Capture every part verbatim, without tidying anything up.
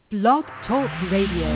Blog Talk Radio.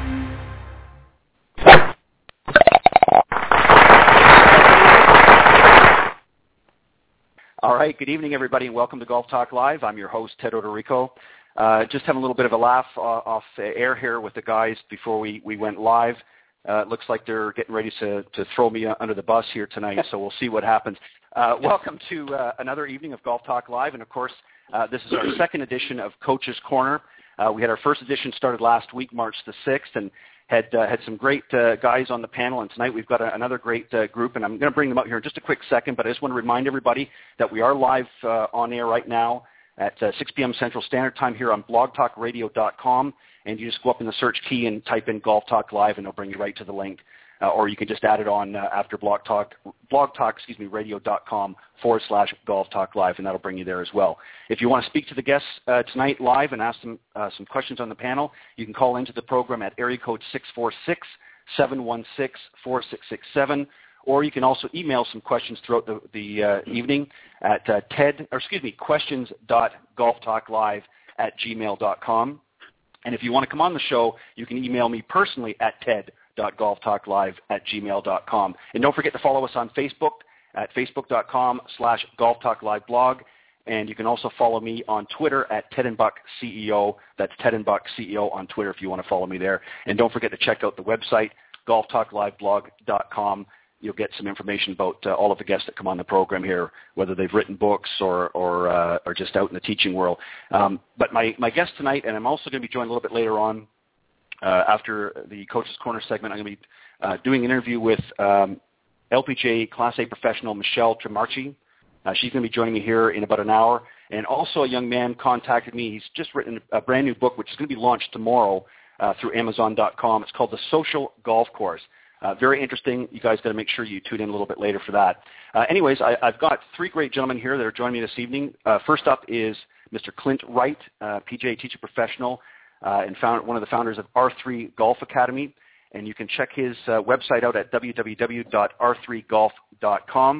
All right, good evening, everybody, and welcome to Golf Talk Live. I'm your host, Ted Odorico. Uh, just having a little bit of a laugh uh, off air here with the guys before we, we went live. Uh, it looks like they're getting ready to, to throw me under the bus here tonight, so we'll see what happens. Uh, welcome to uh, another evening of Golf Talk Live, and of course, uh, this is our second edition of Coach's Corner. Uh, we had our first edition started last week, March the sixth, and had uh, had some great uh, guys on the panel, and tonight we've got a, another great uh, group, and I'm going to bring them up here in just a quick second, but I just want to remind everybody that we are live uh, on air right now at uh, six p.m. Central Standard Time here on blog talk radio dot com, and you just go up in the search key and type in Golf Talk Live, and it'll bring you right to the link. Uh, or you can just add it on uh, after blog talk, blog talk, excuse me, radio dot com forward slash golf talk live, and that'll bring you there as well. If you want to speak to the guests uh, tonight live and ask them uh, some questions on the panel, you can call into the program at area code six four six, seven one six, four six six seven, or you can also email some questions throughout the, the uh, evening at uh, ted, or excuse me, questions dot golf talk live at gmail dot com. And if you want to come on the show, you can email me personally at ted. golf talk live at gmail dot com. And don't forget to follow us on Facebook at facebook dot com slash golf talk live blog. And you can also follow me on Twitter at Ted and Buck C E O. That's Ted and Buck C E O on Twitter if you want to follow me there. And don't forget to check out the website, golf talk live blog dot com. You'll get some information about uh, all of the guests that come on the program here, whether they've written books or or, uh, or just out in the teaching world. Um, but my, my guest tonight, and I'm also going to be joined a little bit later on, Uh, after the Coach's Corner segment, I'm going to be uh, doing an interview with um, L P G A Class A professional Michelle Tremarchi. Uh, she's going to be joining me here in about an hour. And also a young man contacted me. He's just written a brand new book, which is going to be launched tomorrow uh, through amazon dot com. It's called The Social Golf Course. Uh, very interesting. You guys got to make sure you tune in a little bit later for that. Uh, anyways, I, I've got three great gentlemen here that are joining me this evening. Uh, first up is Mister Clint Wright, uh, P G A teacher professional, Uh, and found one of the founders of R three Golf Academy, and you can check his uh, website out at w w w dot r three golf dot com.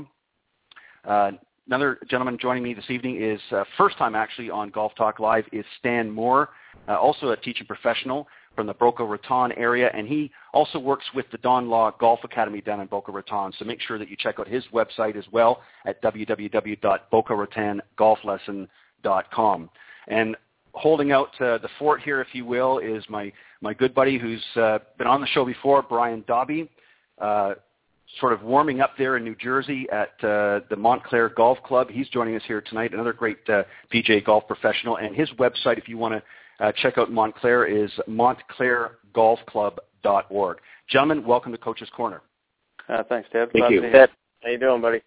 Uh, another gentleman joining me this evening is, uh, first time actually on Golf Talk Live, is Stan Moore, uh, also a teaching professional from the Boca Raton area, and he also works with the Don Law Golf Academy down in Boca Raton, so make sure that you check out his website as well at w w w dot boca raton golf lesson dot com. And holding out uh, the fort here, if you will, is my, my good buddy who's uh, been on the show before, Brian Dobby, uh, sort of warming up there in New Jersey at uh, the Montclair Golf Club. He's joining us here tonight, another great uh, P G A golf professional. And his website, if you want to uh, check out Montclair, is montclair golf club dot org. Gentlemen, welcome to Coach's Corner. Uh, thanks, Ted. Thank you. Ted. How you doing, buddy?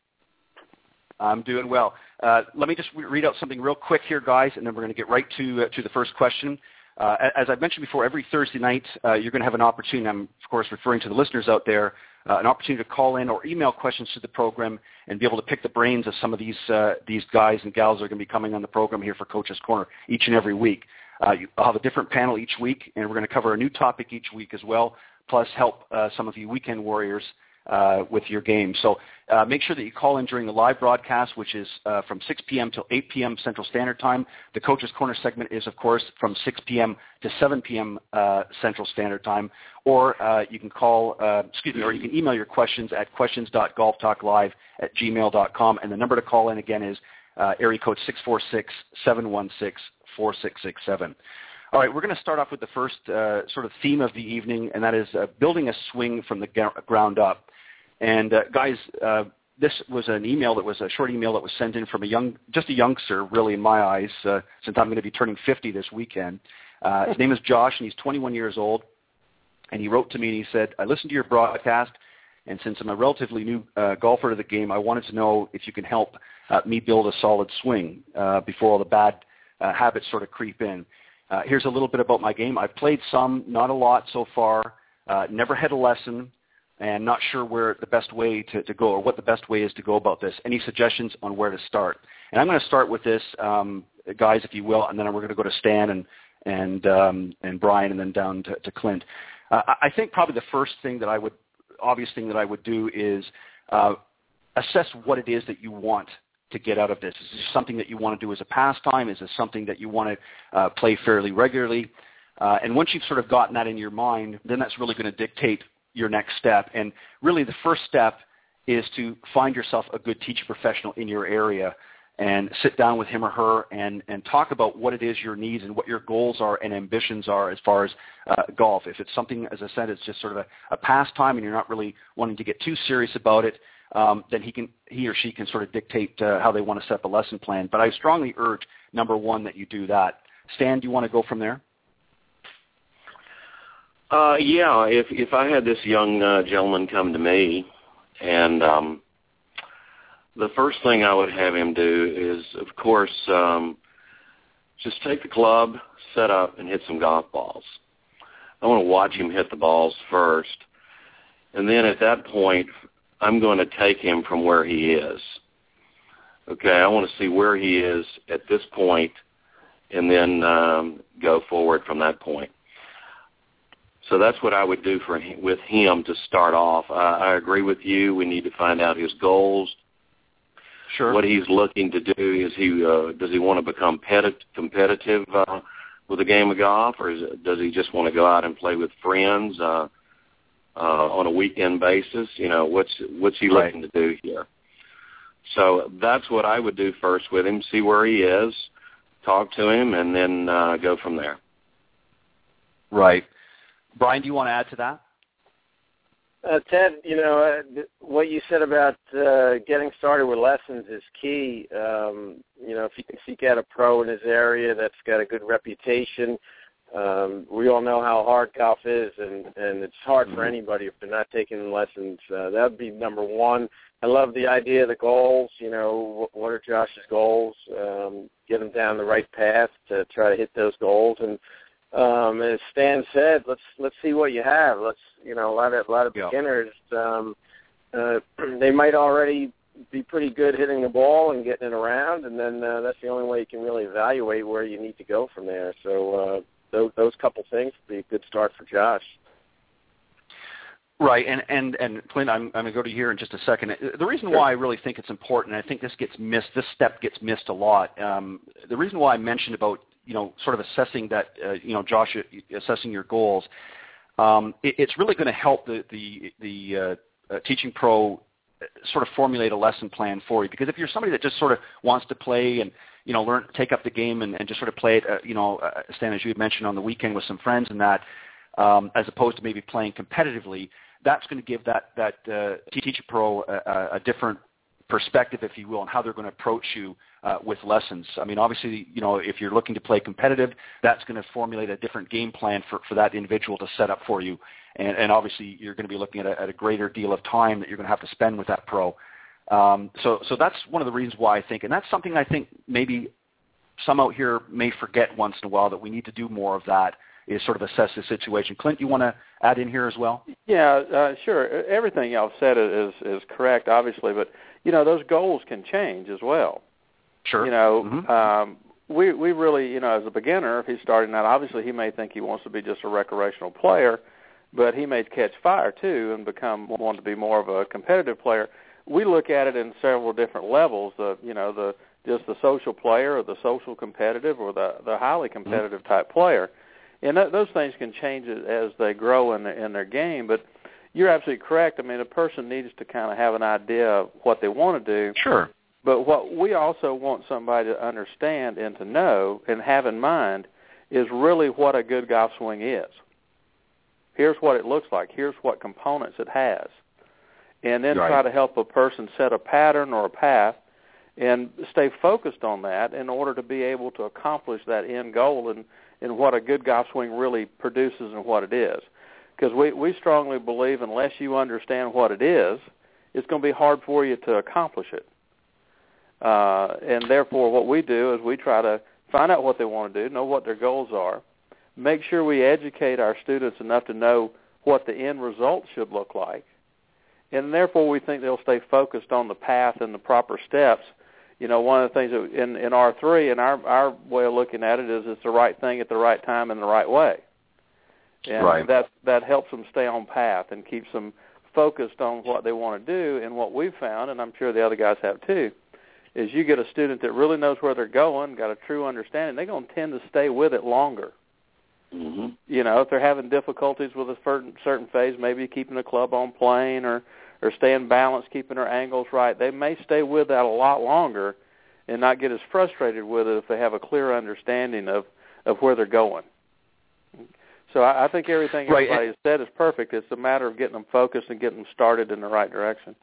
I'm doing well. Uh, let me just re- read out something real quick here, guys, and then we're going to get right to uh, to the first question. Uh, as I mentioned before, every Thursday night uh, you're going to have an opportunity, I'm of course referring to the listeners out there, uh, an opportunity to call in or email questions to the program and be able to pick the brains of some of these uh, these guys and gals that are going to be coming on the program here for Coach's Corner each and every week. Uh, you, I'll have a different panel each week, and we're going to cover a new topic each week as well, plus help uh, some of you weekend warriors Uh, with your game. So uh, make sure that you call in during the live broadcast, which is uh, from six p.m. till eight p.m. Central Standard Time. The Coach's Corner segment is, of course, from six p.m. to seven p.m. Uh, Central Standard Time. Or uh, you can call, uh, excuse me, or you can email your questions at questions dot golf talk live at gmail dot com. And the number to call in again is uh, area code six four six, seven one six, four six six seven. All right, we're going to start off with the first uh, sort of theme of the evening, and that is uh, building a swing from the ground up. And uh, guys, uh, this was an email that was a short email that was sent in from a young, just a youngster, really in my eyes, uh, since I'm going to be turning fifty this weekend. Uh, his name is Josh, and he's twenty-one years old. And he wrote to me and he said, "I listened to your broadcast, and since I'm a relatively new uh, golfer to the game, I wanted to know if you can help uh, me build a solid swing uh, before all the bad uh, habits sort of creep in. Uh, here's a little bit about my game. I've played some, not a lot so far. Uh, never had a lesson. And not sure where the best way to, to go or what the best way is to go about this. Any suggestions on where to start?" And I'm going to start with this, um, guys, if you will, and then we're going to go to Stan and and um, and Brian and then down to, to Clint. Uh, I think probably the first thing that I would, obvious thing that I would do is uh, assess what it is that you want to get out of this? Is this something that you want to do as a pastime? Is this something that you want to uh, play fairly regularly? Uh, and once you've sort of gotten that in your mind, then that's really going to dictate your next step. And really the first step is to find yourself a good teacher professional in your area and sit down with him or her and, and talk about what it is your needs and what your goals are and ambitions are as far as uh, golf. If it's something, as I said, it's just sort of a, a pastime and you're not really wanting to get too serious about it, um, then he can he or she can sort of dictate uh, how they want to set the lesson plan. But I strongly urge, number one, that you do that. Stan, do you want to go from there? Uh, yeah, if if I had this young uh, gentleman come to me, and um, the first thing I would have him do is, of course, um, just take the club, set up, and hit some golf balls. I want to watch him hit the balls first, and then at that point, I'm going to take him from where he is. Okay, I want to see where he is at this point, and then um, go forward from that point. So that's what I would do for him, with him to start off. I, I agree with you. We need to find out his goals. Sure. What he's looking to do. Is he uh, does he want to become petit- competitive uh, with a game of golf, or is it, does he just want to go out and play with friends uh, uh, on a weekend basis? You know, what's what's he right. looking to do here? So that's what I would do first with him. See where he is, talk to him, and then uh, go from there. Right. Brian, do you want to add to that? Uh, Ted, you know, uh, what you said about uh, getting started with lessons is key. Um, you know, if you can seek out a pro in his area that's got a good reputation, um, we all know how hard golf is, and, and it's hard for anybody if they're not taking lessons. Uh, that would be number one. I love the idea of the goals. You know, what are Josh's goals? Um, get him down the right path to try to hit those goals. And Um, as Stan said, let's let's see what you have. Let's you know a lot of a lot of yeah. beginners. Um, uh, they might already be pretty good hitting the ball and getting it around, and then uh, that's the only way you can really evaluate where you need to go from there. So uh, those those couple things would be a good start for Josh. Right, and and and Clint, I'm, I'm going to go to you here in just a second. The reason Sure. why I really think it's important, and I think this gets missed, this step gets missed a lot. Um, the reason why I mentioned about you know sort of assessing that, uh, you know, Josh, assessing your goals, um, it, it's really going to help the the the uh, uh, teaching pro sort of formulate a lesson plan for you. Because if you're somebody that just sort of wants to play and you know learn, take up the game and, and just sort of play it, uh, you know, uh, Stan, as you had mentioned, on the weekend with some friends and that, um, as opposed to maybe playing competitively. That's going to give that that uh, teacher pro a, a different perspective, if you will, on how they're going to approach you uh, with lessons. I mean, obviously, you know, if you're looking to play competitive, that's going to formulate a different game plan for, for that individual to set up for you. And, and obviously, you're going to be looking at a, at a greater deal of time that you're going to have to spend with that pro. Um, so, so that's one of the reasons why I think, and that's something I think maybe some out here may forget once in a while, that we need to do more of that, is sort of assess the situation. Clint, you want to add in here as well? Yeah, uh, sure. Everything y'all said is is correct, obviously, but you know those goals can change as well. Sure. You know, mm-hmm. um, we we really, you know, as a beginner, if he's starting out, obviously he may think he wants to be just a recreational player, but he may catch fire too and become want to be more of a competitive player. We look at it in several different levels. The you know the just the social player, or the social competitive, or the the highly competitive mm-hmm. type player. And th- those things can change as they grow in, the, in their game. But you're absolutely correct. I mean, a person needs to kind of have an idea of what they want to do. Sure. But what we also want somebody to understand and to know and have in mind is really what a good golf swing is. Here's what it looks like. Here's what components it has. And then right. try to help a person set a pattern or a path and stay focused on that in order to be able to accomplish that end goal and and what a good golf swing really produces and what it is. Because we, we strongly believe unless you understand what it is, it's going to be hard for you to accomplish it. Uh, and therefore what we do is we try to find out what they want to do, know what their goals are, make sure we educate our students enough to know what the end result should look like, and therefore we think they'll stay focused on the path and the proper steps. You know, one of the things that in, in R three, and our, our way of looking at it is it's the right thing at the right time in the right way. And right. that, that helps them stay on path and keeps them focused on what they want to do. And what we've found, and I'm sure the other guys have too, is you get a student that really knows where they're going, got a true understanding, they're going to tend to stay with it longer. Mm-hmm. You know, if they're having difficulties with a certain certain phase, maybe keeping the club on plane or, or staying balanced, keeping their angles right, they may stay with that a lot longer and not get as frustrated with it if they have a clear understanding of, of where they're going. So I, I think everything right. everybody has said is perfect. It's a matter of getting them focused and getting them started in the right direction.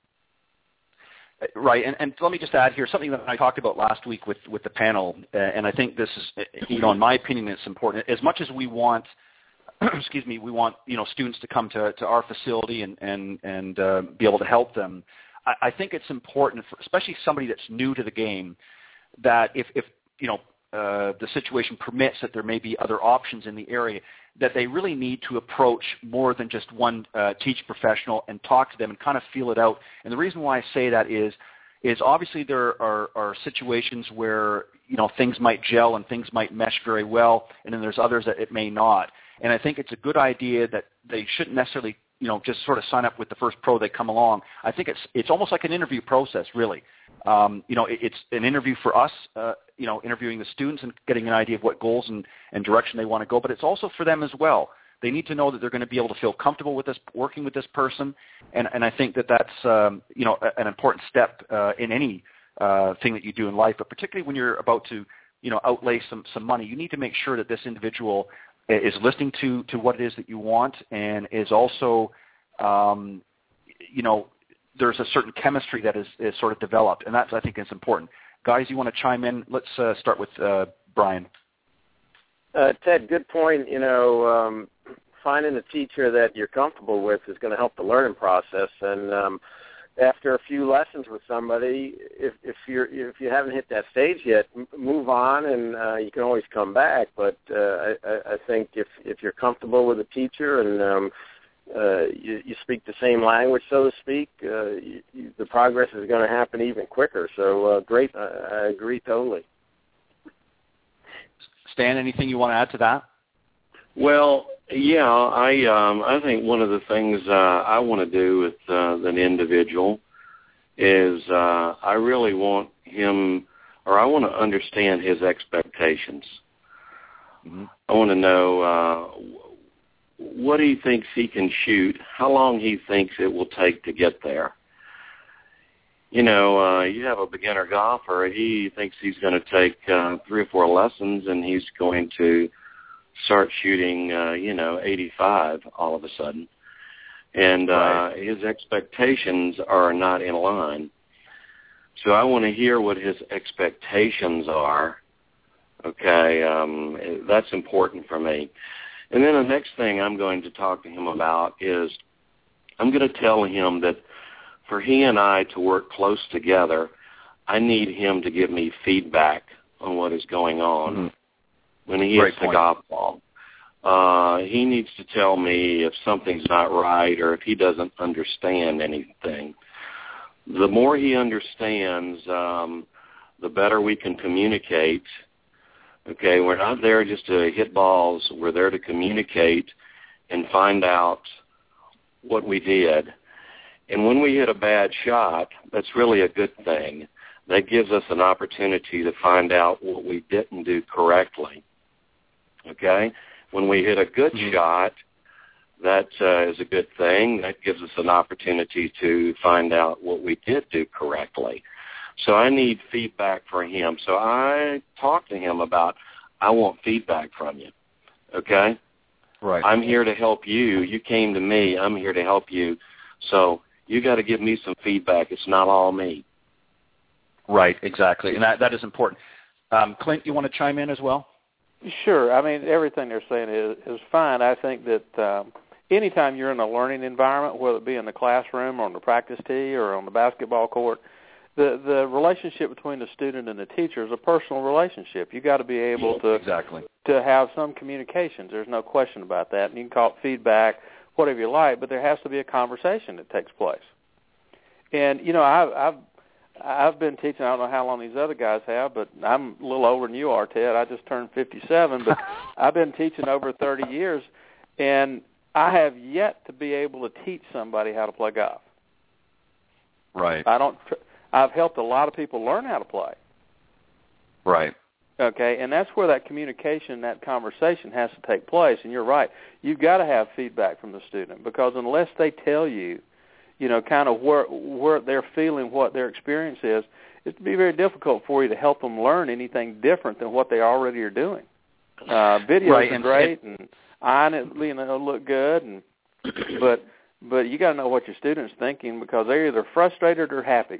Right, and, and let me just add here something that I talked about last week with, with the panel, uh, and I think this is, you know, in my opinion, it's important. As much as we want, excuse me, we want, you know, students to come to, to our facility and and and uh, be able to help them. I, I think it's important, for, especially somebody that's new to the game, that if, if you know, uh, the situation permits that there may be other options in the area, that they really need to approach more than just one uh, teaching professional and talk to them and kind of feel it out. And the reason why I say that is, is obviously there are, are situations where, you know, things might gel and things might mesh very well, and then there's others that it may not. And I think it's a good idea that they shouldn't necessarily, you know, just sort of sign up with the first pro they come along. I think it's it's almost like an interview process, really. Um, you know, it, it's an interview for us, uh, you know, interviewing the students and getting an idea of what goals and, and direction they want to go, but it's also for them as well. They need to know that they're going to be able to feel comfortable with this, working with this person, and, and I think that that's, um, you know, an important step uh, in any uh, thing that you do in life, but particularly when you're about to, you know, outlay some, some money, you need to make sure that this individual is listening to, to what it is that you want and is also, um, you know, there's a certain chemistry that is, is sort of developed, and that's, I think, is important. Guys, you want to chime in? Let's uh, start with uh, Brian. Uh, Ted, good point. You know, um, finding a teacher that you're comfortable with is going to help the learning process. And um, after a few lessons with somebody, if, if you're if you haven't hit that stage yet, m- move on, and uh, you can always come back. But uh, I, I think if if you're comfortable with a teacher and um, uh, you, you speak the same language, so to speak, uh, you, you, the progress is going to happen even quicker. So uh, great, I, I agree totally. Stan, anything you want to add to that? Well, yeah, I um, I think one of the things uh, I want to do with uh, an individual is uh, I really want him, or I want to understand his expectations. Mm-hmm. I want to know uh, what he thinks he can shoot, how long he thinks it will take to get there. You know, uh, you have a beginner golfer, he thinks he's going to take uh, three or four lessons and he's going to start shooting, uh, you know, eighty-five all of a sudden. And uh, right. his expectations are not in line. So I want to hear what his expectations are. Okay, um, that's important for me. And then the next thing I'm going to talk to him about is I'm going to tell him that for he and I to work close together, I need him to give me feedback on what is going on mm-hmm. when he hits the golf ball. Uh, he needs to tell me if something's not right or if he doesn't understand anything. The more he understands, um, the better we can communicate. Okay, we're not there just to hit balls. We're there to communicate and find out what we did. And when we hit a bad shot, that's really a good thing. That gives us an opportunity to find out what we didn't do correctly. Okay? When we hit a good mm-hmm. shot, that uh, is a good thing. That gives us an opportunity to find out what we did do correctly. So I need feedback from him. So I talk to him about, I want feedback from you. Okay? Right. I'm here to help you. You came to me. I'm here to help you. So you got to give me some feedback. It's not all me. Right, exactly. And that, that is important. Um, Clint, you want to chime in as well? Sure. I mean, everything they're saying is, is fine. I think that um, anytime you're in a learning environment, whether it be in the classroom or on the practice tee or on the basketball court, the, the relationship between the student and the teacher is a personal relationship. You got to be able to exactly. to have some communications. There's no question about that. And you can call it feedback, whatever you like, but there has to be a conversation that takes place. And, you know, I've, I've I've been teaching, I don't know how long these other guys have, but I'm a little older than you are, Ted. I just turned fifty-seven, but I've been teaching over thirty years, and I have yet to be able to teach somebody how to play golf. Right. I don't. I've helped a lot of people learn how to play. Right. Okay, and that's where that communication, that conversation has to take place. And you're right. You've got to have feedback from the student, because unless they tell you, you know, kind of where where they're feeling, what their experience is, it's to be very difficult for you to help them learn anything different than what they already are doing. Uh, videos right, are and, great, and eyeing it, you know, look good, and but but you got to know what your student's thinking, because they're either frustrated or happy.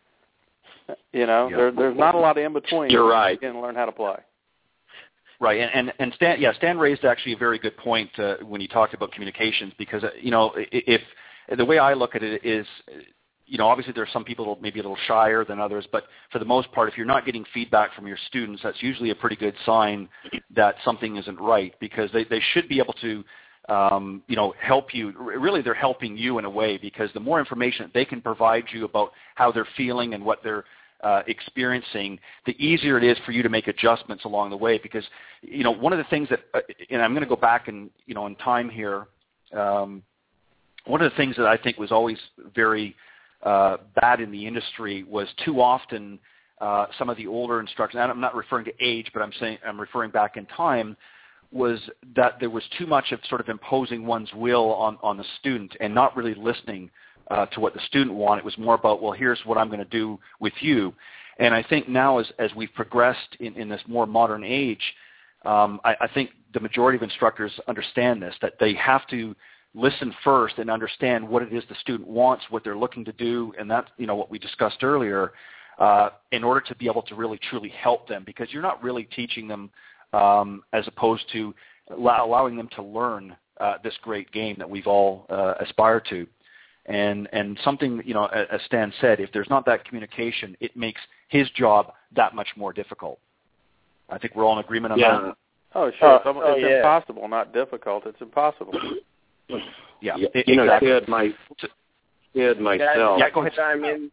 You know, yeah. there, there's not a lot of in between. You're right. You can learn how to play. Right, and, and, and Stan, yeah, Stan raised actually a very good point uh, when he talked about communications, because, uh, you know, if the way I look at it is, you know, obviously there are some people maybe a little shyer than others, but for the most part, if you're not getting feedback from your students, that's usually a pretty good sign that something isn't right, because they, they should be able to, um, you know, help you. Really, they're helping you in a way, because the more information that they can provide you about how they're feeling and what they're uh, experiencing, the easier it is for you to make adjustments along the way. Because, you know, one of the things that, uh, and I'm going to go back and, you know, in time here, um, one of the things that I think was always very uh, bad in the industry was too often uh, some of the older instructors, and I'm not referring to age, but I'm saying I'm referring back in time, was that there was too much of sort of imposing one's will on, on the student and not really listening uh, to what the student wanted. It was more about, well, here's what I'm going to do with you. And I think now as, as we've progressed in, in this more modern age, um, I, I think the majority of instructors understand this, that they have to listen first and understand what it is the student wants, what they're looking to do, and that's, you know, what we discussed earlier, uh, in order to be able to really truly help them, because you're not really teaching them um, as opposed to allow, allowing them to learn uh, this great game that we've all uh, aspired to. And and something, you know, as Stan said, if there's not that communication, it makes his job that much more difficult. I think we're all in agreement on yeah. that. Oh, sure. Oh, it's oh, yeah. impossible, not difficult. It's impossible. Yeah, you exactly. know, Ted, my, Ted, myself. Yeah, go ahead. Chime in.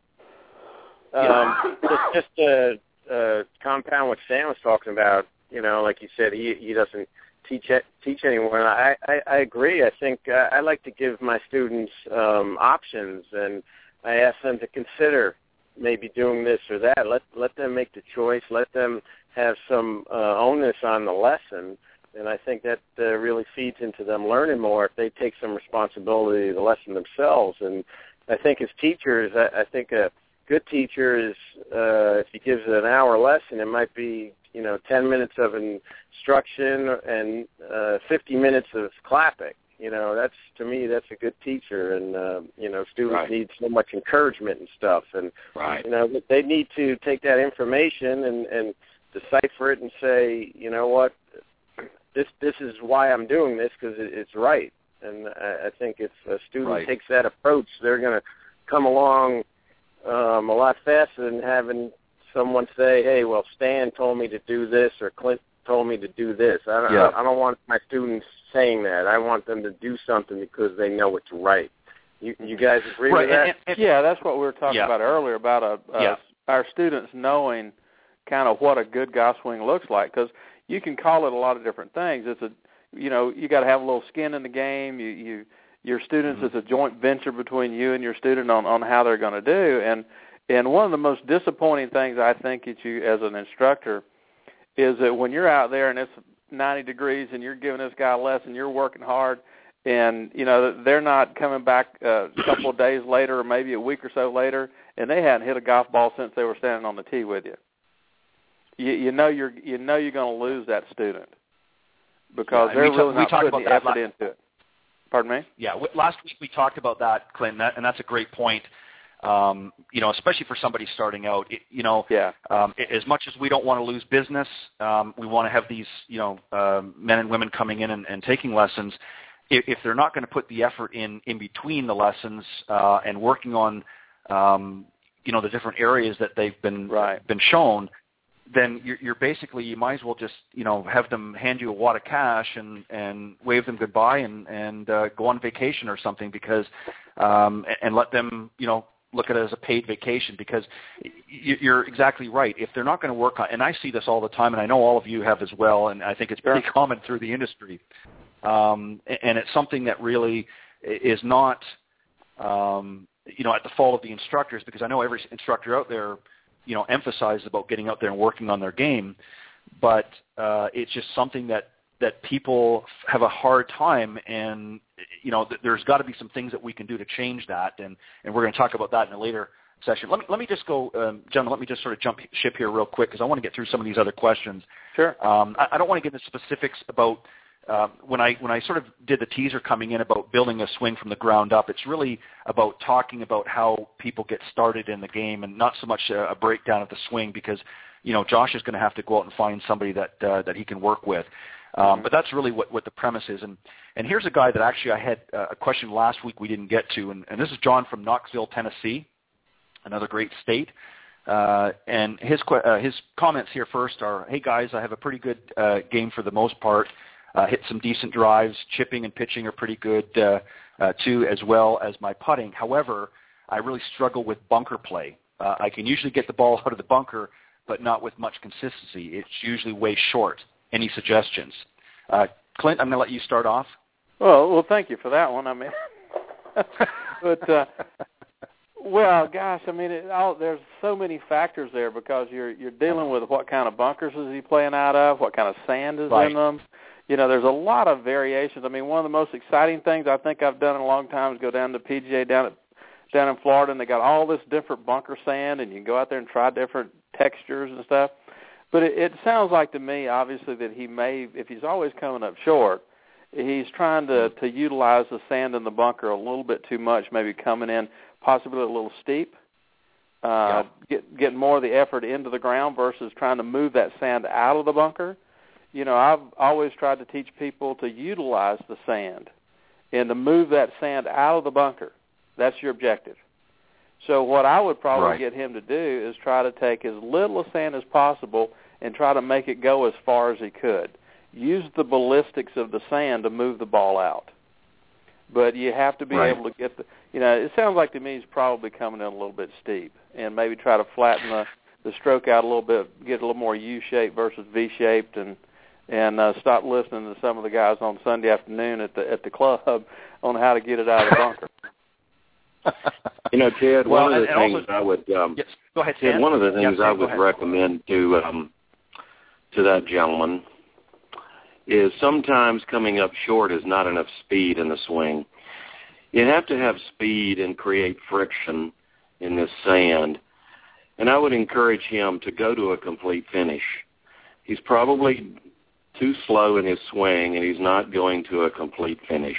Um, just just to uh, compound what Stan was talking about, you know, like you said, he he doesn't teach teach anyone. I, I, I agree. I think uh, I like to give my students um, options, and I ask them to consider maybe doing this or that. Let let them make the choice. Let them have some uh, onus on the lesson. And I think that uh, really feeds into them learning more if they take some responsibility of the lesson themselves. And I think as teachers, I, I think a good teacher is, uh, if he gives an hour lesson, it might be, you know, ten minutes of instruction and uh, fifty minutes of clapping. You know, that's, to me, that's a good teacher. And, uh, you know, students Right. need so much encouragement and stuff. And, Right. you know, they need to take that information and, and decipher it and say, you know what, This this is why I'm doing this, because it, it's right. And I, I think if a student Right. takes that approach, they're going to come along um, a lot faster than having someone say, hey, well, Stan told me to do this or Clint told me to do this. I don't, Yeah. I, I don't want my students saying that. I want them to do something because they know it's right. You, you guys agree Right, with that? and- and- Yeah, that's what we were talking Yeah. about earlier, about a, a, Yeah. our students knowing kind of what a good golf swing looks like, because you can call it a lot of different things. It's a, you know, you got to have a little skin in the game. You, you, your students, Mm-hmm. it's a joint venture between you and your student on, on how they're going to do. And and one of the most disappointing things I think that you, as an instructor, is that when you're out there and it's ninety degrees and you're giving this guy a lesson, you're working hard, and you know they're not coming back uh, a couple of days later or maybe a week or so later, and they hadn't hit a golf ball since they were standing on the tee with you. You, you know you're you know you're going to lose that student because Yeah, they're we really talk- we not talked putting about the that effort last- into it. Pardon me? Yeah, w- last week we talked about that, Clint, that, and that's a great point. Um, you know, especially for somebody starting out. It, you know, Yeah. um, as much as we don't want to lose business, um, we want to have these, you know, um, men and women coming in and, and taking lessons. If, if they're not going to put the effort in in between the lessons uh, and working on, um, you know, the different areas that they've been Right. been shown, then you're, you're basically, you might as well just, you know, have them hand you a wad of cash and, and wave them goodbye and, and uh, go on vacation or something because, um, and let them, you know, look at it as a paid vacation because you're exactly right. If they're not going to work on, and I see this all the time, and I know all of you have as well, and I think it's pretty common through the industry. Um, and it's something that really is not, um, you know, at the fault of the instructors, because I know every instructor out there, you know, emphasizes about getting out there and working on their game. but uh, it's just something that, that people have a hard time, and, you know, th- there's got to be some things that we can do to change that, and, and we're going to talk about that in a later session. Let me, let me just go, um, gentlemen, let me just sort of jump ship here real quick because I want to get through some of these other questions. Sure. Um, I, I don't want to get into specifics about um, when I when I sort of did the teaser coming in about building a swing from the ground up. It's really about talking about how people get started in the game and not so much a, a breakdown of the swing because, you know, Josh is going to have to go out and find somebody that uh, that he can work with. Um, mm-hmm. But that's really what, what the premise is. And, and here's a guy that actually I had uh, a question last week we didn't get to, and, and this is John from Knoxville, Tennessee, another great state. Uh, and his uh, his comments here first are, hey, guys, I have a pretty good uh, game for the most part. Uh, hit some decent drives. Chipping and pitching are pretty good, uh, uh, too, as well as my putting. However, I really struggle with bunker play. Uh, I can usually get the ball out of the bunker, but not with much consistency. It's usually way short. Any suggestions? Uh, Clint, I'm going to let you start off. Well, well, thank you for that one. I mean, but uh, well, gosh, I mean, it, all, there's so many factors there because you're you're dealing with what kind of bunkers is he playing out of, what kind of sand is right. in them. You know, there's a lot of variations. I mean, one of the most exciting things I think I've done in a long time is go down to P G A down at down in Florida, and they got all this different bunker sand, and you can go out there and try different textures and stuff. But it, it sounds like to me, obviously, that he may, if he's always coming up short, he's trying to, to utilize the sand in the bunker a little bit too much, maybe coming in possibly a little steep, uh, yeah. get, getting more of the effort into the ground versus trying to move that sand out of the bunker. You know, I've always tried to teach people to utilize the sand and to move that sand out of the bunker. That's your objective. So what I would probably right. get him to do is try to take as little of sand as possible and try to make it go as far as he could. Use the ballistics of the sand to move the ball out. But you have to be right. able to get the, you know, it sounds like to me he's probably coming in a little bit steep and maybe try to flatten the, the stroke out a little bit, get a little more U-shaped versus V-shaped, and and uh, stop listening to some of the guys on Sunday afternoon at the at the club on how to get it out of the bunker. You know, Ted, well, one of the and, things and also, I would um, yes, go ahead, Ted, Stan. one of the things yes, I Stan, would recommend to um, to that gentleman is sometimes coming up short is not enough speed in the swing. You have to have speed and create friction in this sand. And I would encourage him to go to a complete finish. He's probably too slow in his swing, and he's not going to a complete finish.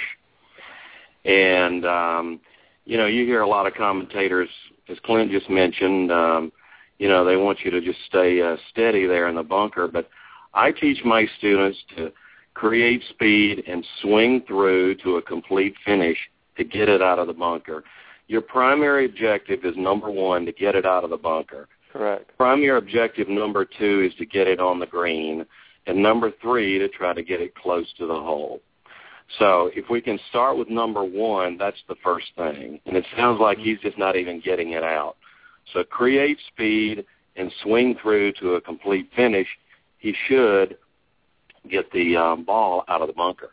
And, um, you know, you hear a lot of commentators, as Clint just mentioned, um, you know, they want you to just stay uh, steady there in the bunker. But I teach my students to create speed and swing through to a complete finish to get it out of the bunker. Your primary objective is, number one, to get it out of the bunker. Correct. Primary objective number two is to get it on the green, and number three, to try to get it close to the hole. So if we can start with number one, that's the first thing. And it sounds like he's just not even getting it out. So create speed and swing through to a complete finish. He should get the um, ball out of the bunker.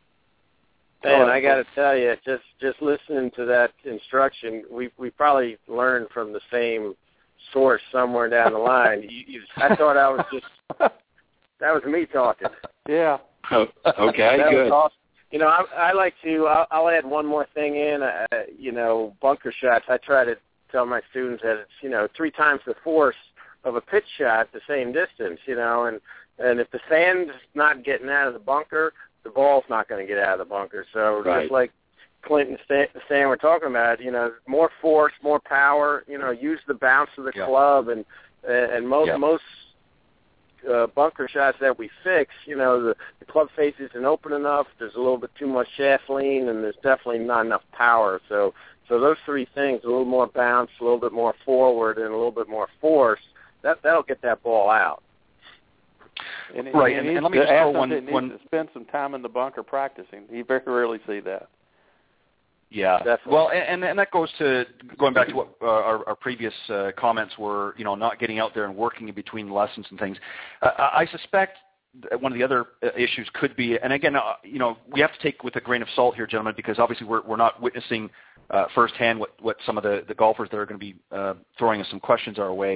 Man, I got to tell you, just just listening to that instruction, we we probably learned from the same source somewhere down the line. You, you, I thought I was just that was me talking. Yeah. Oh, okay. that good. Was awesome. You know, I, I like to. I'll, I'll add one more thing in. Uh, you know, bunker shots. I try to tell my students that it's you know three times the force of a pitch shot, the same distance. You know, and and if the sand's not getting out of the bunker, the ball's not going to get out of the bunker. So right. just like Clint and Stan, Stan were talking about, you know, more force, more power. You know, use the bounce of the yeah. club, and and most yeah. most uh, bunker shots that we fix, you know, the, the club face isn't open enough. There's a little bit too much shaft lean, and there's definitely not enough power. So so those three things, a little more bounce, a little bit more forward, and a little bit more force, that that'll get that ball out. And, right, and, and, and let me just throw one. Needs one to spend some time in the bunker practicing. You very rarely see that. Yeah. Definitely. Well, and, and that goes to going back to what uh, our, our previous uh, comments were. You know, not getting out there and working in between lessons and things. Uh, I suspect one of the other issues could be, and again, uh, you know, we have to take with a grain of salt here, gentlemen, because obviously we're we're not witnessing uh, firsthand what, what some of the, the golfers that are going to be uh, throwing us some questions our way. Mm-hmm.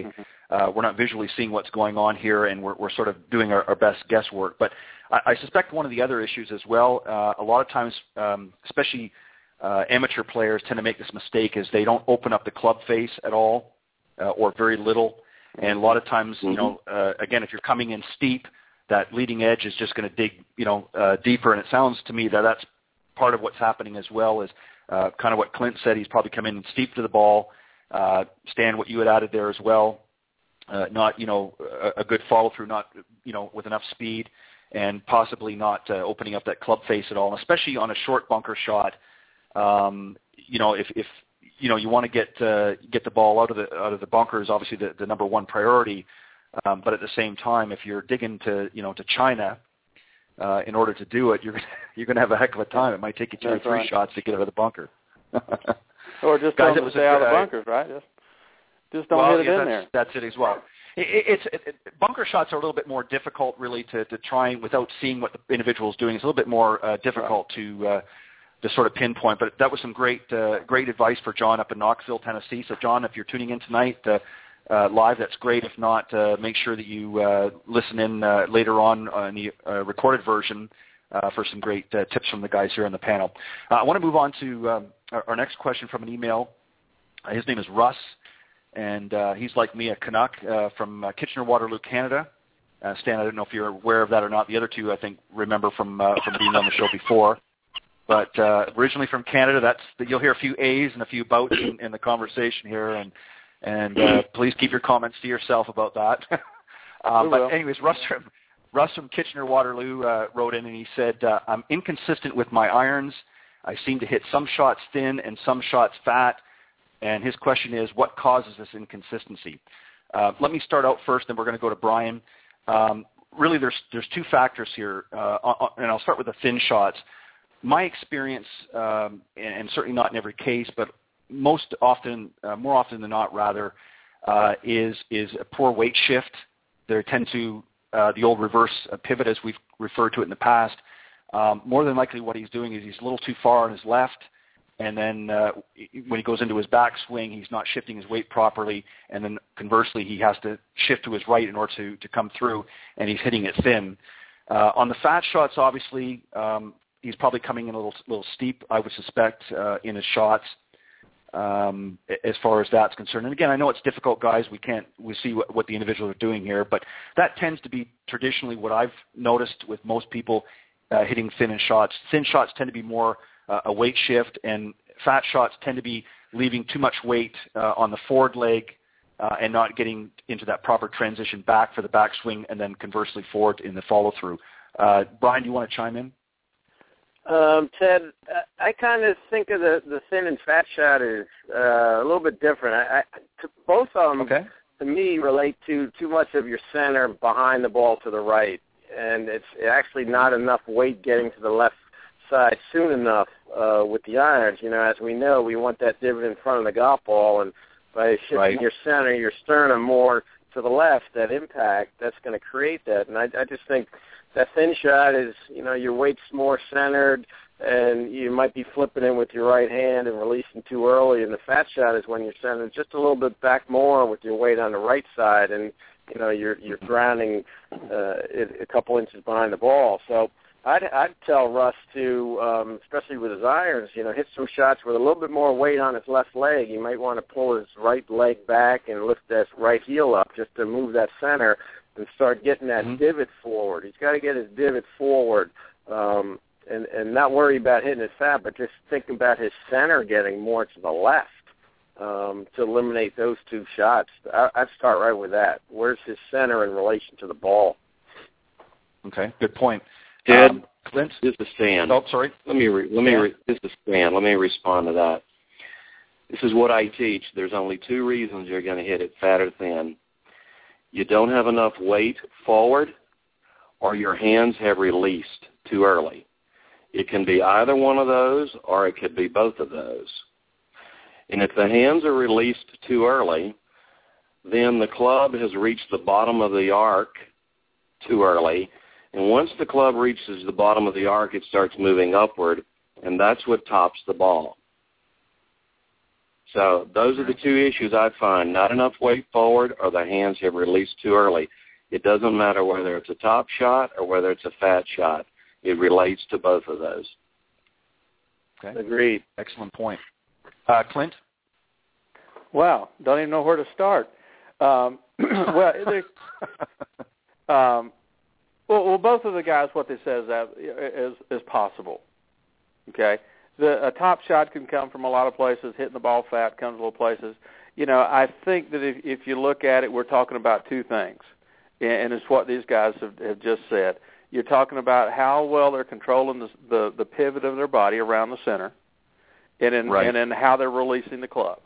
uh, we're not visually seeing what's going on here, and we're, we're sort of doing our, our best guesswork. But I, I suspect one of the other issues as well, uh, a lot of times, um, especially uh, amateur players tend to make this mistake, is they don't open up the club face at all uh, or very little. And a lot of times, you know, uh, again, if you're coming in steep, that leading edge is just going to dig, you know, uh, deeper. And it sounds to me that that's part of what's happening as well, is uh, kind of what Clint said. He's probably come in steep to the ball. Uh, Stan, what you had added there as well, uh, not, you know, a, a good follow-through, not, you know, with enough speed, and possibly not uh, opening up that club face at all, and especially on a short bunker shot. Um, you know, if, if you know you want to get uh, get the ball out of the out of the bunker is obviously the, the number one priority. Um, but at the same time, if you're digging to you know to China uh, in order to do it, you're you're going to have a heck of a time. It might take you two That's or three right. shots to get out of the bunker. Or just Guys, don't stay out of the bunkers, right? Just, just don't well, hit it yeah, in that's, there. That's it as well. It, it's it, it, bunker shots are a little bit more difficult, really, to, to try without seeing what the individual is doing. It's a little bit more uh, difficult right. to uh, to sort of pinpoint. But that was some great uh, great advice for John up in Knoxville, Tennessee. So, John, if you're tuning in tonight uh, uh, live, that's great. If not, uh, make sure that you uh, listen in uh, later on on the uh, recorded version uh, for some great uh, tips from the guys here on the panel. Uh, I want to move on to um, our, our next question from an email. Uh, his name is Russ. And uh, he's like me, a Canuck uh, from uh, Kitchener-Waterloo, Canada. Uh, Stan, I don't know if you're aware of that or not. The other two, I think, remember from uh, from being on the show before. But uh, originally from Canada, that's you'll hear a few A's and a few bouts in, in the conversation here. And and uh, please keep your comments to yourself about that. uh, but anyways, Russ from Russ from Kitchener-Waterloo uh, wrote in and he said, uh, "I'm inconsistent with my irons. I seem to hit some shots thin and some shots fat. And his question is, what causes this inconsistency?" Uh, let me start out first, then we're going to go to Brian. Um, really, there's there's two factors here, uh, and I'll start with the thin shots. My experience, um, and certainly not in every case, but most often, uh, more often than not, rather, uh, is is a poor weight shift. They tend to uh, the old reverse pivot, as we've referred to it in the past. Um, more than likely, what he's doing is he's a little too far on his left. And then uh, when he goes into his backswing, he's not shifting his weight properly. And then conversely, he has to shift to his right in order to, to come through, and he's hitting it thin. Uh, on the fat shots, obviously, um, he's probably coming in a little, little steep, I would suspect, uh, in his shots um, as far as that's concerned. And again, I know it's difficult, guys. We can't we see what, what the individuals are doing here. But that tends to be traditionally what I've noticed with most people uh, hitting thin in shots. Thin shots tend to be more Uh, a weight shift, and fat shots tend to be leaving too much weight uh, on the forward leg uh, and not getting into that proper transition back for the backswing, and then conversely forward in the follow-through. Uh, Brian, do you want to chime in? Um, Ted, I kind of think of the, the thin and fat shot as uh, a little bit different. I, I, to both of them, okay. to me, relate to too much of your center behind the ball to the right, and it's actually not enough weight getting to the left side soon enough uh, with the irons. You know, as we know, we want that divot in front of the golf ball, and by shifting right. your center, your sternum more to the left, that impact, that's going to create that. And I, I just think that thin shot is, you know, your weight's more centered, and you might be flipping in with your right hand and releasing too early. And the fat shot is when you're centered just a little bit back more with your weight on the right side, and, you know, you're, you're grounding uh, a couple inches behind the ball. So I'd, I'd tell Russ to, um, especially with his irons, you know, hit some shots with a little bit more weight on his left leg. He might want to pull his right leg back and lift that right heel up just to move that center and start getting that mm-hmm. divot forward. He's got to get his divot forward um, and, and not worry about hitting his fat, but just think about his center getting more to the left um, to eliminate those two shots. I, I'd start right with that. Where's his center in relation to the ball? Okay, good point. Ted, um, Clint? This is Stan. Oh, sorry. Let me re- let me re- this is Stan. Let me respond to that. This is what I teach. There's only two reasons you're going to hit it, fat or thin. You don't have enough weight forward, or your hands have released too early. It can be either one of those, or it could be both of those. And if the hands are released too early, then the club has reached the bottom of the arc too early. And once the club reaches the bottom of the arc, it starts moving upward, and that's what tops the ball. So those are the two issues I find, not enough weight forward or the hands have released too early. It doesn't matter whether it's a top shot or whether it's a fat shot. It relates to both of those. Okay. Agreed. Excellent point. Uh, Clint? Wow, don't even know where to start. Um, well, um, well, well, both of the guys, what they say is, that is, is possible. Okay, the a top shot can come from a lot of places. Hitting the ball fat comes from a lot of places. You know, I think that if, if you look at it, we're talking about two things, and it's what these guys have, have just said. You're talking about how well they're controlling the, the, the pivot of their body around the center, and in, right. and in how they're releasing the club.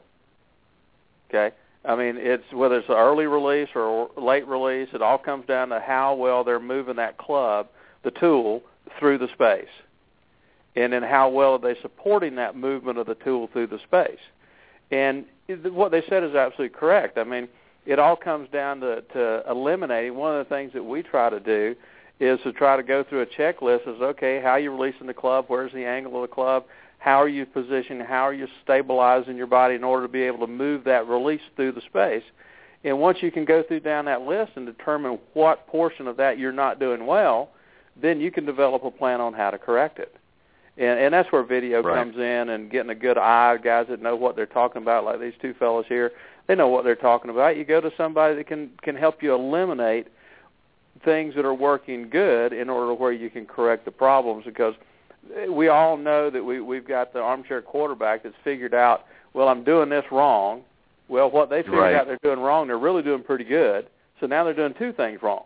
Okay, I mean, it's whether it's an early release or late release, it all comes down to how well they're moving that club, the tool, through the space, and then how well are they supporting that movement of the tool through the space. And what they said is absolutely correct. I mean, it all comes down to, to eliminating. One of the things that we try to do is to try to go through a checklist is, okay, how are you releasing the club? Where's the angle of the club? How are you positioning? How are you stabilizing your body in order to be able to move that release through the space? And once you can go through down that list and determine what portion of that you're not doing well, then you can develop a plan on how to correct it. And, and that's where video right. comes in, and getting a good eye, guys that know what they're talking about, like these two fellows here. They know what they're talking about. You go to somebody that can, can help you eliminate things that are working good in order where you can correct the problems, because we all know that we, we've got the armchair quarterback that's figured out, well, I'm doing this wrong. Well, what they figured right. out they're doing wrong, they're really doing pretty good. So now they're doing two things wrong.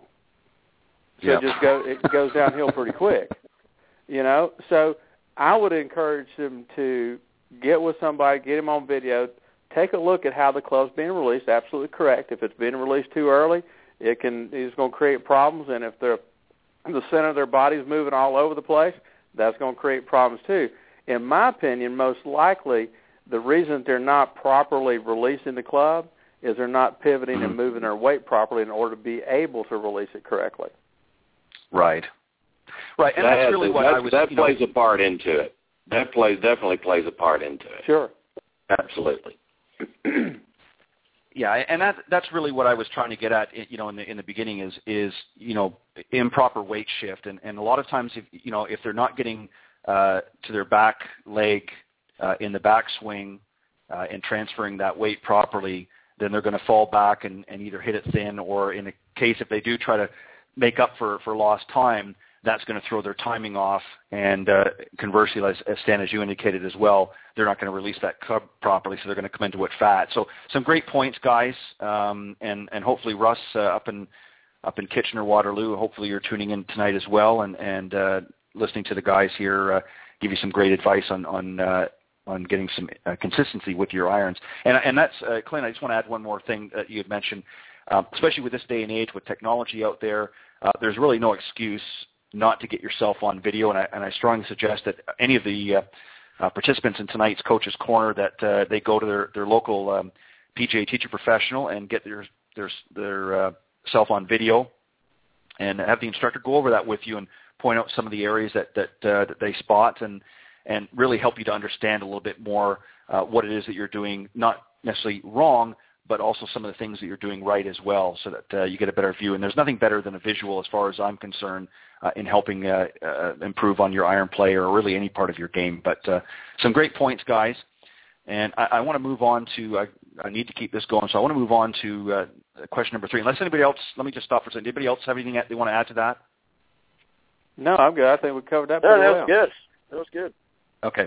So yep. it just go, it goes downhill pretty quick, you know. So I would encourage them to get with somebody, get him on video, take a look at how the club's being released. Absolutely correct. If it's being released too early, it can it's going to create problems. And if they're, the center of their body is moving all over the place, that's going to create problems too. In my opinion, most likely the reason they're not properly releasing the club is they're not pivoting and moving their weight properly in order to be able to release it correctly. Right. Right, and that that's really a, what that, I was. That you plays know, a part into it. That plays definitely plays a part into it. Sure. Absolutely. Yeah, and that that's really what I was trying to get at. You know, in the in the beginning is is you know improper weight shift, and and a lot of times if you know if they're not getting uh, to their back leg uh, in the backswing uh, and transferring that weight properly, then they're going to fall back and, and either hit it thin, or in a case if they do try to make up for, for lost time, that's going to throw their timing off. And uh, conversely, as, as Stan, as you indicated as well, they're not going to release that club properly, so they're going to come into it fat. So some great points, guys, um, and and hopefully Russ uh, up in up in Kitchener, Waterloo. Hopefully you're tuning in tonight as well, and and uh, listening to the guys here uh, give you some great advice on on uh, on getting some uh, consistency with your irons. And and that's uh, Clint. I just want to add one more thing that you had mentioned. Um, especially with this day and age, with technology out there, uh, there's really no excuse not to get yourself on video. And I, and I strongly suggest that any of the uh, uh, participants in tonight's Coach's Corner, that uh, they go to their, their local um, P G A teacher professional and get their their, their uh, self on video, and have the instructor go over that with you and point out some of the areas that that, uh, that they spot, and and really help you to understand a little bit more uh, what it is that you're doing, not necessarily wrong, but also some of the things that you're doing right as well, so that uh, you get a better view. And there's nothing better than a visual, as far as I'm concerned, uh, in helping uh, uh, improve on your iron play or really any part of your game. But uh, some great points, guys. And I, I want to move on to, uh, I need to keep this going, so I want to move on to uh, question number three. Unless anybody else, let me just stop for a second. Anybody else have anything that they want to add to that? No, I'm good. I think we covered that no, pretty that well. was good. That was good. Okay.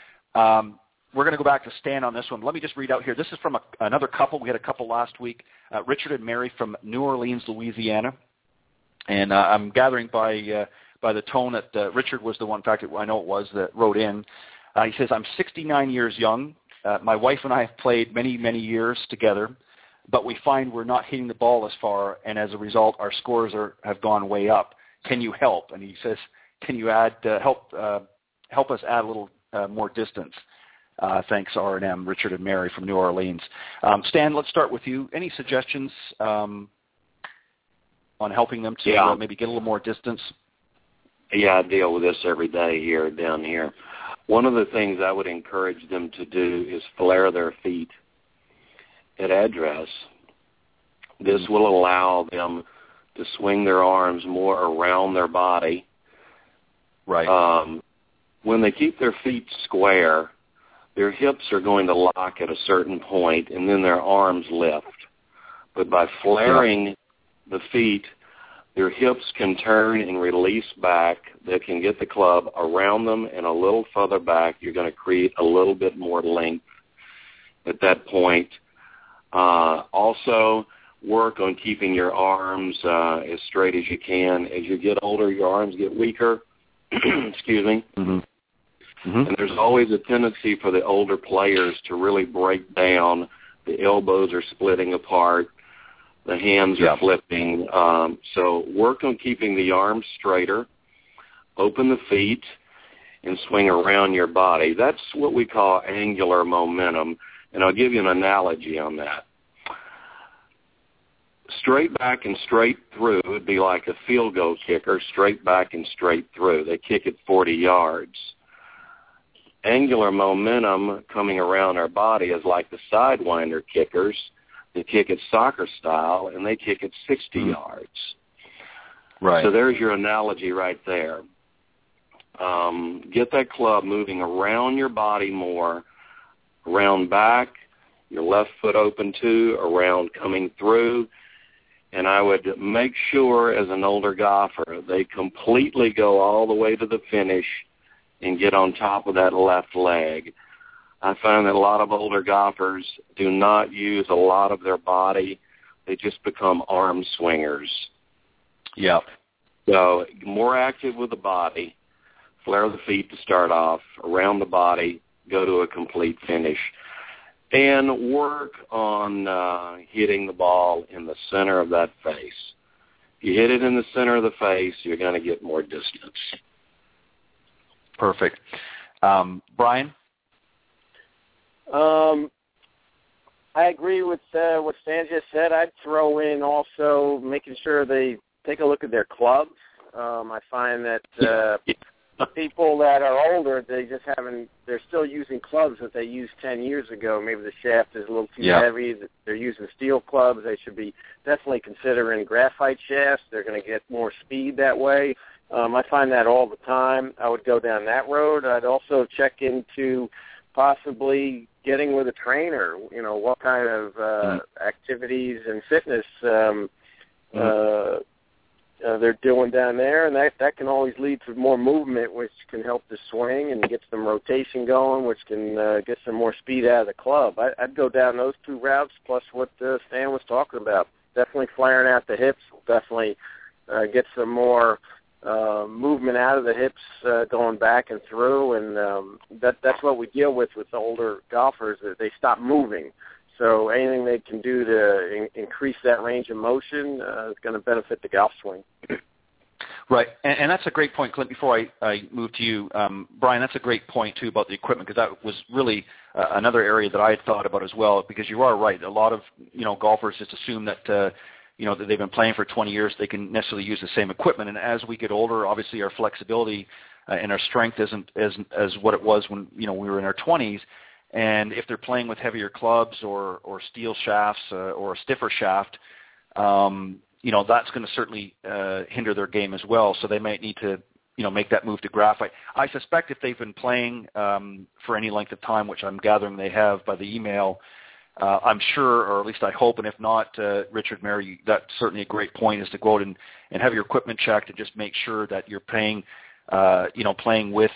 Um, We're going to go back to Stan on this one. Let me just read out here. This is from a, another couple. We had a couple last week, uh, Richard and Mary from New Orleans, Louisiana. And uh, I'm gathering by uh, by the tone that uh, Richard was the one, in fact, I know it was, that wrote in. Uh, he says, I'm sixty-nine years young. Uh, my wife and I have played many, many years together, but we find we're not hitting the ball as far, and as a result, our scores are have gone way up. Can you help? And he says, can you add uh, help uh, help us add a little uh, more distance? Uh, thanks, R and M, Richard and Mary from New Orleans. Um, Stan, let's start with you. Any suggestions um, on helping them to yeah. uh, maybe get a little more distance? Yeah, I deal with this every day here down here. one of the things I would encourage them to do is flare their feet at address. This will allow them to swing their arms more around their body. Right. Um, when they keep their feet square, their hips are going to lock at a certain point, and then their arms lift. But by flaring yeah. the feet, their hips can turn and release back. They can get the club around them and a little further back. You're going to create a little bit more length at that point. Uh, also, work on keeping your arms uh, as straight as you can. As you get older, your arms get weaker. Excuse me. Mm-hmm. Mm-hmm. And there's always a tendency for the older players to really break down. The elbows are splitting apart. The hands yeah. are flipping. Um, so work on keeping the arms straighter. Open the feet and swing around your body. That's what we call angular momentum. And I'll give you an analogy on that. Straight back and straight through would be like a field goal kicker, straight back and straight through. They kick it forty yards. Angular momentum coming around our body is like the sidewinder kickers. They kick it soccer style, and they kick it sixty mm. yards. Right. So there's your analogy right there. Um, get that club moving around your body more, around back, your left foot open too, around coming through. And I would make sure as an older golfer they completely go all the way to the finish and get on top of that left leg. I find that a lot of older golfers do not use a lot of their body. They just become arm swingers. Yep. So more active with the body, flare the feet to start off, around the body, go to a complete finish. And work on uh, hitting the ball in the center of that face. If you hit it in the center of the face, you're going to get more distance. Perfect. Um, Brian? Um, I agree with uh, what Stan just said. I'd throw in also making sure they take a look at their clubs. Um, I find that uh, people that are older, they just haven't, they're still using clubs that they used ten years ago. Maybe the shaft is a little too yeah. heavy. They're using steel clubs. They should be definitely considering graphite shafts. They're going to get more speed that way. Um, I find that all the time. I would go down that road. I'd also check into possibly getting with a trainer, you know, what kind of uh, mm-hmm. activities and fitness um, mm-hmm. uh, uh, they're doing down there, and that, that can always lead to more movement, which can help the swing and get some rotation going, which can uh, get some more speed out of the club. I, I'd go down those two routes, plus what uh, Stan was talking about. Definitely flaring out the hips will definitely uh, get some more uh, movement out of the hips uh, going back and through, and um, that that's what we deal with with older golfers, that they stop moving. So anything they can do to in- increase that range of motion uh, is going to benefit the golf swing. Right, and, and that's a great point, Clint. Before I, I move to you, um, Brian, that's a great point, too, about the equipment, because that was really uh, another area that I had thought about as well, because you are right. A lot of, you know, golfers just assume that, uh, you know, that they've been playing for twenty years, they can necessarily use the same equipment. And as we get older, obviously our flexibility uh, and our strength isn't as, as what it was when, you know, we were in our twenties. And if they're playing with heavier clubs or, or steel shafts uh, or a stiffer shaft, um, you know, that's going to certainly uh, hinder their game as well. So they might need to, you know, make that move to graphite. I suspect if they've been playing um, for any length of time, which I'm gathering they have by the email, uh, I'm sure, or at least I hope, and if not, uh, Richard, Mary, that's certainly a great point, is to go out and, and have your equipment checked and just make sure that you're playing, uh, you know, playing with,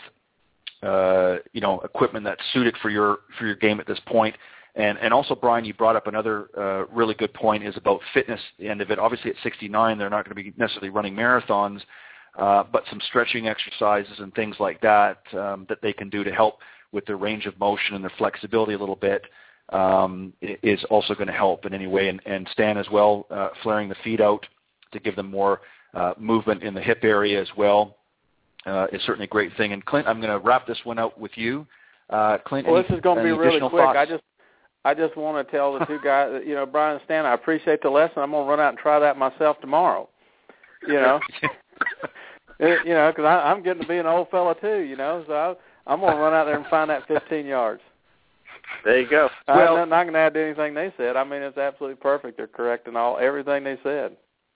Uh, you know, equipment that's suited for your for your game at this point. And and also, Brian, you brought up another uh, really good point, is about fitness, the end of it. Obviously, at sixty-nine, they're not going to be necessarily running marathons, uh, but some stretching exercises and things like that um, that they can do to help with their range of motion and their flexibility a little bit um, is also going to help in any way. And, and Stan as well, uh, flaring the feet out to give them more uh, movement in the hip area as well. Uh, is certainly a great thing. And Clint, I'm going to wrap this one out with you. Uh, Clint, well, any, this is going to be really quick. Thoughts? I just, I just want to tell the two guys, you know, Brian and Stan, I appreciate the lesson. I'm going to run out and try that myself tomorrow. You know, It, you know, because I'm getting to be an old fella too, you know, so I, I'm going to run out there and find that fifteen yards. There you go. Well, I'm not going to add to anything they said. I mean, it's absolutely perfect. They're correct in all everything they said.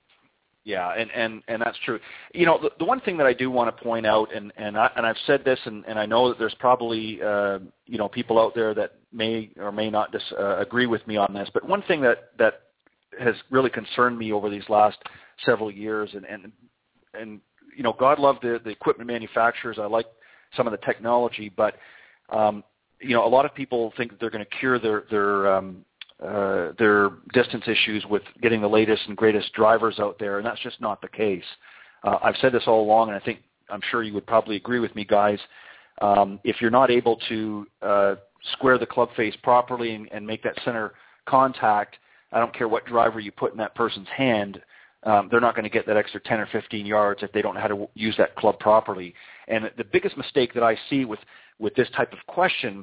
Yeah, and, and, and that's true. You know, the, the one thing that I do want to point out, and, and, I, and I've said this, and, and I know that there's probably, uh, you know, people out there that may or may not dis, uh, agree with me on this, but one thing that, that has really concerned me over these last several years, and, and, and you know, God love the, the equipment manufacturers. I like some of the technology, but, um, you know, a lot of people think that they're going to cure their their um, uh, their distance issues with getting the latest and greatest drivers out there, and that's just not the case. Uh, I've said this all along, and I think I'm sure you would probably agree with me, guys. Um, if you're not able to uh, square the club face properly and, and make that center contact, I don't care what driver you put in that person's hand, um, they're not going to get that extra ten or fifteen yards if they don't know how to use that club properly. And the biggest mistake that I see with, with this type of question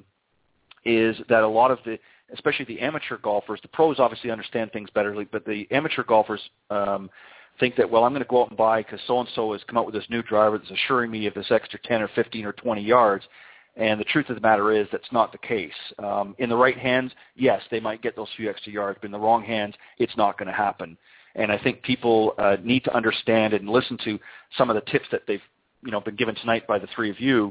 is that a lot of the, especially the amateur golfers, the pros obviously understand things better, but the amateur golfers um, think that, well, I'm going to go out and buy because so-and-so has come out with this new driver that's assuring me of this extra ten or fifteen or twenty yards. And the truth of the matter is that's not the case. Um, in the right hands, yes, they might get those few extra yards, but in the wrong hands, it's not going to happen. And I think people uh, need to understand and listen to some of the tips that they've, you know, been given tonight by the three of you,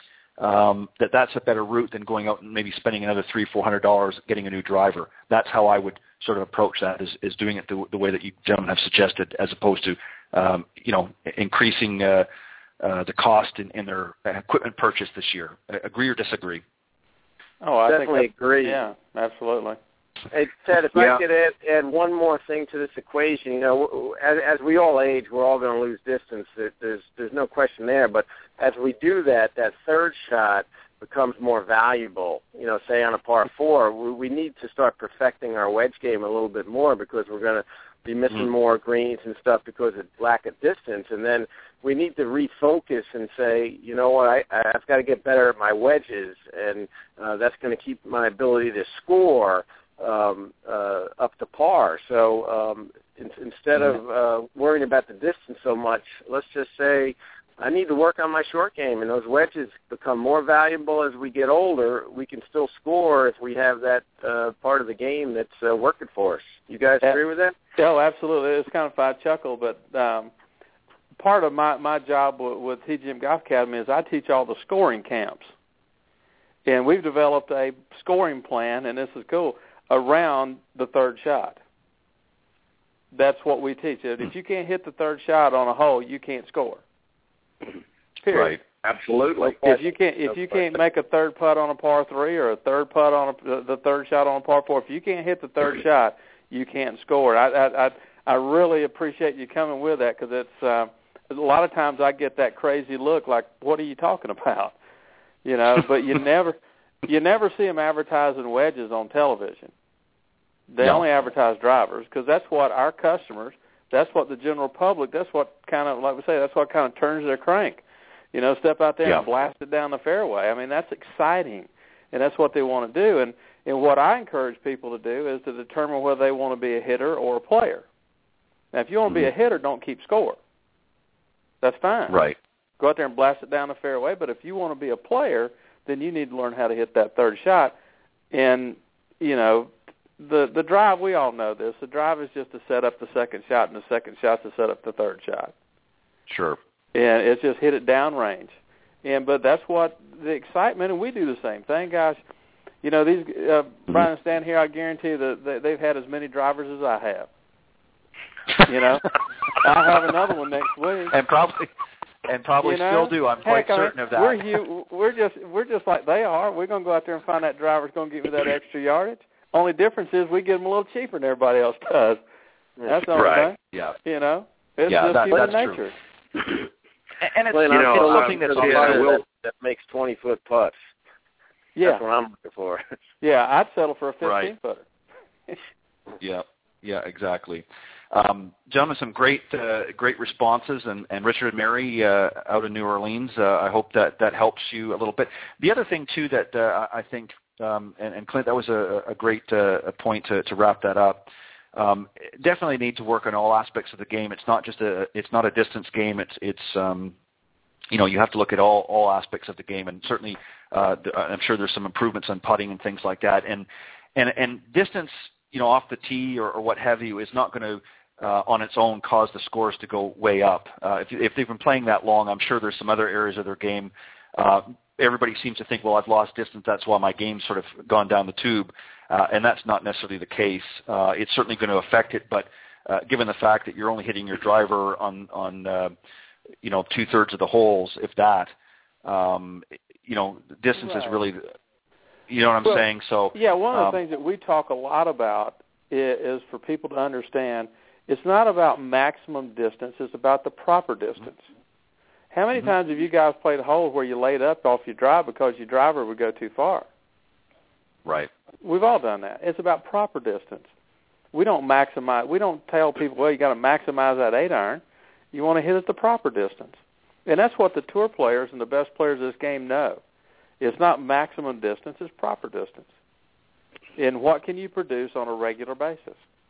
um, that that's a better route than going out and maybe spending another three, four hundred dollars getting a new driver. That's how I would sort of approach that, is, is doing it the, the way that you gentlemen have suggested, as opposed to, um, you know, increasing uh, uh, the cost in, in their equipment purchase this year. Agree or disagree? Oh, I definitely think agree. Yeah, absolutely. Hey, Ted, if yeah. I could add, add one more thing to this equation, you know, as, as we all age, we're all going to lose distance. There's there's no question there. But as we do that, that third shot becomes more valuable. You know, say on a par four, we, we need to start perfecting our wedge game a little bit more, because we're going to be missing mm-hmm. more greens and stuff because of lack of distance. And then we need to refocus and say, you know what, I, I've got to get better at my wedges, and uh, that's going to keep my ability to score Um, uh, up to par. So um, in, instead of uh, worrying about the distance so much, let's just say I need to work on my short game, and those wedges become more valuable as we get older. We can still score if we have that uh, part of the game that's uh, working for us. You guys agree with that? Oh, absolutely. It's kind of a chuckle, but um, part of my, my job with, with T G M Golf Academy is I teach all the scoring camps. And we've developed a scoring plan, and this is cool, around the third shot. That's what we teach. If you can't hit the third shot on a hole, you can't score. Period. Right. Absolutely. If you can't, if you can't make a third putt on a par three or a third putt on a, the third shot on a par four, if you can't hit the third shot, you can't score. I I I, I really appreciate you coming with that, because it's uh, a lot of times I get that crazy look like, what are you talking about? You know, but you never. You never see them advertising wedges on television. They no. only advertise drivers, because that's what our customers, that's what the general public, that's what kind of, like we say, that's what kind of turns their crank. You know, step out there yeah. and blast it down the fairway. I mean, that's exciting, and that's what they want to do. And, and what I encourage people to do is to determine whether they want to be a hitter or a player. Now, if you want to mm-hmm. be a hitter, don't keep score. That's fine. Right. Go out there and blast it down the fairway. But if you want to be a player, then you need to learn how to hit that third shot. And, you know, the the drive, we all know this. The drive is just to set up the second shot, and the second shot to set up the third shot. Sure. And it's just hit it downrange. And but that's what the excitement, and we do the same thing, guys. You know, these uh, Brian and Stan here, I guarantee that they, they've had as many drivers as I have. You know, I'll have another one next week. And probably... And probably you know? still do. I'm quite Heck, certain I mean, of that. We're, you, we're just we're just like they are. We're going to go out there and find that driver's going to give me that extra yardage. Only difference is we get them a little cheaper than everybody else does. That's the only right. thing. Yeah. You know, it's yeah, just that, human that's nature. True. and it's, Well, you know, it's it's something that's that's yeah, yeah, that, that makes twenty-foot putts. Yeah. That's what I'm looking for. Yeah, I'd settle for a fifteen-footer. Right. yeah, yeah, exactly. Um, gentlemen, some great uh, great responses, and, and Richard and Mary uh, out in New Orleans. Uh, I hope that, that helps you a little bit. The other thing, too, that uh, I think, um, and, and Clint, that was a, a great uh, a point to, to wrap that up. um, definitely need to work on all aspects of the game. It's not just a it's not a distance game. It's it's um, you know, you have to look at all all aspects of the game, and certainly uh, I'm sure there's some improvements on putting and things like that. And and and distance, you know, off the tee or, or what have you, is not going to uh, on its own cause the scores to go way up. Uh, if if they've been playing that long, I'm sure there's some other areas of their game. Uh, everybody seems to think, well, I've lost distance, that's why my game's sort of gone down the tube, uh, and that's not necessarily the case. Uh, it's certainly going to affect it, but uh, given the fact that you're only hitting your driver on on uh, you know, two-thirds of the holes, if that, um, you know, distance right. is really, you know what I'm well, saying? So yeah, one of the um, things that we talk a lot about is, is for people to understand, it's not about maximum distance, it's about the proper distance. How many mm-hmm. times have you guys played holes where you laid up off your drive because your driver would go too far? Right. We've all done that. It's about proper distance. We don't maximize, we don't tell people, well, you got to maximize that eight iron. You want to hit at the proper distance. And that's what the tour players and the best players of this game know. It's not maximum distance, it's proper distance. And what can you produce on a regular basis?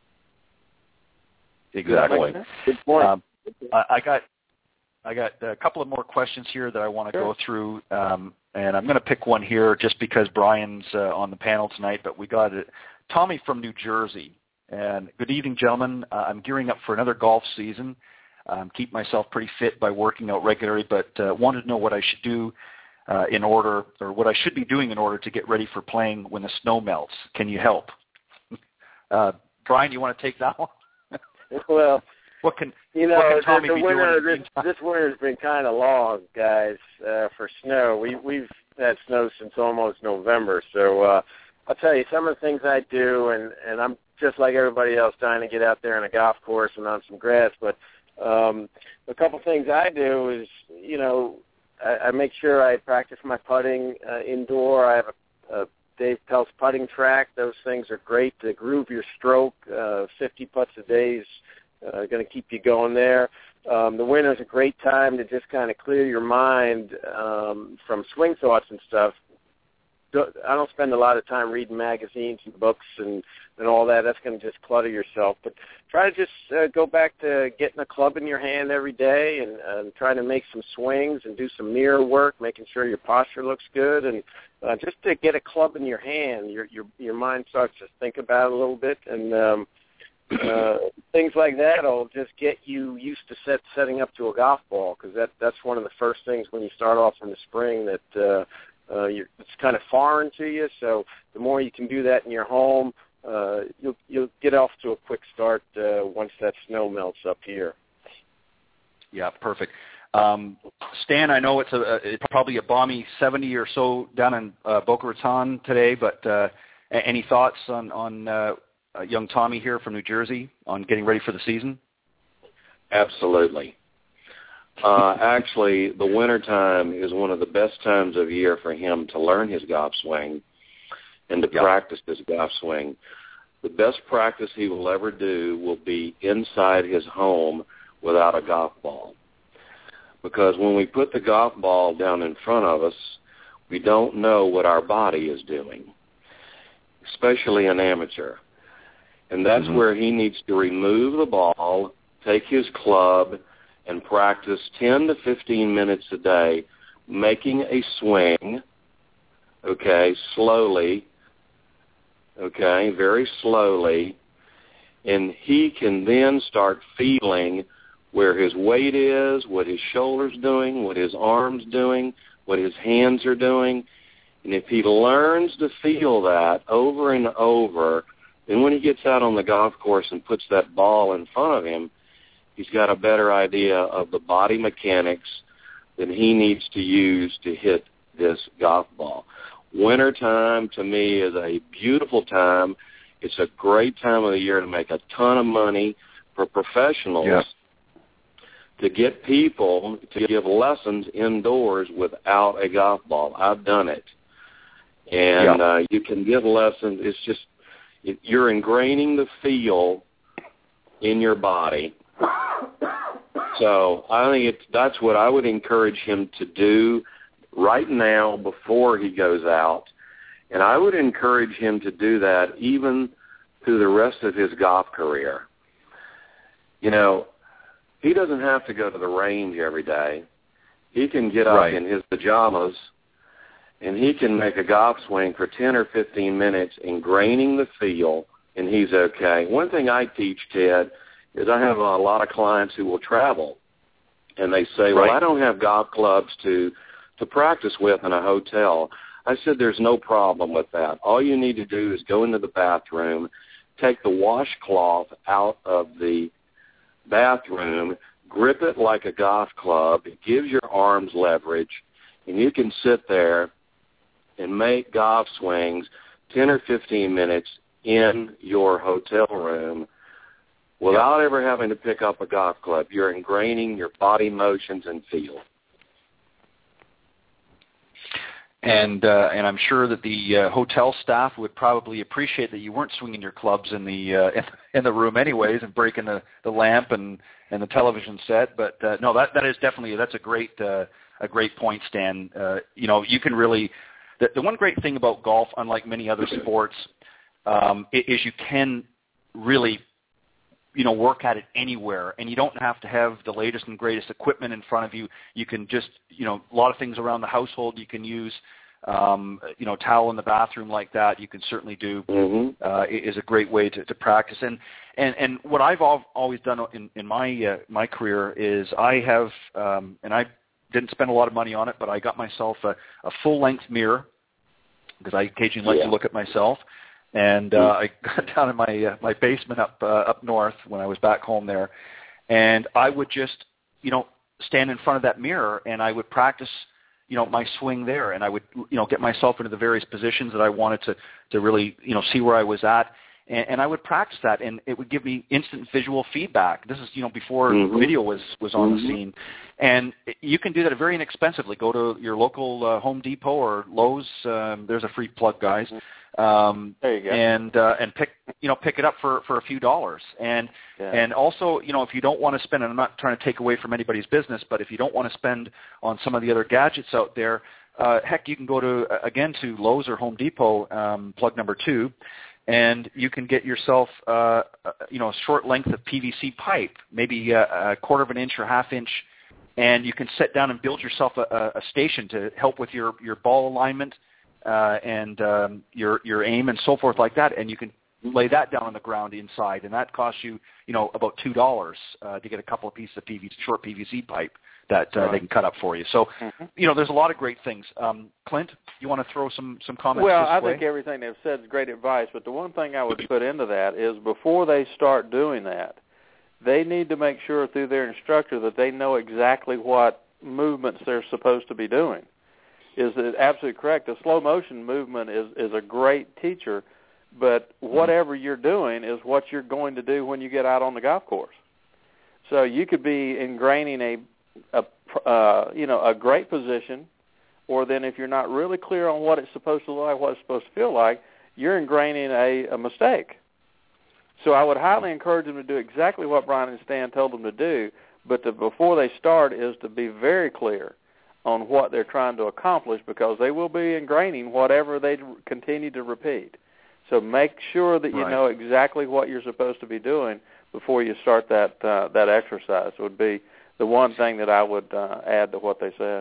Exactly. Good point. Um, I, I got I got a couple of more questions here that I want to sure. go through, um, and I'm going to pick one here just because Brian's uh, on the panel tonight, but we got it. Tommy from New Jersey. And good evening, gentlemen. Uh, I'm gearing up for another golf season. Um, keep myself pretty fit by working out regularly, but uh, wanted to know what I should do uh, in order, or what I should be doing in order to get ready for playing when the snow melts. Can you help? Uh, Brian, you want to take that one? Well, what can you know, what can Tommy the, the be winter, doing? This, this winter's been kind of long, guys, uh, for snow. We we've had snow since almost November, so uh, I'll tell you some of the things I do, and and I'm just like everybody else, dying to get out there on a golf course and on some grass, but. Um, a couple things I do is, you know, I, I make sure I practice my putting uh, indoor. I have a, a Dave Peltz putting track. Those things are great to groove your stroke. Uh, fifty putts a day is uh, going to keep you going there. Um, the winter's a great time to just kind of clear your mind um, from swing thoughts and stuff. I don't spend a lot of time reading magazines and books and, and all that. That's going to just clutter yourself. But try to just uh, go back to getting a club in your hand every day and uh, trying to make some swings and do some mirror work, making sure your posture looks good. And uh, just to get a club in your hand, your your your mind starts to think about it a little bit. And um, uh, things like that will just get you used to set, setting up to a golf ball, because that, that's one of the first things when you start off in the spring that uh, – Uh, you're, it's kind of foreign to you, so the more you can do that in your home, uh, you'll, you'll get off to a quick start uh, once that snow melts up here. Yeah, perfect. Um, Stan, I know it's a it's probably a balmy seventy or so down in uh, Boca Raton today, but uh, any thoughts on, on uh, young Tommy here from New Jersey on getting ready for the season? Absolutely. Uh, actually, the wintertime is one of the best times of year for him to learn his golf swing and to yep. practice his golf swing. The best practice he will ever do will be inside his home without a golf ball. Because when we put the golf ball down in front of us, we don't know what our body is doing, especially an amateur. And that's mm-hmm. where he needs to remove the ball, take his club, and practice ten to fifteen minutes a day, making a swing, okay, slowly, okay, very slowly, and he can then start feeling where his weight is, what his shoulder's doing, what his arm's doing, what his hands are doing, and if he learns to feel that over and over, then when he gets out on the golf course and puts that ball in front of him, he's got a better idea of the body mechanics that he needs to use to hit this golf ball. Wintertime, to me, is a beautiful time. It's a great time of the year to make a ton of money for professionals yeah. to get people to give lessons indoors without a golf ball. I've done it. And yeah. uh, you can give lessons. It's just you're ingraining the feel in your body. So I think it's, that's what I would encourage him to do right now before he goes out. And I would encourage him to do that even through the rest of his golf career. You know, he doesn't have to go to the range every day. He can get up right. in his pajamas, and he can make a golf swing for ten or fifteen minutes, ingraining the feel, and he's okay. One thing I teach, Ted, is I have a lot of clients who will travel, and they say, well, right. I don't have golf clubs to, to practice with in a hotel. I said, there's no problem with that. All you need to do is go into the bathroom, take the washcloth out of the bathroom, grip it like a golf club. It gives your arms leverage, and you can sit there and make golf swings ten or fifteen minutes in your hotel room without ever having to pick up a golf club. You're ingraining your body motions and feel. And uh, and I'm sure that the uh, hotel staff would probably appreciate that you weren't swinging your clubs in the uh, in the room anyways and breaking the, the lamp and, and the television set. But uh, no, that that is definitely that's a great uh, a great point, Stan. Uh, you know, you can really the, the one great thing about golf, unlike many other sports, um, is you can really you know work at it anywhere, and you don't have to have the latest and greatest equipment in front of you. You can just you know a lot of things around the household you can use. Um, you know, towel in the bathroom like that, you can certainly do, mm-hmm. uh, is a great way to, to practice. And, and, and what I've always done in, in my, uh, my career is I have, um, and I didn't spend a lot of money on it, but I got myself a, a full-length mirror because I occasionally like yeah. to look at myself. And uh, I got down in my, uh, my basement up, uh, up north when I was back home there. And I would just, you know, stand in front of that mirror and I would practice you know, my swing there, and I would, you know, get myself into the various positions that I wanted to, to really, you know, see where I was at, and, and I would practice that, and it would give me instant visual feedback. This is, you know, before mm-hmm. video was, was on mm-hmm. the scene, and you can do that very inexpensively. Go to your local uh, Home Depot or Lowe's. Um, there's a free plug, guys. Um, there you go. And uh, and pick you know pick it up for, for a few dollars. And yeah. and also you know if you don't want to spend, and I'm not trying to take away from anybody's business, but if you don't want to spend on some of the other gadgets out there, uh, heck, you can go to again to Lowe's or Home Depot, um, plug number two, and you can get yourself uh, you know a short length of P V C pipe, maybe a, a quarter of an inch or half inch, and you can sit down and build yourself a, a station to help with your, your ball alignment. Uh, and um, your your aim and so forth like that, and you can lay that down on the ground inside, and that costs you, you know, about two dollars uh, to get a couple of pieces of P V C, short P V C pipe that uh, right. they can cut up for you. So, mm-hmm. you know, there's a lot of great things. Um, Clint, you want to throw some some comments? Well, this I way? think everything they've said is great advice, but the one thing I would put into that is before they start doing that, they need to make sure through their instructor that they know exactly what movements they're supposed to be doing. Is it absolutely correct? The slow motion movement is, is a great teacher, but whatever you're doing is what you're going to do when you get out on the golf course. So you could be ingraining a, a uh, you know, a great position, or then if you're not really clear on what it's supposed to look like, what it's supposed to feel like, you're ingraining a, a mistake. So I would highly encourage them to do exactly what Brian and Stan told them to do, but to, before they start is to be very clear on what they're trying to accomplish, because they will be ingraining whatever they continue to repeat. So make sure that you right. know exactly what you're supposed to be doing before you start that uh, that exercise would be the one thing that I would uh, add to what they said.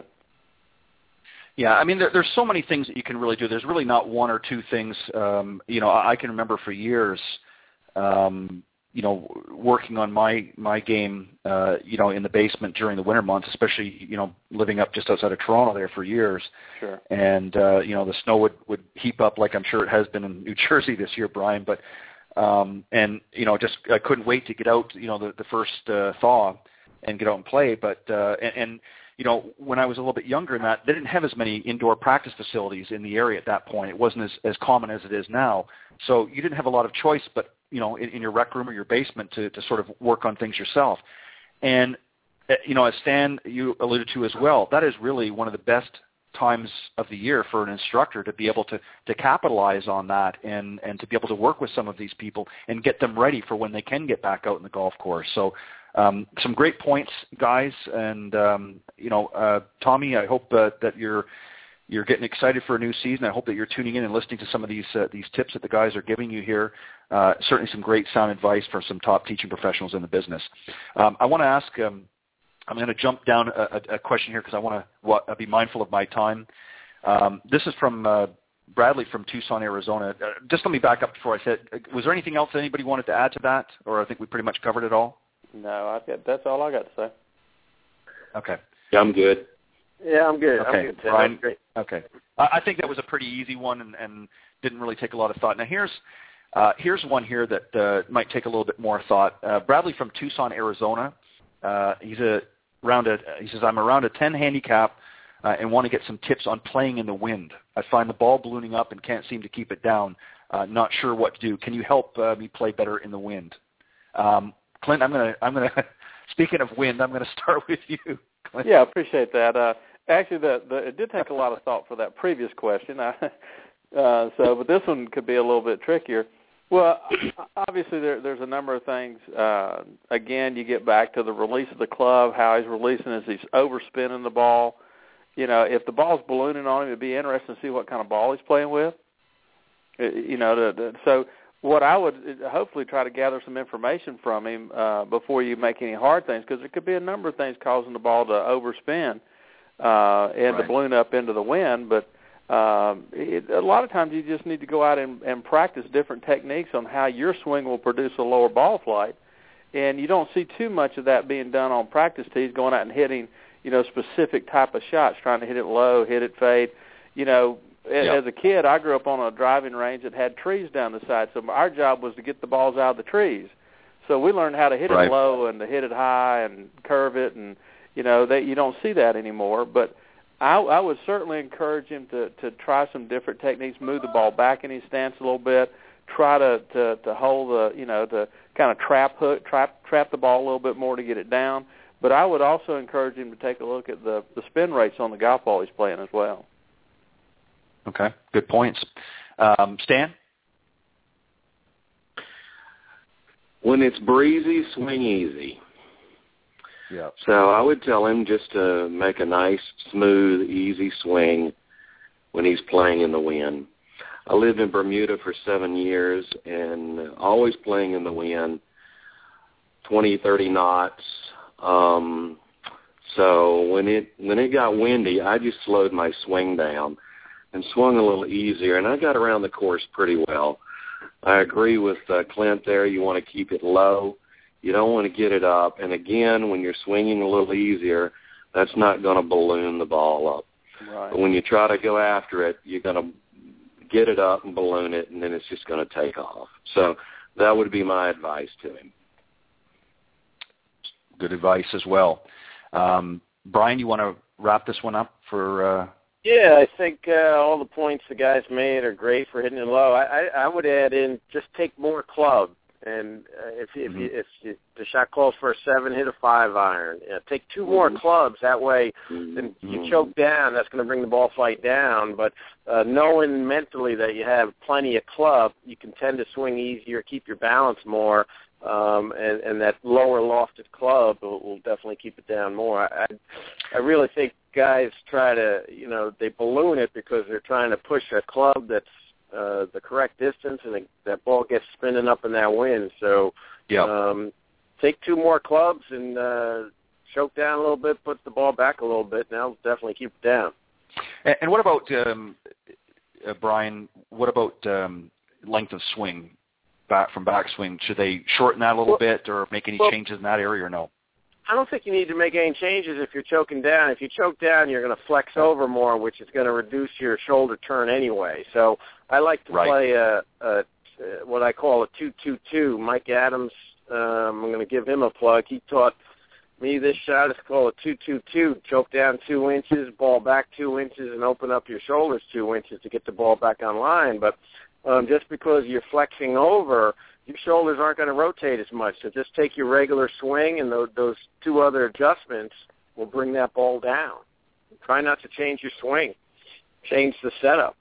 Yeah, I mean, there, there's so many things that you can really do. There's really not one or two things. Um, you know, I, I can remember for years, um, you know, working on my my game, uh, you know, in the basement during the winter months, especially, you know, living up just outside of Toronto there for years. Sure. And, uh, you know, the snow would, would heap up like I'm sure it has been in New Jersey this year, Brian. But, um, and, you know, just I couldn't wait to get out, you know, the, the first uh, thaw and get out and play. But, uh, and, and, you know, when I was a little bit younger than that, they didn't have as many indoor practice facilities in the area at that point. It wasn't as, as common as it is now. So you didn't have a lot of choice, but, you know, in, in your rec room or your basement to, to sort of work on things yourself. And, you know, as Stan, you alluded to as well, that is really one of the best times of the year for an instructor to be able to, to capitalize on that and, and to be able to work with some of these people and get them ready for when they can get back out in the golf course. So um, some great points, guys. And, um, you know, uh, Tommy, I hope uh, that you're you're getting excited for a new season. I hope that you're tuning in and listening to some of these uh, these tips that the guys are giving you here. Uh, certainly some great sound advice from some top teaching professionals in the business. Um, I want to ask, um, I'm going to jump down a, a question here because I want to be mindful of my time. Um, this is from uh, Bradley from Tucson, Arizona. Uh, just let me back up before I said, was there anything else that anybody wanted to add to that, or I think we pretty much covered it all? No, I've got, that's all I got to say. Okay. Yeah, I'm good. Yeah, I'm good. Okay, I'm good, Ted. Brian. Great. Okay. I, I think that was a pretty easy one and, and didn't really take a lot of thought. Now, here's uh, here's one here that uh, might take a little bit more thought. Uh, Bradley from Tucson, Arizona. Uh, he's a around a. He says, I'm around a ten handicap uh, and want to get some tips on playing in the wind. I find the ball ballooning up and can't seem to keep it down. Uh, not sure what to do. Can you help uh, me play better in the wind? Um, Clint, I'm gonna I'm gonna. Speaking of wind, I'm gonna start with you. Clint. Yeah, I appreciate that. Uh, actually, the, the, it did take a lot of thought for that previous question. I, uh, so, but this one could be a little bit trickier. Well, obviously, there, there's a number of things. Uh, again, you get back to the release of the club, how he's releasing as he's overspinning the ball. You know, if the ball's ballooning on him, it'd be interesting to see what kind of ball he's playing with. You know, to, to, so what I would hopefully try to gather some information from him uh, before you make any hard things, because there could be a number of things causing the ball to overspin uh, and right. to balloon up into the wind. But um, it, a lot of times you just need to go out and, and practice different techniques on how your swing will produce a lower ball flight. And you don't see too much of that being done on practice tees, going out and hitting, you know, specific type of shots, trying to hit it low, hit it fade. You know, Yep. As a kid, I grew up on a driving range that had trees down the side, so our job was to get the balls out of the trees. So we learned how to hit right. it low and to hit it high and curve it, and you know that you don't see that anymore. But I, I would certainly encourage him to to try some different techniques, move the ball back in his stance a little bit, try to to, to hold the you know to kind of trap hook trap trap the ball a little bit more to get it down. But I would also encourage him to take a look at the the spin rates on the golf ball he's playing as well. Okay, good points. Um, Stan? When it's breezy, swing easy. Yeah. So I would tell him just to make a nice, smooth, easy swing when he's playing in the wind. I lived in Bermuda for seven years and always playing in the wind, twenty, thirty knots. Um, so when it when it got windy, I just slowed my swing down and swung a little easier, and I got around the course pretty well. I agree with uh, Clint there. You want to keep it low. You don't want to get it up. And, again, when you're swinging a little easier, that's not going to balloon the ball up. Right. But when you try to go after it, you're going to get it up and balloon it, and then it's just going to take off. So that would be my advice to him. Good advice as well. Um, Brian, you want to wrap this one up for uh, – Yeah, I think uh, all the points the guys made are great for hitting it low. I, I, I would add in just take more club, and uh, if if, mm-hmm. you, if you, the shot calls for a seven, hit a five iron. You know, take two more mm-hmm. clubs. That way, then you mm-hmm. choke down. That's going to bring the ball flight down. But uh, knowing mentally that you have plenty of club, you can tend to swing easier, keep your balance more. Um, and, and that lower lofted club will, will definitely keep it down more. I, I really think guys try to, you know, they balloon it because they're trying to push a club that's uh, the correct distance, and it, that ball gets spinning up in that wind. So yeah. um, take two more clubs and uh, choke down a little bit, put the ball back a little bit, and that'll definitely keep it down. And, and what about, um, uh, Brian, what about um, length of swing? Back from backswing, should they shorten that a little well, bit or make any well, changes in that area or no? I don't think you need to make any changes if you're choking down. If you choke down, you're going to flex over more, which is going to reduce your shoulder turn anyway. So I like to right. play a, a, a what I call a two two two. Mike Adams, um, I'm going to give him a plug. He taught me this shot. It's called a two two two. Choke down two inches, ball back two inches, and open up your shoulders two inches to get the ball back on line. But Um, just because you're flexing over, your shoulders aren't going to rotate as much. So just take your regular swing, and those, those two other adjustments will bring that ball down. Try not to change your swing. Change the setup.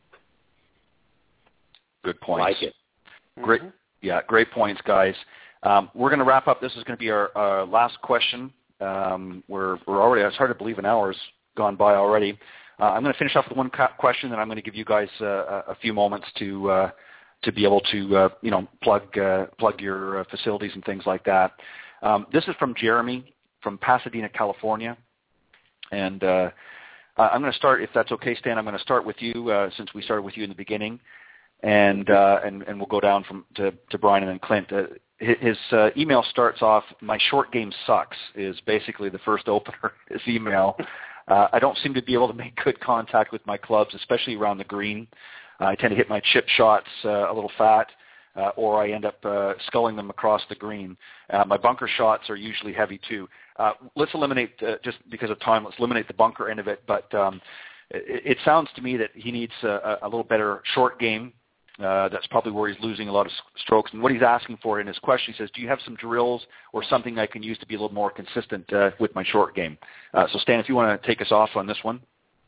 Good points. Like it. Great, mm-hmm. yeah, great points, guys. Um, we're going to wrap up. This is going to be our, our last question. Um, we're we're already. It's hard to believe an hour's gone by already. Uh, I'm going to finish off with one ca- question, and I'm going to give you guys uh, a few moments to uh, to be able to uh, you know plug uh, plug your uh, facilities and things like that. Um, this is from Jeremy from Pasadena, California, and uh, I'm going to start, if that's okay, Stan. I'm going to start with you uh, since we started with you in the beginning, and uh, and and we'll go down from to, to Brian and then Clint. Uh, his uh, email starts off, "My short game sucks," is basically the first opener. His email. Uh, I don't seem to be able to make good contact with my clubs, especially around the green. Uh, I tend to hit my chip shots uh, a little fat, uh, or I end up uh, sculling them across the green. Uh, my bunker shots are usually heavy too. Uh, let's eliminate, uh, just because of time, let's eliminate the bunker end of it. But um, it, it sounds to me that he needs a, a little better short game. Uh, that's probably where he's losing a lot of strokes. And what he's asking for in his question, he says, do you have some drills or something I can use to be a little more consistent uh, with my short game? Uh, so, Stan, if you want to take us off on this one.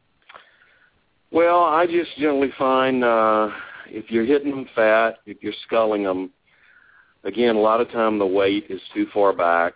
Well, I just generally find uh, if you're hitting them fat, if you're sculling them, again, a lot of time the weight is too far back.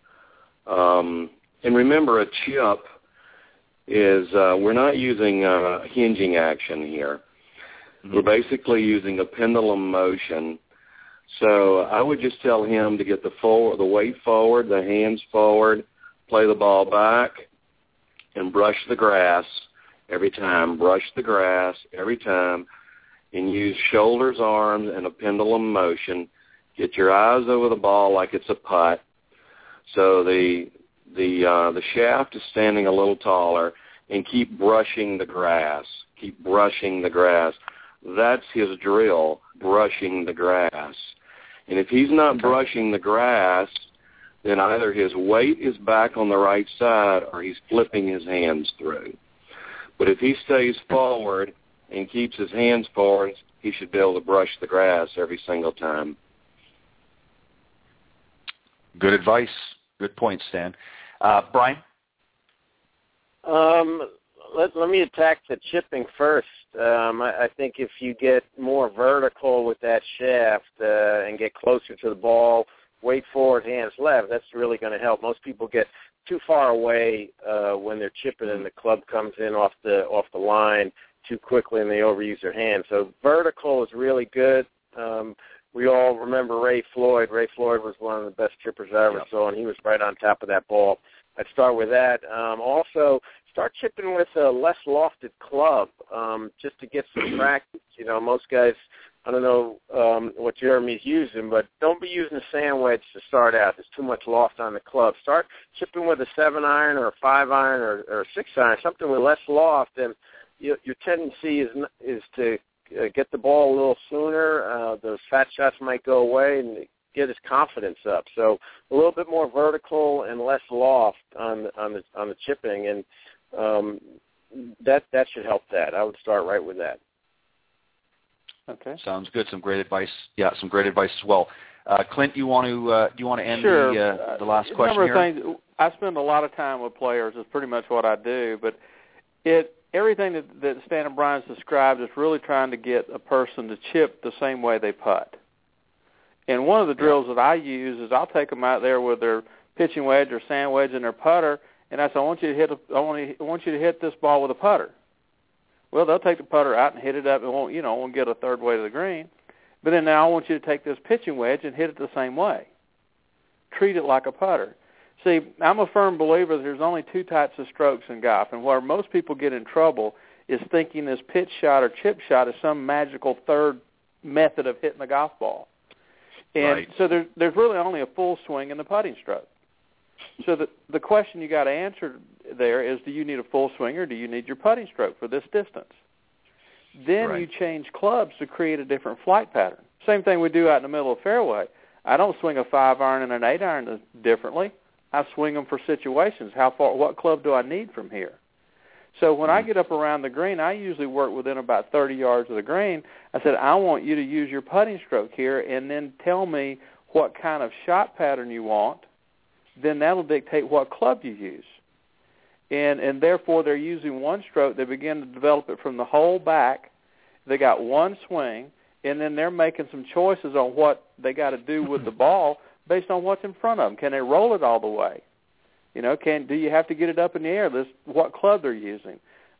Um, and remember, a chip is, uh, we're not using uh, hinging action here. We're basically using a pendulum motion. So I would just tell him to get the forward, the weight forward, the hands forward, play the ball back, and brush the grass every time. Brush the grass every time, and use shoulders, arms, and a pendulum motion. Get your eyes over the ball like it's a putt. So the the uh, the shaft is standing a little taller, and keep brushing the grass. Keep brushing the grass. That's his drill, brushing the grass. And if he's not brushing the grass, then either his weight is back on the right side or he's flipping his hands through. But if he stays forward and keeps his hands forward, he should be able to brush the grass every single time. Good advice. Good point, Stan. Uh, Brian? Um, let, let me attack the chipping first. Um, I, I think if you get more vertical with that shaft uh, and get closer to the ball, weight forward, hands left, that's really going to help. Most people get too far away uh, when they're chipping and the club comes in off the off the line too quickly and they overuse their hands. So vertical is really good. Um, we all remember Ray Floyd. Ray Floyd was one of the best chippers I ever yep. saw, and he was right on top of that ball. I'd start with that. Um, also, start chipping with a less lofted club um, just to get some practice. You know, most guys, I don't know um, what Jeremy's using, but don't be using a sand wedge to start out. There's too much loft on the club. Start chipping with a seven iron or a five iron or, or a six iron, something with less loft, and you, your tendency is is to uh, get the ball a little sooner. Uh, those fat shots might go away, and get his confidence up. So a little bit more vertical and less loft on the, on the on the chipping, and um, that that should help that. I would start right with that. Okay, sounds good. Some great advice. Yeah, some great advice as well. Uh, Clint, you want to uh, do you want to end sure. the uh, the last a question number here? Of things. I spend a lot of time with players. Is pretty much what I do, but it everything that, that Stan and Brian's described is really trying to get a person to chip the same way they putt. And one of the drills that I use is I'll take them out there with their pitching wedge or sand wedge and their putter, and I say, I want you to hit, a, I want, to, I want you to hit this ball with a putter. Well, they'll take the putter out and hit it up, and won't, you know, won't get a third way to the green. But then now I want you to take this pitching wedge and hit it the same way. Treat it like a putter. See, I'm a firm believer that there's only two types of strokes in golf, and where most people get in trouble is thinking this pitch shot or chip shot is some magical third method of hitting the golf ball. And right. so there, there's really only a full swing in the putting stroke. So the the question you got to answer there is, do you need a full swing or do you need your putting stroke for this distance? Then right. you change clubs to create a different flight pattern. Same thing we do out in the middle of the fairway. I don't swing a five iron and an eight iron differently. I swing them for situations. How far? What club do I need from here? So when I get up around the green, I usually work within about thirty yards of the green. I said, I want you to use your putting stroke here and then tell me what kind of shot pattern you want. Then that will dictate what club you use. And and therefore they're using one stroke. They begin to develop it from the whole back. They got one swing, and then they're making some choices on what they got to do with the ball based on what's in front of them. Can they roll it all the way? You know, can do you have to get it up in the air? This what club they're using.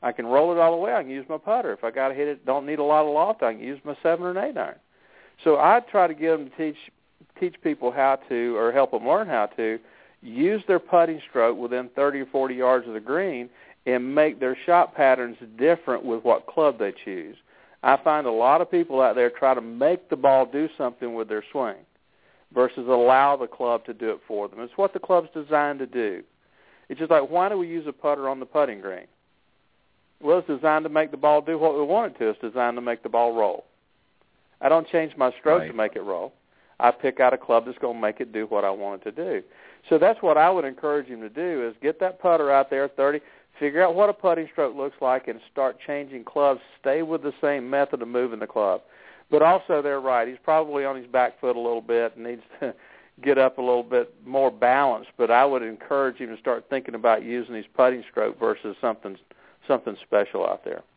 I can roll it all the way. I can use my putter. If I got to hit it, don't need a lot of loft, I can use my seven or an eight iron. So I try to get them to teach teach people how to, or help them learn how to, use their putting stroke within thirty or forty yards of the green and make their shot patterns different with what club they choose. I find a lot of people out there try to make the ball do something with their swing versus allow the club to do it for them. It's what the club's designed to do. It's just like, why do we use a putter on the putting green? Well, it's designed to make the ball do what we want it to. It's designed to make the ball roll. I don't change my stroke right. to make it roll. I pick out a club that's going to make it do what I want it to do. So that's what I would encourage him to do, is get that putter out there, thirty, figure out what a putting stroke looks like, and start changing clubs. Stay with the same method of moving the club. But also, they're right. He's probably on his back foot a little bit and needs to get up a little bit more balanced. But I would encourage him to start thinking about using his putting stroke versus something something special out there.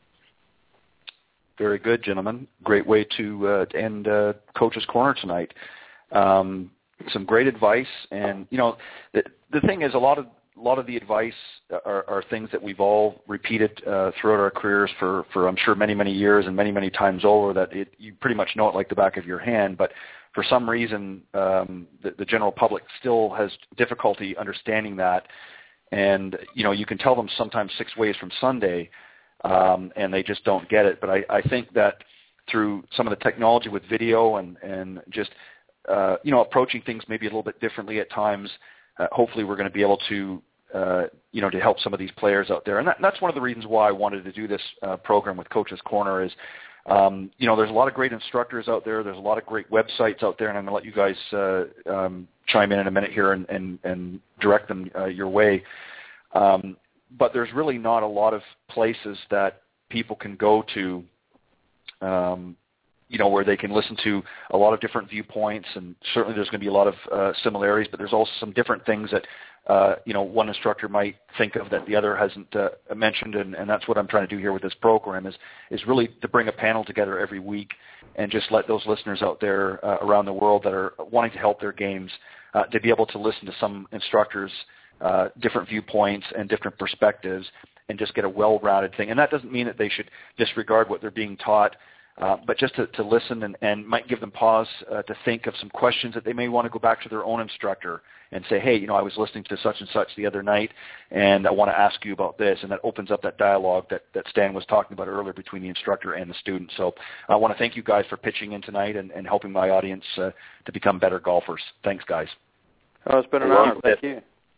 Very good, gentlemen. Great way to uh, end uh, Coach's Corner tonight. Um, some great advice, and you know, the, the thing is, a lot of a lot of the advice are, are things that we've all repeated uh, throughout our careers for, for I'm sure many many years and many many times over. That it, you pretty much know it like the back of your hand, but for some reason, um, the, the general public still has difficulty understanding that. And you know, you can tell them sometimes six ways from Sunday. Um, and they just don't get it. But I, I think that through some of the technology with video and, and just, uh, you know, approaching things maybe a little bit differently at times, uh, hopefully we're going to be able to, uh, you know, to help some of these players out there. And that, that's one of the reasons why I wanted to do this uh, program with Coach's Corner is, um, you know, there's a lot of great instructors out there. There's a lot of great websites out there, and I'm going to let you guys uh, um, chime in in a minute here and, and, and direct them uh, your way. Um, But there's really not a lot of places that people can go to, um, you know, where they can listen to a lot of different viewpoints. And certainly there's going to be a lot of uh, similarities, but there's also some different things that, uh, you know, one instructor might think of that the other hasn't uh, mentioned. And, and that's what I'm trying to do here with this program is, is really to bring a panel together every week and just let those listeners out there uh, around the world that are wanting to help their games uh, to be able to listen to some instructors Uh, different viewpoints and different perspectives and just get a well-rounded thing. And that doesn't mean that they should disregard what they're being taught, uh, but just to, to listen and, and might give them pause uh, to think of some questions that they may want to go back to their own instructor and say, hey, you know, I was listening to such and such the other night, and I want to ask you about this. And that opens up that dialogue that, that Stan was talking about earlier between the instructor and the student. So I want to thank you guys for pitching in tonight and, and helping my audience uh, to become better golfers. Thanks, guys. Oh, it's been an honor. Thank you.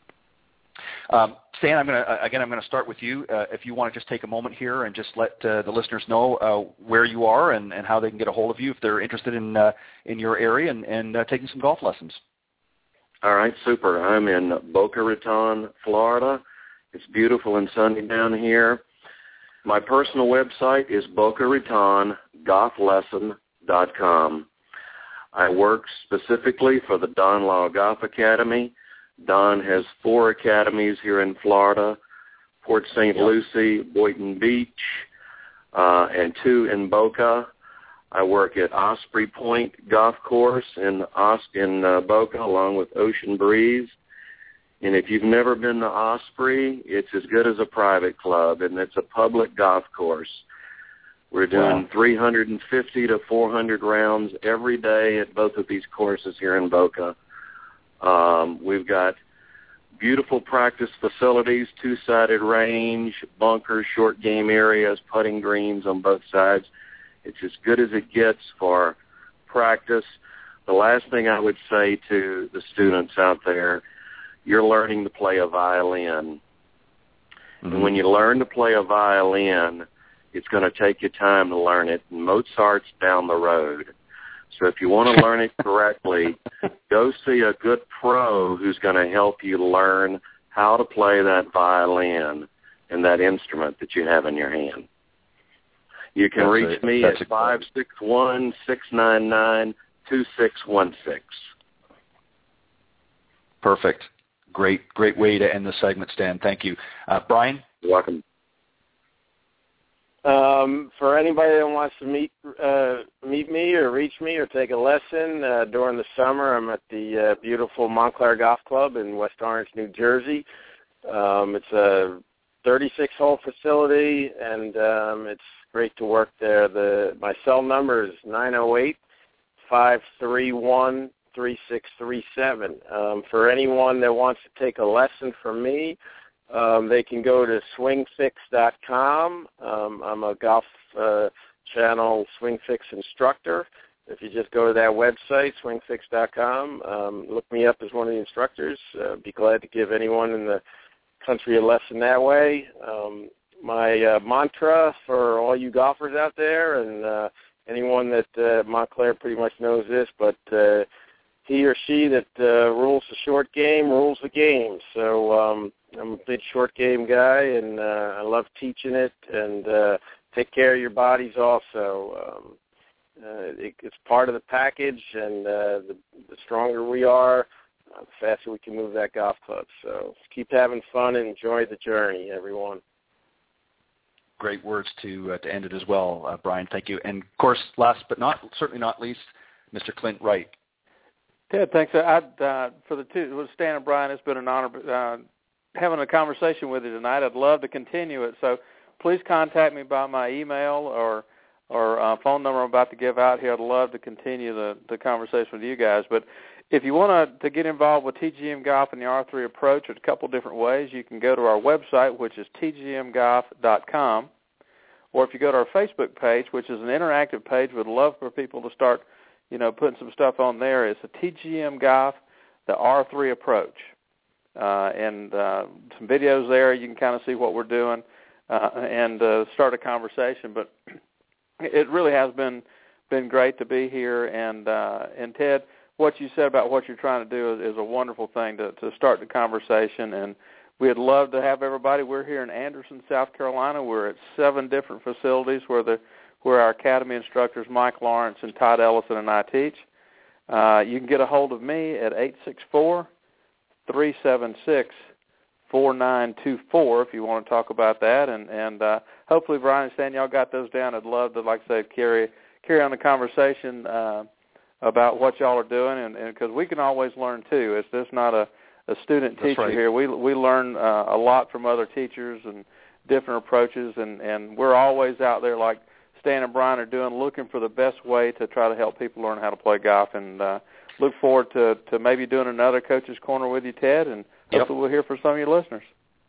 Um, Stan, I'm going to again. I'm going to start with you. Uh, if you want to just take a moment here and just let uh, the listeners know uh, where you are and, and how they can get a hold of you if they're interested in uh, in your area and, and uh, taking some golf lessons. All right, super. I'm in Boca Raton, Florida. It's beautiful and sunny down here. My personal website is boca raton golf lesson dot com. I work specifically for the Don Law Golf Academy. Don has four academies here in Florida, Port Saint Lucie, Boynton Beach, uh, and two in Boca. I work at Osprey Point Golf Course in, Os- in uh, Boca along with Ocean Breeze. And if you've never been to Osprey, it's as good as a private club, and it's a public golf course. We're doing wow. three hundred fifty to four hundred rounds every day at both of these courses here in Boca. Um, we've got beautiful practice facilities, two-sided range, bunkers, short game areas, putting greens on both sides. It's as good as it gets for practice. The last thing I would say to the students out there, you're learning to play a violin. Mm-hmm. And when you learn to play a violin, it's going to take you time to learn it. And Mozart's down the road. So if you want to learn it correctly, go see a good pro who's going to help you learn how to play that violin and that instrument that you have in your hand. You can That's reach a, me at five six one, six nine nine, two six one six. Perfect. Great, great way to end the segment, Stan. Thank you. Uh, Brian? You're welcome. Um, for anybody that wants to meet uh, meet me or reach me or take a lesson uh, during the summer, I'm at the uh, beautiful Montclair Golf Club in West Orange, New Jersey. Um, it's a thirty-six hole facility, and um, it's great to work there. The my cell number is nine oh eight, five three one, three six three seven. Um, for anyone that wants to take a lesson from me, um, they can go to swing fix dot com. Um, I'm a golf uh, channel SwingFix instructor. If you just go to that website, swing fix dot com, um, look me up as one of the instructors. Uh, be glad to give anyone in the country a lesson that way. Um, my uh, mantra for all you golfers out there, and uh, anyone that uh, Montclair pretty much knows this, but uh, he or she that uh, rules the short game rules the game. So um, I'm a big short game guy, and uh, I love teaching it, and uh, take care of your bodies also. Um, uh, it, it's part of the package, and uh, the, the stronger we are, uh, the faster we can move that golf club. So keep having fun and enjoy the journey, everyone. Great words to uh, to end it as well, uh, Brian. Thank you. And, of course, last but not certainly not least, Mister Clint Wright. Ted, thanks. I'd, uh, for the two, with Stan and Brian, it's been an honor uh, having a conversation with you tonight. I'd love to continue it. So please contact me by my email or or uh, phone number I'm about to give out here. I'd love to continue the, the conversation with you guys. But if you want to get involved with T G M Golf and the R three approach, there's a couple different ways. You can go to our website, which is t g m golf dot com, or if you go to our Facebook page, which is an interactive page, we'd love for people to start, you know, putting some stuff on there. It's a T G M Golf, the R three approach, uh, and uh, some videos there. You can kind of see what we're doing uh, and uh, start a conversation. But it really has been been great to be here. And uh, and Ted, what you said about what you're trying to do is, is a wonderful thing to, to start the conversation. And we'd love to have everybody. We're here in Anderson, South Carolina. We're at seven different facilities where the where our academy instructors, Mike Lawrence and Todd Ellison, and I teach. Uh, you can get a hold of me at eight six four, three seven six, four nine two four if you want to talk about that. And, and uh, hopefully, Brian and Stan, y'all got those down. I'd love to, like I said, carry carry on the conversation uh, about what y'all are doing, and because we can always learn, too. It's just not a, a student teacher right. here. We we learn uh, a lot from other teachers and different approaches, and, and we're always out there like Stan and Brian are doing, looking for the best way to try to help people learn how to play golf, and uh, look forward to, to maybe doing another Coach's Corner with you, Ted, and yep. hopefully we'll hear from some of your listeners.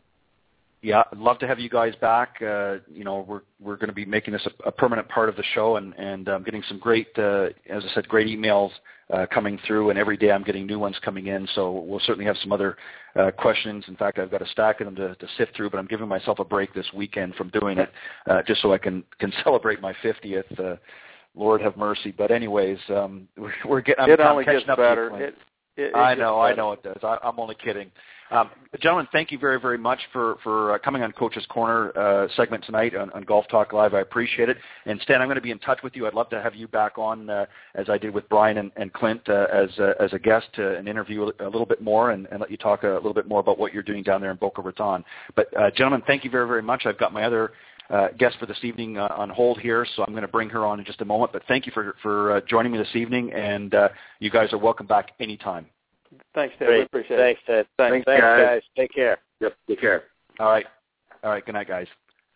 Yeah, I'd love to have you guys back. Uh, you know, we're we're going to be making this a, a permanent part of the show, and and um, getting some great, uh, as I said, great emails uh, coming through, and every day I'm getting new ones coming in. So we'll certainly have some other uh, questions. In fact, I've got a stack of them to, to sift through, but I'm giving myself a break this weekend from doing it, uh, just so I can can celebrate my fiftieth. Uh, Lord have mercy. But anyways, um, we're, we're getting. I'm, it I'm only catching gets up better. To you, it, it, it I know, better. I know it does. I, I'm only kidding. Um, gentlemen, thank you very, very much for, for uh, coming on Coach's Corner uh, segment tonight on, on Golf Talk Live. I appreciate it. And Stan, I'm going to be in touch with you. I'd love to have you back on, uh, as I did with Brian and, and Clint, uh, as uh, as a guest uh, and interview a, a little bit more, and, and let you talk a little bit more about what you're doing down there in Boca Raton. But uh, gentlemen, thank you very, very much. I've got my other uh, guest for this evening uh, on hold here, so I'm going to bring her on in just a moment. But thank you for for uh, joining me this evening, and uh, you guys are welcome back anytime. Thanks, Ted. Great. We appreciate Thanks, it. Ted. Thanks, Thanks, guys. guys. Take care. Yep, take care. All right. All right. Good night, guys.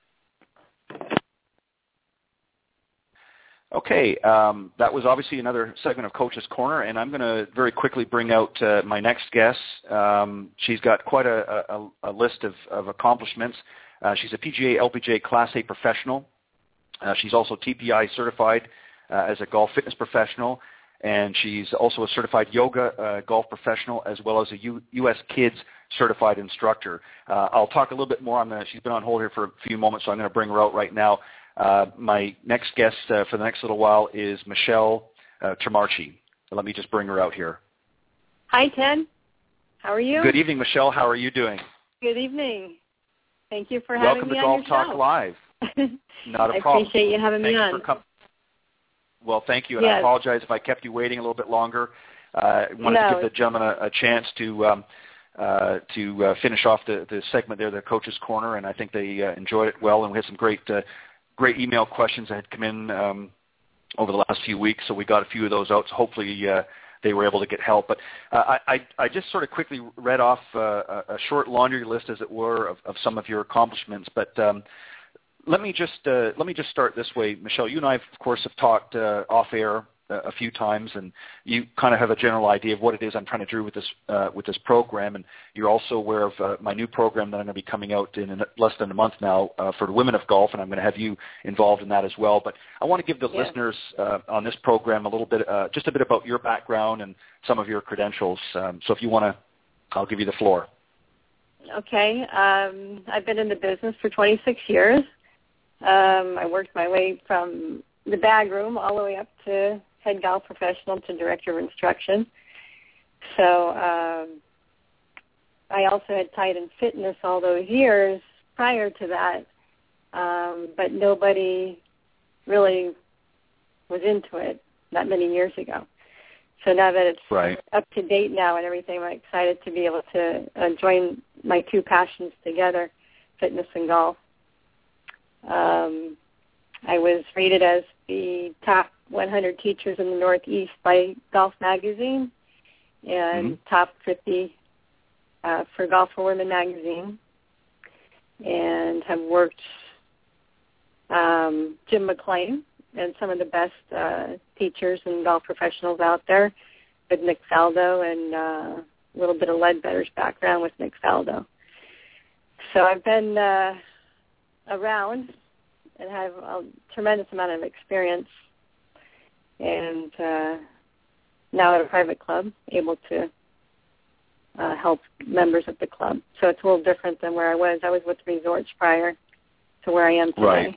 Okay. Um, that was obviously another segment of Coach's Corner, and I'm going to very quickly bring out uh, my next guest. Um, she's got quite a, a, a list of, of accomplishments. Uh, she's a P G A L P G A Class A professional. Uh, she's also T P I certified uh, as a golf fitness professional. And she's also a certified yoga uh, golf professional, as well as a U- U.S. Kids certified instructor. Uh, I'll talk a little bit more on that. She's been on hold here for a few moments, so I'm going to bring her out right now. Uh, my next guest uh, for the next little while is Michelle uh, Tremarchi. Let me just bring her out here. Hi, Ted. How are you? Good evening, Michelle. How are you doing? Good evening. Thank you for Welcome having me to on Golf your Talk show. Live. Not a I problem. appreciate you having Thank me you on. for com- Well, thank you, and yes. I apologize if I kept you waiting a little bit longer. Uh, I wanted no. to give the gentleman a, a chance to um, uh, to uh, finish off the, the segment there, the Coach's Corner, and I think they uh, enjoyed it well, and we had some great uh, great email questions that had come in um, over the last few weeks, so we got a few of those out. So hopefully uh, they were able to get help. But uh, I, I, I just sort of quickly read off uh, a short laundry list, as it were, of, of some of your accomplishments. But um, let me just uh, let me just start this way, Michelle. You and I, of course, have talked uh, off air a few times, and you kind of have a general idea of what it is I'm trying to do with this uh, with this program. And you're also aware of uh, my new program that I'm going to be coming out in less than a month now uh, for the women of golf, and I'm going to have you involved in that as well. But I want to give the yeah. listeners uh, on this program a little bit, uh, just a bit about your background and some of your credentials. Um, so if you want to, I'll give you the floor. Okay. Um, I've been in the business for twenty-six years. Um, I worked my way from the bag room all the way up to head golf professional to director of instruction. So um, I also had Titan Fitness all those years prior to that, um, but nobody really was into it that many years ago. So now that it's right. up to date now and everything, I'm excited to be able to uh, join my two passions together, fitness and golf. Um, I was rated as the top one hundred teachers in the Northeast by Golf Magazine and mm-hmm. top fifty uh, for Golf for Women magazine, and have worked um, Jim McLean and some of the best uh, teachers and golf professionals out there with Nick Faldo, and uh, a little bit of Ledbetter's background with Nick Faldo. So I've been uh, around and have a tremendous amount of experience, and uh, now at a private club, able to uh, help members of the club. So it's a little different than where I was. I was with resorts prior to where I am today. Right.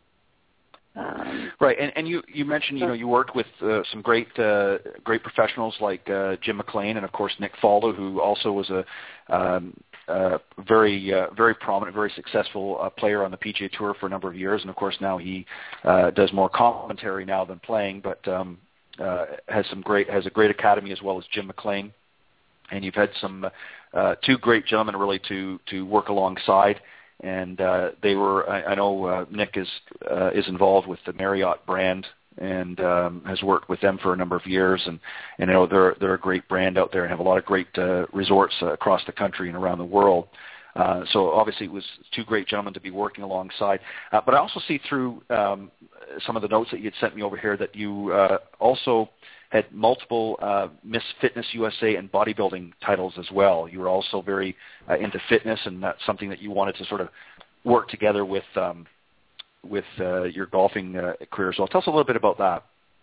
Um, right, and, and you, you mentioned, you know, you worked with uh, some great uh, great professionals like uh, Jim McLean and, of course, Nick Faldo, who also was a um, uh, very uh, very prominent, very successful uh, player on the P G A Tour for a number of years. And, of course, now he uh, does more commentary now than playing, but um, uh, has some great has a great academy as well as Jim McLean. And you've had some uh, two great gentlemen really to, to work alongside. And uh, they were, I, I know uh, Nick is uh, is involved with the Marriott brand and um, has worked with them for a number of years. And, and I know they're, they're a great brand out there and have a lot of great uh, resorts uh, across the country and around the world. Uh, so obviously it was two great gentlemen to be working alongside. Uh, but I also see through um, some of the notes that you had sent me over here that you uh, also had multiple uh, Miss Fitness U S A and bodybuilding titles as well. You were also very uh, into fitness, and that's something that you wanted to sort of work together with um, with uh, your golfing uh, career as well. Tell us a little bit about that.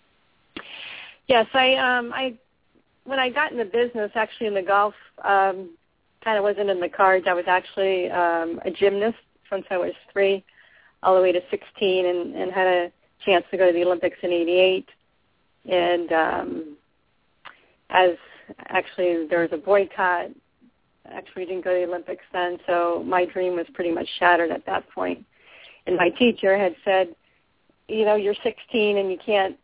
Yes, I, um, I when I got in the business, actually in the golf, um, kind of wasn't in the cards. I was actually um, a gymnast since I was three all the way to sixteen, and, and had a chance to go to the Olympics in eighty-eight. And um, as actually there was a boycott, actually we didn't go to the Olympics then, so my dream was pretty much shattered at that point. And my teacher had said, you know, you're sixteen and you can't,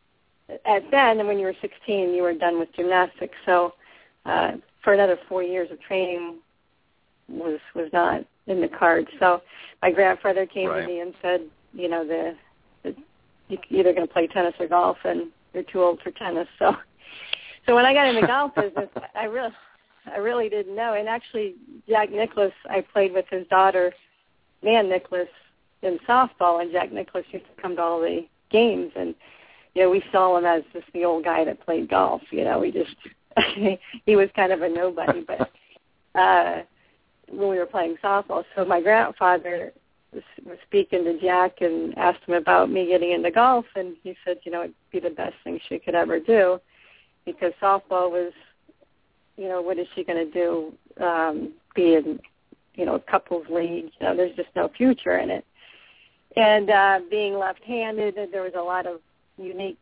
at then, and when you were sixteen, you were done with gymnastics. So uh, for another four years of training was was not in the cards. So my grandfather came right. to me and said, you know, the, the you're either going to play tennis or golf, and you're too old for tennis. So, so when I got in the golf business, I really, I really didn't know. And actually, Jack Nicklaus, I played with his daughter, Nan Nicklaus, in softball, and Jack Nicklaus used to come to all the games, and you know, we saw him as just the old guy that played golf. You know, we just he was kind of a nobody, but uh, when we were playing softball, so my grandfather was, was speaking to Jack and asked him about me getting into golf, and he said, you know, it'd be the best thing she could ever do, because softball was, you know, what is she going to do? Um, be in, you know, a couples league? You know, there's just no future in it. And uh, being left-handed, there was a lot of unique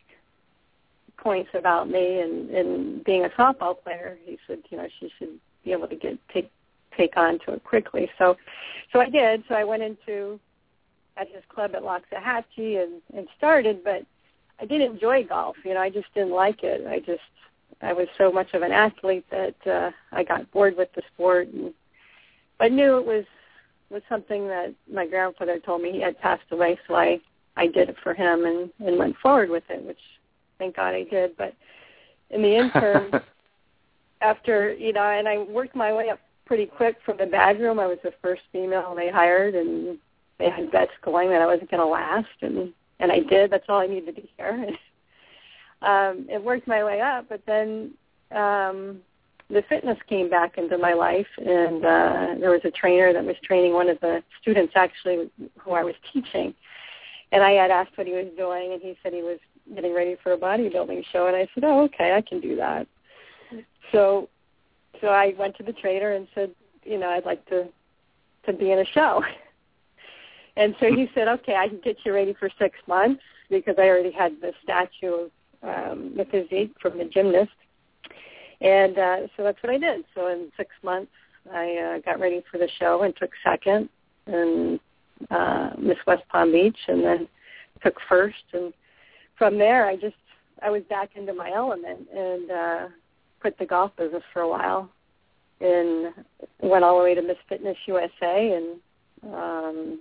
points about me, and, and being a softball player, he said, you know, she should be able to get take take on to it quickly. So, so I did. So I went into at his club at Loxahatchee and, and started, but I did enjoy golf. You know, I just didn't like it. I just I was so much of an athlete that uh, I got bored with the sport, and but knew it was was something that my grandfather told me. He had passed away, so I, I did it for him and, and went forward with it, which thank God I did. But in the interim, after, you know, and I worked my way up pretty quick from the bag room. I was the first female they hired, and they had bets going that I wasn't going to last, and, and I did. That's all I needed to hear. um, it worked my way up, but then um, the fitness came back into my life, and uh, there was a trainer that was training one of the students, actually, who I was teaching. And I had asked what he was doing, and he said he was getting ready for a bodybuilding show. And I said, oh, okay, I can do that. So so I went to the trainer and said, you know, I'd like to, to be in a show. And so he said, okay, I can get you ready for six months because I already had the statue of um, the physique from the gymnast. And uh, so that's what I did. So in six months, I uh, got ready for the show and took second and uh, Miss West Palm Beach, and then took first. And from there, I just, I was back into my element and uh, quit the golf business for a while and went all the way to Miss Fitness U S A. And um,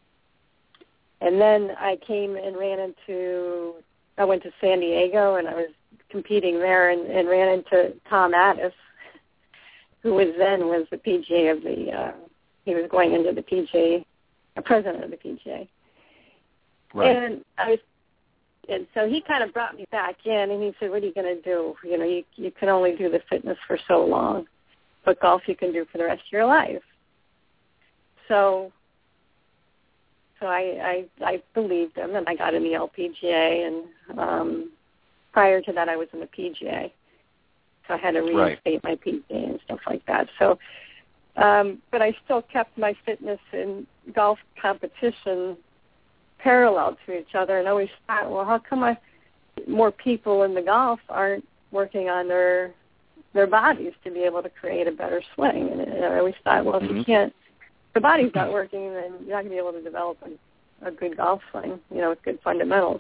and then I came and ran into, I went to San Diego, and I was competing there and, and ran into Tom Addis, who was then was the P G A of the, uh, he was going into the P G A, a president of the P G A. Right. And I was, and so he kind of brought me back in, and he said, what are you going to do? You know, you, you can only do the fitness for so long, but golf you can do for the rest of your life. So so I, I, I believed him, and I got in the L P G A, and um, prior to that I was in the P G A. So I had to reinstate right. my P G A and stuff like that. So, um, but I still kept my fitness and golf competition parallel to each other, and I always thought, well, how come I, more people in the golf aren't working on their their bodies to be able to create a better swing? And I always thought, well, mm-hmm. if you can't, if the body's not working, then you're not going to be able to develop a, a good golf swing, you know, with good fundamentals.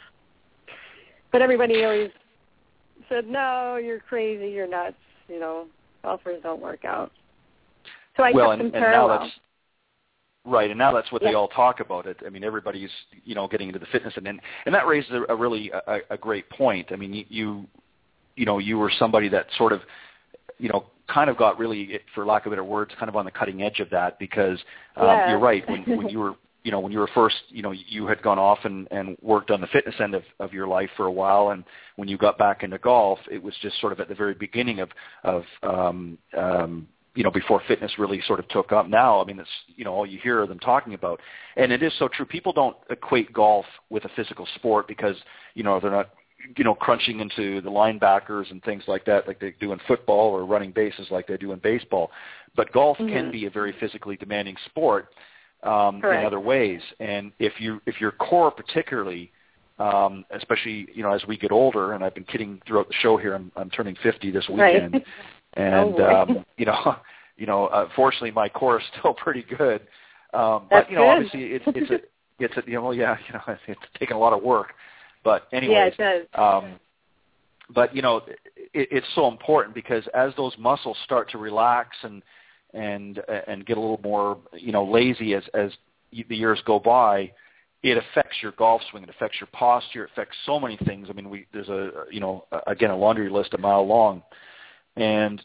But everybody always said, no, you're crazy, you're nuts, you know, golfers don't work out. So I well, kept and, them and parallel. Now that's, right, and now that's what yeah. they all talk about it. I mean, everybody's, you know, getting into the fitness, and and, and that raises a, a really a, a great point. I mean, you, you, you know, you were somebody that sort of, you know, kind of got really, for lack of better words, kind of on the cutting edge of that, because um, yeah. you're right. When, when you were, you know, when you were first, you know, you had gone off and, and worked on the fitness end of, of your life for a while, and when you got back into golf, it was just sort of at the very beginning of, of um, um, you know, before fitness really sort of took up. Now, I mean, it's, you know, all you hear them talking about. And it is so true. People don't equate golf with a physical sport because, you know, they're not, you know, crunching into the linebackers and things like that like they do in football, or running bases like they do in baseball. But golf mm-hmm. can be a very physically demanding sport um, in other ways. And if you if your core particularly, um, especially, you know, as we get older, and I've been kidding throughout the show here, I'm, I'm turning fifty this weekend. Right. And, oh, um, you know, you know, uh, fortunately my core is still pretty good. Um, That's but, you know, good. obviously it's, it's a, it's a, you know, well, yeah, you know, it's, it's taken a lot of work. But anyways, yeah, it does. Um, but, you know, it, it's so important because as those muscles start to relax and, and, and get a little more, you know, lazy as, as the years go by, it affects your golf swing. It affects your posture. It affects so many things. I mean, we, there's a, you know, again, a laundry list a mile long. And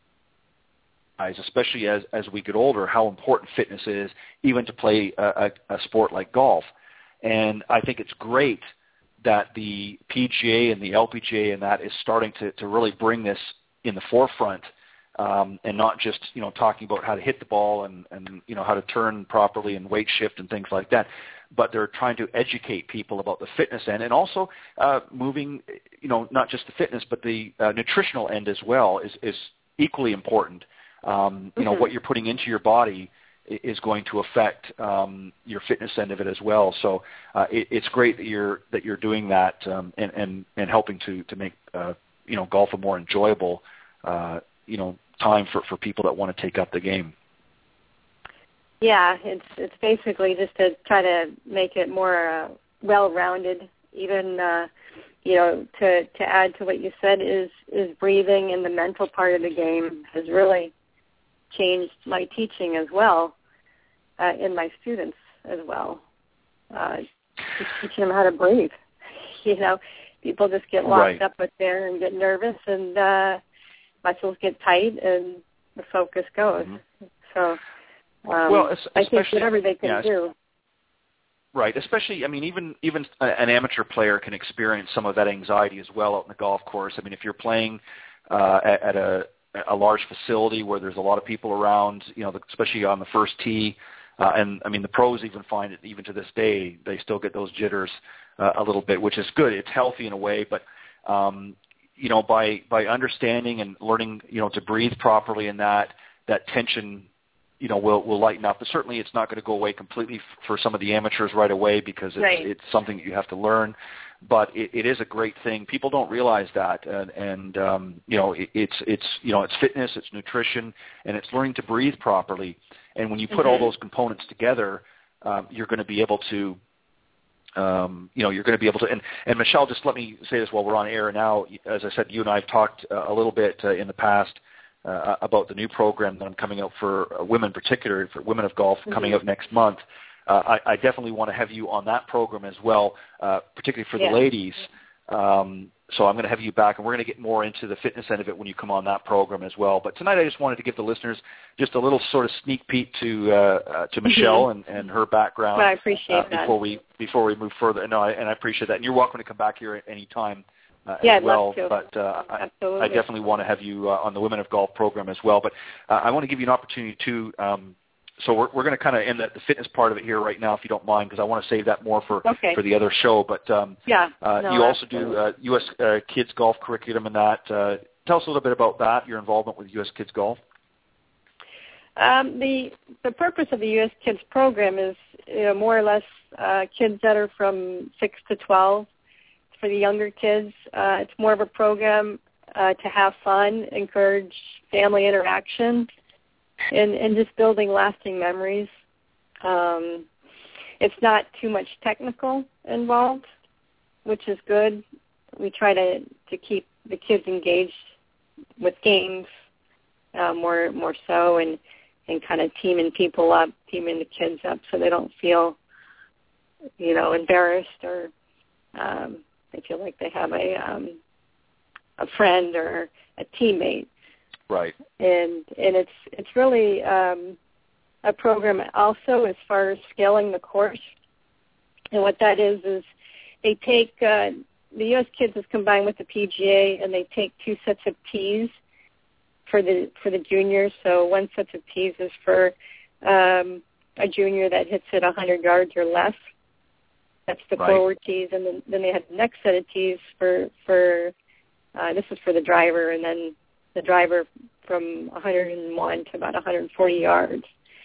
especially as, as we get older, how important fitness is, even to play a, a, a sport like golf. And I think it's great that the P G A and the L P G A and that is starting to, to really bring this in the forefront, um, and not just, you know, talking about how to hit the ball and, and, you know, how to turn properly and weight shift and things like that. But they're trying to educate people about the fitness end, and also uh, moving, you know, not just the fitness, but the uh, nutritional end as well is, is equally important. Um, you know, mm-hmm. what you're putting into your body is going to affect um, your fitness end of it as well. So uh, it, it's great that you're that you're doing that um, and, and and helping to to make uh, you know, golf a more enjoyable uh, you know, time for, for people that want to take up the game. Yeah, it's it's basically just to try to make it more uh, well-rounded. Even uh, you know, to to add to what you said is is breathing, and the mental part of the game has really changed my teaching as well, uh, in my students as well. Uh, just teaching them how to breathe. You know, People just get locked right. up with there and get nervous, and uh, muscles get tight, and the focus goes. Mm-hmm. So um, well, I think whatever they can yeah, do. Right, especially, I mean, even even an amateur player can experience some of that anxiety as well out in the golf course. I mean, if you're playing uh, at, at a, a large facility where there's a lot of people around, you know, especially on the first tee, uh, and, I mean, the pros even find it, even to this day, they still get those jitters uh, a little bit, which is good. It's healthy in a way, but, um, you know, by, by understanding and learning, you know, to breathe properly in that, that tension you know, will will lighten up. But certainly it's not going to go away completely f- for some of the amateurs right away because it's, right. it's something that you have to learn. But it, it is a great thing. People don't realize that, and, and um, you know, it, it's it's you know, it's fitness, it's nutrition, and it's learning to breathe properly. And when you put mm-hmm. all those components together, um, you're going to be able to. Um, you know, you're going to be able to, and, and Michelle, just let me say this while we're on air now. As I said, you and I have talked uh, a little bit uh, in the past uh, about the new program that I'm coming out for uh, women, particularly for Women of Golf, mm-hmm. coming out next month. Uh, I, I definitely want to have you on that program as well, uh, particularly for yeah. the ladies. Um, so I'm going to have you back, and we're going to get more into the fitness end of it when you come on that program as well. But tonight I just wanted to give the listeners just a little sort of sneak peek to uh, uh, to Michelle mm-hmm. and, and her background. Well, I appreciate uh, that. Before we before we move further. No, I, and I appreciate that. And you're welcome to come back here at any time uh, yeah, as well. I'd love to. But uh, I, Absolutely. I definitely want to have you uh, on the Women of Golf program as well. But uh, I want to give you an opportunity to. Um, So we're we're going to kind of end the, the fitness part of it here right now, if you don't mind, because I want to save that more for okay. for the other show. But um, yeah, uh, no, you also absolutely. do uh, U S uh, Kids Golf curriculum and that. Uh, tell us a little bit about that, your involvement with U S Kids Golf. Um, the the purpose of the U S Kids program is, you know, more or less uh, kids that are from six to twelve. For the younger kids, uh, it's more of a program uh, to have fun, encourage family interaction. And, and just building lasting memories. Um, it's not too much technical involved, which is good. We try to, to keep the kids engaged with games uh, more more so, and, and kind of teaming people up, teaming the kids up, so they don't feel, you know, embarrassed or um, they feel like they have a um, a friend or a teammate. Right. And and it's it's really um, a program also as far as scaling the course. And what that is is they take, uh, the U S Kids is combined with the P G A, and they take two sets of tees for the for the juniors. So one set of tees is for um, a junior that hits it one hundred yards or less. That's the right. forward tees. And then, then they have the next set of tees for, for uh, this is for the driver, and then the driver from one hundred one to about one hundred forty yards.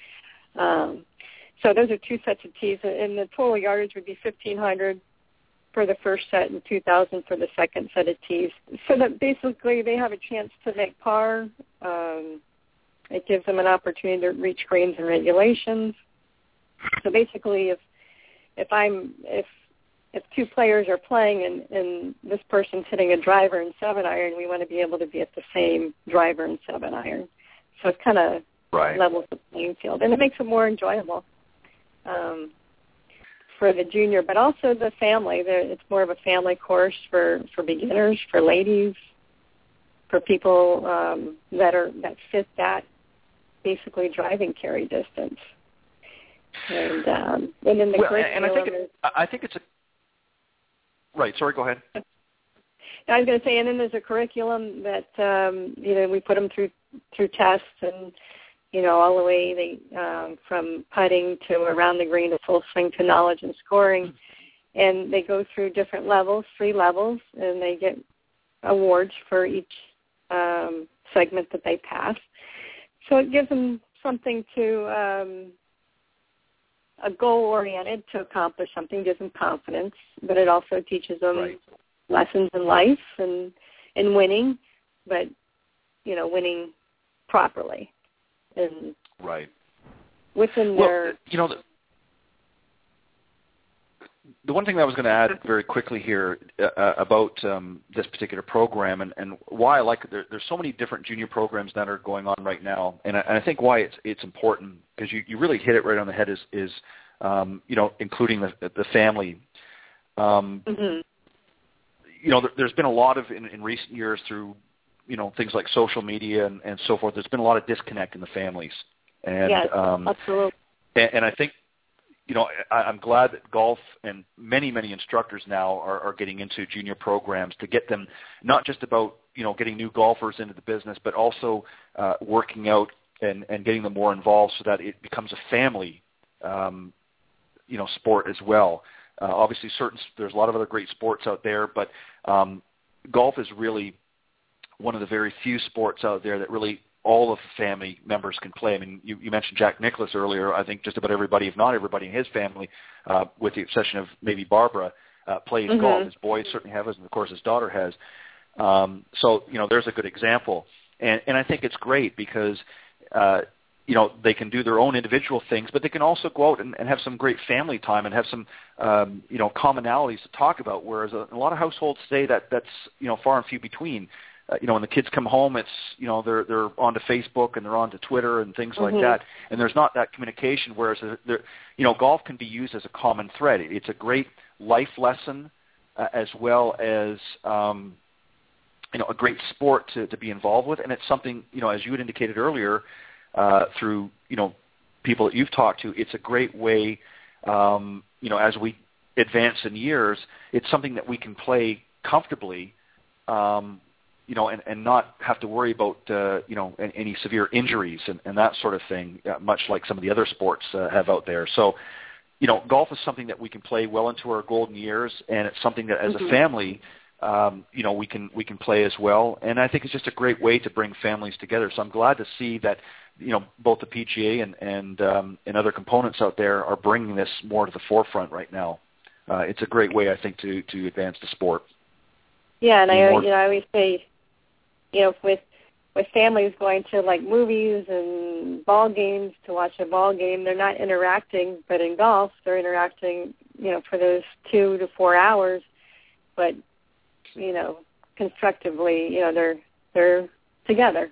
Um, so those are two sets of tees, and the total yardage would be fifteen hundred for the first set and two thousand for the second set of tees. So that basically they have a chance to make par. Um, it gives them an opportunity to reach greens and regulations. So basically, if if I'm if If two players are playing and, and this person's hitting a driver and seven iron, we want to be able to be at the same driver and seven iron. So it kind of right. levels the playing field, and it makes it more enjoyable um, for the junior, but also the family. It's more of a family course for, for beginners, for ladies, for people um, that are that fit that basically driving carry distance. And um, and then the well, curriculum and I think is, it, I think it's a Right. Sorry, go ahead. I was going to say, and then there's a curriculum that, um, you know, we put them through through tests and, you know, all the way they, um, from putting to around the green to full swing to knowledge and scoring. And they go through different levels, three levels, and they get awards for each um, segment that they pass. So it gives them something to, um, a goal-oriented to accomplish something, gives them confidence, but it also teaches them right. lessons in life and, and winning, but, you know, winning properly. And right. within well, their... You know, the, the one thing that I was going to add very quickly here uh, about um, this particular program and, and why I like it, there, there's so many different junior programs that are going on right now, and I, and I think why it's it's important, because you, you really hit it right on the head, is, is um, you know, including the, the family. Um, mm-hmm. you know, there, there's been a lot of, in, in recent years through, you know, things like social media and, and so forth, there's been a lot of disconnect in the families. And, yes, um, absolutely. And, and I think, you know, I, I'm glad that golf and many, many instructors now are, are getting into junior programs to get them not just about, you know, getting new golfers into the business, but also uh, working out and, and getting them more involved so that it becomes a family, um, you know, sport as well. Uh, obviously, certain there's a lot of other great sports out there, but um, golf is really one of the very few sports out there that really all of the family members can play. I mean, you, you mentioned Jack Nicklaus earlier. I think just about everybody, if not everybody in his family, uh, with the exception of maybe Barbara, uh, plays mm-hmm. golf. His boys certainly have, and of course his daughter has. Um, so, you know, there's a good example. And, and I think it's great because, uh, you know, they can do their own individual things, but they can also go out and, and have some great family time and have some, um, you know, commonalities to talk about, whereas a, a lot of households today that that's, you know, far and few between. Uh, you know, when the kids come home, it's, you know, they're they're onto Facebook and they're onto Twitter and things mm-hmm. like that, and there's not that communication. Whereas, there, you know, golf can be used as a common thread. It's a great life lesson uh, as well as, um, you know, a great sport to, to be involved with, and it's something, you know, as you had indicated earlier, uh, through, you know, people that you've talked to, it's a great way, um, you know, as we advance in years, it's something that we can play comfortably. Um, you know, and, and not have to worry about, uh, you know, any severe injuries and, and that sort of thing, uh, much like some of the other sports uh, have out there. So, you know, golf is something that we can play well into our golden years, and it's something that as mm-hmm. a family, um, you know, we can we can play as well. And I think it's just a great way to bring families together. So I'm glad to see that, you know, both the P G A and and, um, and other components out there are bringing this more to the forefront right now. Uh, it's a great way, I think, to, to advance the sport. Yeah, and I, you know, I always say, you know, with with families going to like movies and ball games to watch a ball game, they're not interacting, but in golf, they're interacting, you know, for those two to four hours, but, you know, constructively, you know, they're they're together.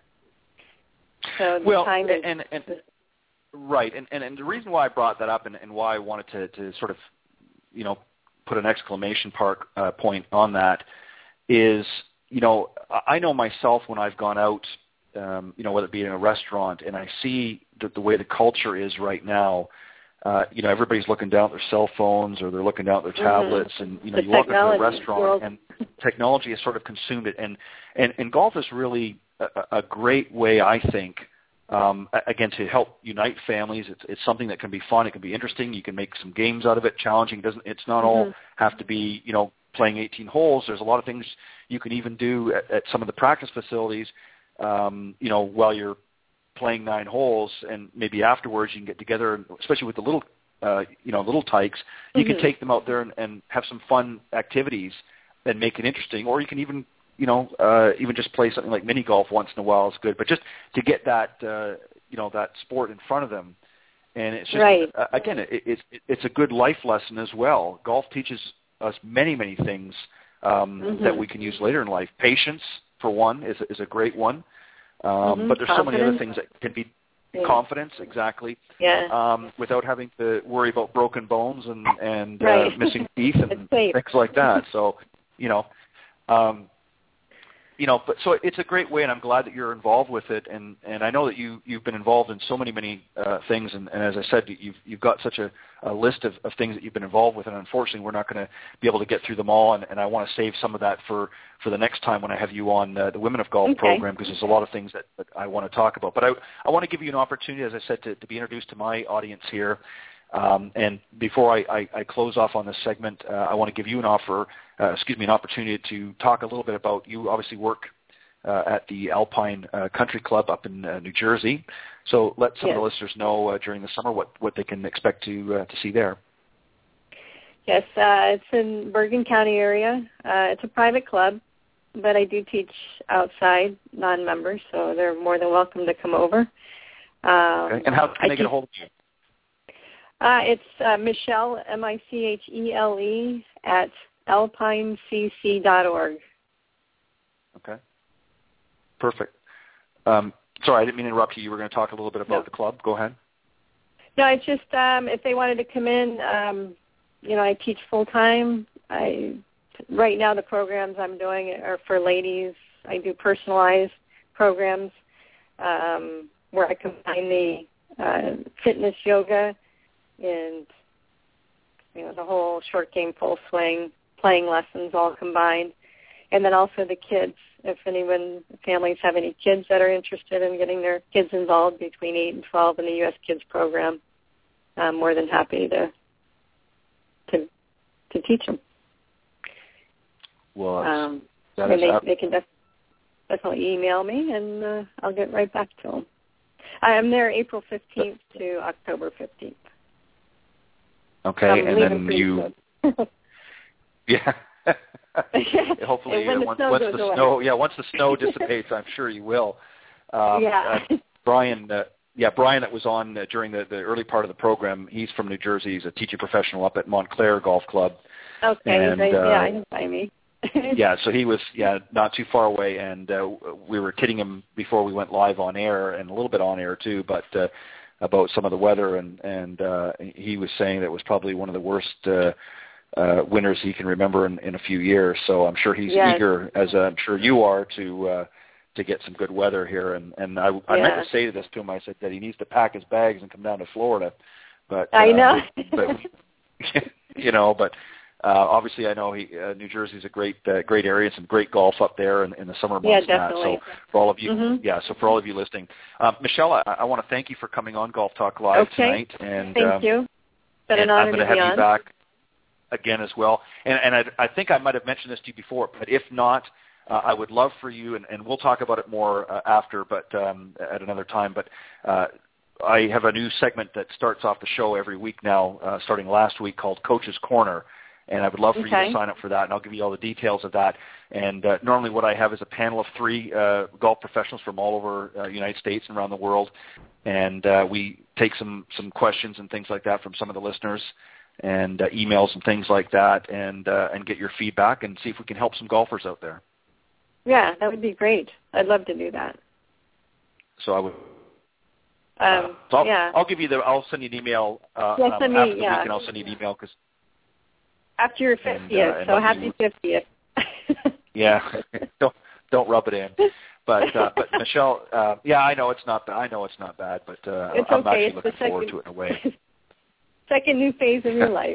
So the well, time and, is, and, and right, and, and and the reason why I brought that up and, and why I wanted to, to sort of, you know, put an exclamation part uh, point on that is, you know, I know myself when I've gone out, um, you know, whether it be in a restaurant, and I see the, the way the culture is right now. Uh, you know, everybody's looking down at their cell phones or they're looking down at their tablets, mm-hmm. and you know, the you walk into a restaurant world. and technology has sort of consumed it. And and, and golf is really a, a great way, I think, um, again, to help unite families. It's it's something that can be fun. It can be interesting. You can make some games out of it, challenging. It doesn't it's not mm-hmm. all have to be, you know, playing eighteen holes. There's a lot of things you can even do at, at some of the practice facilities, um, you know, while you're playing nine holes, and maybe afterwards you can get together, and especially with the little, uh, you know, little tykes, you mm-hmm. can take them out there and, and have some fun activities and make it interesting. Or you can even, you know, uh, even just play something like mini golf once in a while is good. But just to get that, uh, you know, that sport in front of them. And it's just, right. uh, again, it, it, it's a good life lesson as well. Golf teaches us many, many things um, mm-hmm. that we can use later in life. Patience, for one, is, is a great one. Um, mm-hmm. But there's confidence. so many other things that can be yeah. confidence, exactly, yeah. um, without having to worry about broken bones and, and right. uh, missing teeth and things like that. So, you know, um, you know, but so it's a great way, and I'm glad that you're involved with it. And, and I know that you you've been involved in so many many uh, things. And, and as I said, you've you've got such a, a list of, of things that you've been involved with. And unfortunately, we're not going to be able to get through them all. And, and I want to save some of that for, for the next time when I have you on uh, the Women of Golf okay. program, because there's a lot of things that, that I want to talk about. But I I want to give you an opportunity, as I said, to, to be introduced to my audience here. Um, and before I, I, I close off on this segment, uh, I want to give you an offer, uh, excuse me, an opportunity to talk a little bit about, you obviously work uh, at the Alpine uh, Country Club up in uh, New Jersey. So let some yes. of the listeners know uh, during the summer what, what they can expect to uh, to see there. Yes, uh, it's in Bergen County area. Uh, it's a private club, but I do teach outside non-members, so they're more than welcome to come over. Um, okay. And how can I they get a hold of you? Uh, it's uh, Michelle, M I C H E L E, at alpine c c dot org. Okay. Perfect. Um, sorry, I didn't mean to interrupt you. You were going to talk a little bit about no. the club. Go ahead. No, it's just um, if they wanted to come in, um, you know, I teach full-time. I right now the programs I'm doing are for ladies. I do personalized programs um, where I combine the uh, fitness yoga and, you know, the whole short game, full swing, playing lessons all combined. And then also the kids, if anyone, families have any kids that are interested in getting their kids involved between eight and twelve in the U S Kids program, I'm more than happy to to to teach them. Well, um, that and is they, up. they can def- definitely email me, and uh, I'll get right back to them. I'm there April fifteenth to October fifteenth. Okay, I'm and then you, yeah. Hopefully, when uh, the once, snow once goes the away. snow, yeah, once the snow dissipates, I'm sure you will. Um, yeah. Uh, Brian, uh, yeah, Brian that was on uh, during the, the early part of the program. He's from New Jersey. He's a teaching professional up at Montclair Golf Club. Okay, and, right, uh, yeah, I can find me. yeah, so he was yeah not too far away, and uh, we were kidding him before we went live on air, and a little bit on air too, but uh, about some of the weather, and and uh, he was saying that it was probably one of the worst uh, uh, winters he can remember in, in a few years. So I'm sure he's yes. eager, as I'm sure you are, to uh, to get some good weather here. And and I, I yeah. meant to say this to him. I said that he needs to pack his bags and come down to Florida, but I know. uh, but you know, but. Uh, obviously, I know he, uh, New Jersey is a great, uh, great area. Some great golf up there in, in the summer months. Yeah, and that. definitely. So for all of you, mm-hmm. yeah. So for all of you listening, um, Michelle, I, I want to thank you for coming on Golf Talk Live okay. tonight. And thank um, you. It's been and an honor I'm going to to be have on. you back again as well. And, and I, I think I might have mentioned this to you before, but if not, uh, I would love for you, and, and we'll talk about it more uh, after, but um, at another time. But uh, I have a new segment that starts off the show every week now, uh, starting last week, called Coach's Corner. And I would love for okay. you to sign up for that, and I'll give you all the details of that. And uh, normally what I have is a panel of three uh, golf professionals from all over the uh, United States and around the world. And uh, we take some, some questions and things like that from some of the listeners, and uh, emails and things like that, and uh, and get your feedback and see if we can help some golfers out there. Yeah, that would be great. I'd love to do that. So I would. Um, uh, so I'll, yeah. I'll give you the. I'll send you an email uh, yeah, um, send after me, the yeah. week, and I'll send you an email because. After your And, fiftieth, uh, and so happy you, fiftieth. yeah, don't don't rub it in. But uh, but Michelle, uh, yeah, I know it's not. I know it's not bad, but uh, it's I'm okay. actually It's looking the forward second, to it in a way. second new phase in your life.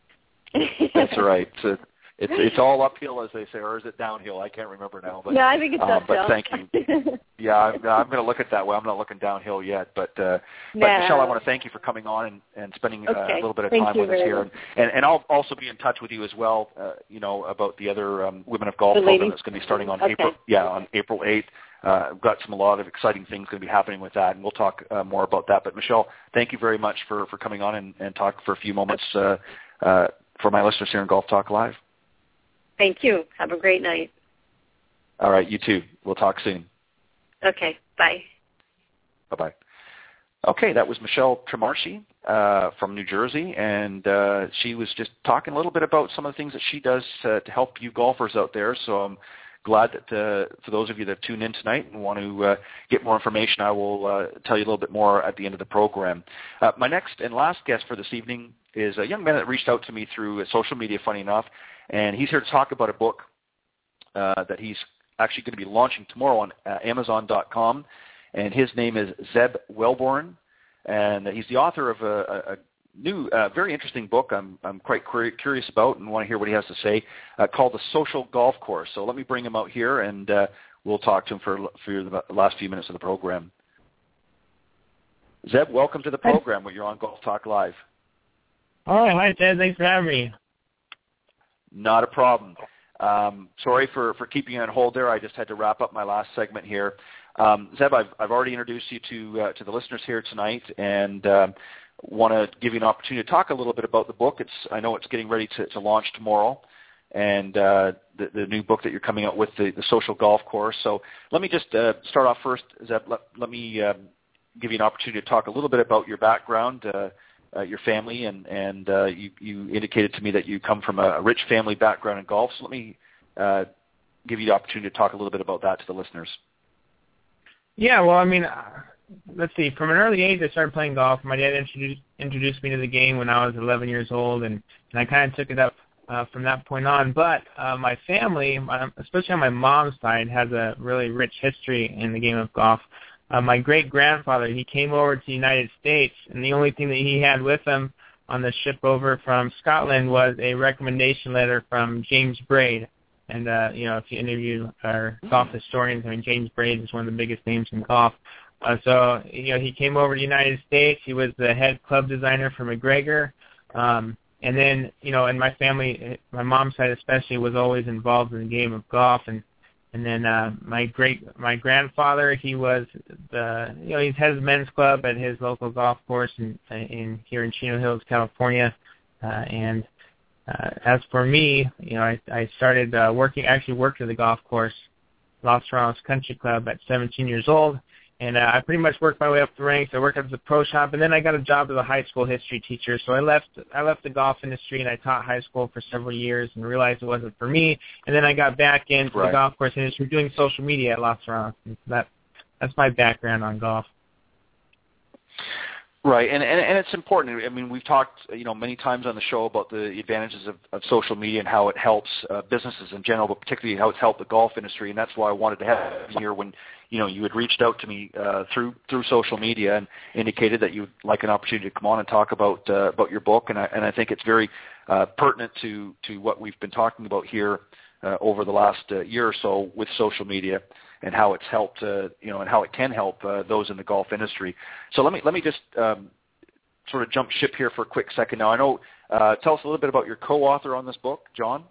That's right. So it's it's all uphill, as they say, or is it downhill? I can't remember now. But no, I think it's um, uphill. But thank you. Yeah, I'm, I'm going to look at it that way. I'm not looking downhill yet. But uh, no. but Michelle, I want to thank you for coming on and, and spending okay. uh, a little bit of thank time you with us here. much. And, and I'll also be in touch with you as well. Uh, you know, about the other um, Women of Golf the program ladies? that's going to be starting on okay. April. Yeah, on April eighth. Uh, I've got some a lot of exciting things going to be happening with that, and we'll talk uh, more about that. But Michelle, thank you very much for, for coming on and, and talk for a few moments uh, uh, for my listeners here in Golf Talk Live. Thank you. Have a great night. All right, you too. We'll talk soon. Okay, bye. Bye-bye. Okay, that was Michelle Tremarchi uh, from New Jersey, and uh, she was just talking a little bit about some of the things that she does uh, to help you golfers out there. So I'm glad that uh, for those of you that tune in tonight and want to uh, get more information, I will uh, tell you a little bit more at the end of the program. Uh, my next and last guest for this evening is a young man that reached out to me through social media, funny enough, and he's here to talk about a book uh, that he's actually going to be launching tomorrow on uh, Amazon dot com, and his name is Zeb Welborn, and he's the author of a, a, a new, uh, very interesting book I'm, I'm quite curious about and want to hear what he has to say, uh, called The Social Golf Course. So let me bring him out here, and uh, we'll talk to him for, for the last few minutes of the program. Zeb, welcome to the program where you're on Golf Talk Live. All right. Hi, Ted. Thanks for having me. Not a problem. Um, sorry for, for keeping you on hold there. I just had to wrap up my last segment here. Um, Zeb, I've, I've already introduced you to uh, to the listeners here tonight, and um, want to give you an opportunity to talk a little bit about the book. It's I know it's getting ready to, to launch tomorrow, and uh, the, the new book that you're coming out with, the, the Social Golf Course. So let me just uh, start off first, Zeb. Let, let me um, give you an opportunity to talk a little bit about your background, uh, uh, your family, and, and uh, you, you indicated to me that you come from a rich family background in golf. So let me uh, give you the opportunity to talk a little bit about that to the listeners. Yeah, well, I mean, uh, let's see. From an early age, I started playing golf. My dad introduced introduced me to the game when I was eleven years old, and, and I kind of took it up uh, from that point on. But uh, my family, my, especially on my mom's side, has a really rich history in the game of golf. Uh, my great-grandfather, he came over to the United States, and the only thing that he had with him on the ship over from Scotland was a recommendation letter from James Braid. And, uh, you know, if you interview our golf historians, I mean, James Braid is one of the biggest names in golf. Uh, so, you know, he came over to the United States. He was the head club designer for McGregor. Um, and then, you know, and my family, my mom's side especially, was always involved in the game of golf. And and then uh, my great my grandfather, he was the, you know, he's head of the men's club at his local golf course in, in here in Chino Hills, California. Uh, and uh, as for me, you know, I, I started uh, working, actually worked at the golf course, Los Torontos Country Club, at seventeen years old. And uh, I pretty much worked my way up the ranks. I worked at the pro shop, and then I got a job as a high school history teacher. So I left I left the golf industry, and I taught high school for several years and realized it wasn't for me. And then I got back into right. the golf course industry doing social media at Los Torontos. And that, that's my background on golf. Right, and, and and it's important. I mean, we've talked, you know, many times on the show about the advantages of, of social media and how it helps uh, businesses in general, but particularly how it's helped the golf industry. And that's why I wanted to have you here when, you know, you had reached out to me uh, through through social media and indicated that you'd like an opportunity to come on and talk about uh, about your book. And I and I think it's very uh, pertinent to to what we've been talking about here uh, over the last uh, year or so with social media and how it's helped, uh, you know, and how it can help uh, those in the golf industry. So let me let me just um, sort of jump ship here for a quick second. Now, I know, uh, tell us a little bit about your co-author on this book, John.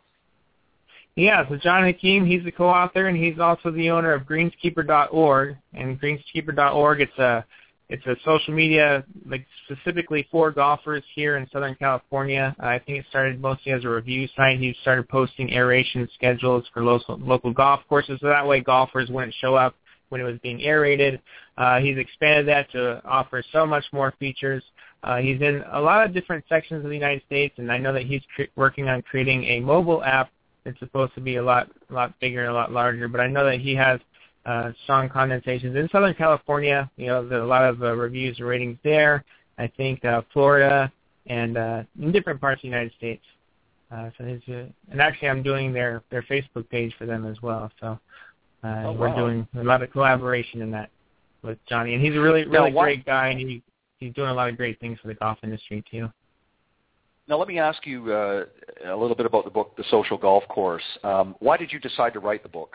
Yeah, so John Hakeem, he's the co-author, and he's also the owner of greenskeeper dot org. And greenskeeper dot org, it's a it's a social media like specifically for golfers here in Southern California. I think it started mostly as a review site. He started posting aeration schedules for local, local golf courses, so that way golfers wouldn't show up when it was being aerated. Uh, he's expanded that to offer so much more features. Uh, he's in a lot of different sections of the United States, and I know that he's cre- working on creating a mobile app that's supposed to be a lot, a lot bigger, a lot larger. But I know that he has uh, strong condensations in Southern California. You know, there's a lot of uh, reviews and ratings there. I think uh, Florida and uh, in different parts of the United States. Uh, so his, uh, and actually, I'm doing their, their Facebook page for them as well. So uh, oh, we're wow. doing a lot of collaboration in that with Johnny, and he's a really, really now, great guy, and he he's doing a lot of great things for the golf industry too. Now, let me ask you uh, a little bit about the book, The Social Golf Course. Um, why did you decide to write the book?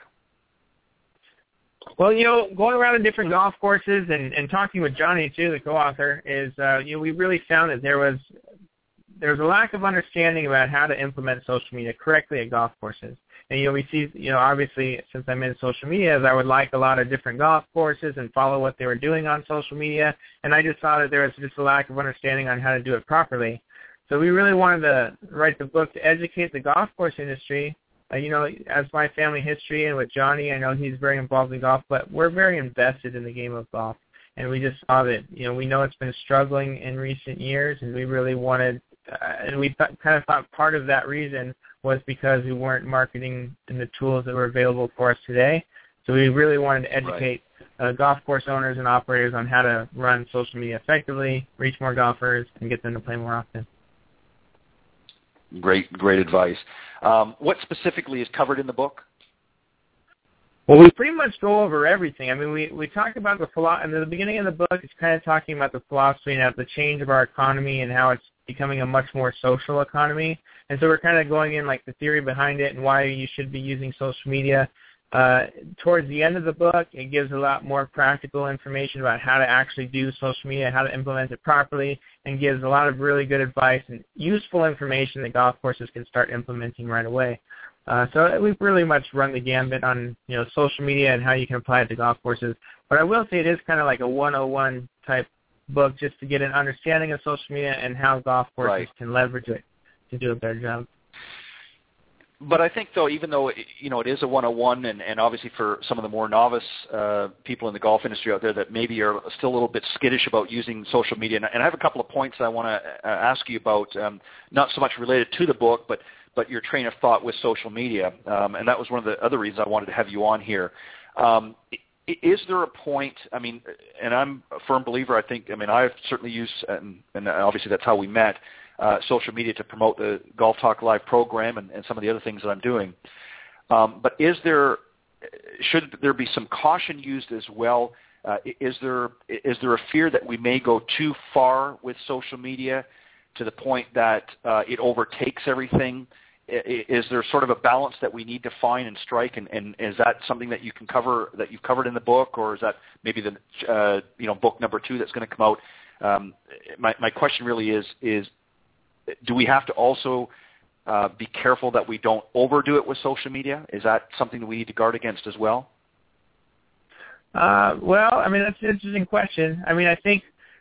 Well, you know, going around to different golf courses and, and talking with Johnny, too, the co-author, is, uh, you know, we really found that there was there was a lack of understanding about how to implement social media correctly at golf courses. And, you know, we see, you know, obviously, since I'm in social media, as I would like a lot of different golf courses and follow what they were doing on social media, and I just saw that there was just a lack of understanding on how to do it properly. So we really wanted to write the book to educate the golf course industry. Uh, you know, as my family history and with Johnny, I know he's very involved in golf, but we're very invested in the game of golf. And we just saw that, you know, we know it's been struggling in recent years, and we really wanted, uh, and we th- kind of thought part of that reason was because we weren't marketing in the tools that were available for us today. So we really wanted to educate right. uh, golf course owners and operators on how to run social media effectively, reach more golfers, and get them to play more often. Great, great advice. Um, what specifically is covered in the book? Well, we pretty much go over everything. I mean, we, we talk about the philosophy. In the beginning of the book, it's kind of talking about the philosophy and the change of our economy and how it's becoming a much more social economy. And so we're kind of going in like the theory behind it and why you should be using social media. Uh, towards the end of the book, it gives a lot more practical information about how to actually do social media, how to implement it properly, and gives a lot of really good advice and useful information that golf courses can start implementing right away. Uh, so we've really much run the gambit on, you know, social media and how you can apply it to golf courses. But I will say it is kind of like a one oh one type book just to get an understanding of social media and how golf courses right. can leverage it to do a better job. But I think, though, even though, you know, it is a one oh one, and, and obviously for some of the more novice uh, people in the golf industry out there that maybe are still a little bit skittish about using social media, and, and I have a couple of points I want to uh, ask you about, um, not so much related to the book, but, but your train of thought with social media, um, and that was one of the other reasons I wanted to have you on here. Um, is there a point, I mean, and I'm a firm believer, I think, I mean, I've certainly used, and, and obviously that's how we met, uh, social media to promote the Golf Talk Live program and, and some of the other things that I'm doing. Um, but is there, should there be some caution used as well? Uh, is there is there a fear that we may go too far with social media to the point that uh, it overtakes everything? Is there sort of a balance that we need to find and strike, and, and is that something that you can cover, that you've covered in the book, or is that maybe the uh, you know book number two that's going to come out? Um, my my question really is is do we have to also uh, be careful that we don't overdo it with social media? Is that something that we need to guard against as well? Uh, well, I mean, that's an interesting question. I mean, I think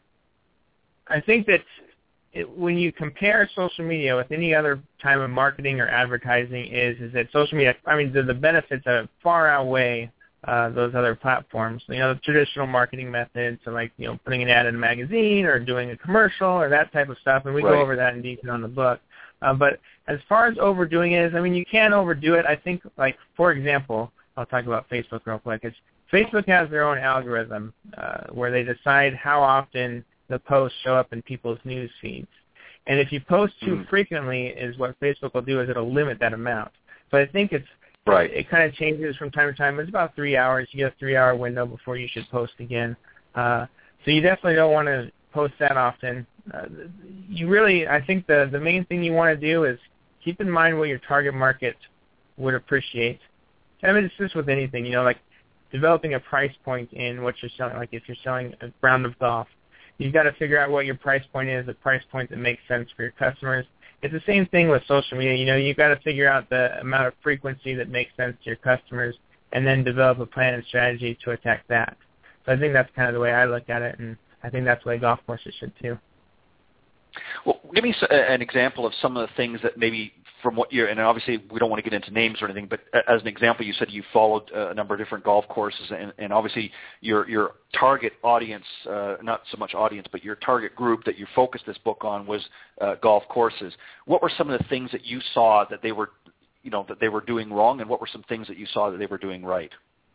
I think that It, when you compare social media with any other type of marketing or advertising, is is that social media, I mean, the, the benefits of far outweigh uh, those other platforms. You know, the traditional marketing methods, so like, you know, putting an ad in a magazine or doing a commercial or that type of stuff, and we right. go over that in detail in the book. Uh, but as far as overdoing it is, I mean, you can overdo it. I think, like, for example, I'll talk about Facebook real quick. It's, Facebook has their own algorithm uh, where they decide how often the posts show up in people's news feeds. And if you post too mm. frequently, is what Facebook will do is it'll limit that amount. But I think it's right. It kind of changes from time to time. It's about three hours. You get a three-hour window before you should post again. Uh, so you definitely don't want to post that often. Uh, you really, I think the, the main thing you want to do is keep in mind what your target market would appreciate. I mean, it's just with anything, you know, like developing a price point in what you're selling. Like if you're selling a round of golf, you've got to figure out what your price point is, a price point that makes sense for your customers. It's the same thing with social media. You know, you've got to figure out the amount of frequency that makes sense to your customers and then develop a plan and strategy to attack that. So I think that's kind of the way I look at it, and I think that's the way golf courses should too. Well, give me an example of some of the things that maybe from what you're, and obviously we don't want to get into names or anything, but as an example, you said you followed a number of different golf courses, and, and obviously your your target audience, uh, not so much audience, but your target group that you focused this book on was uh, golf courses. What were some of the things that you saw that they were, you know, that they were doing wrong, and what were some things that you saw that they were doing right?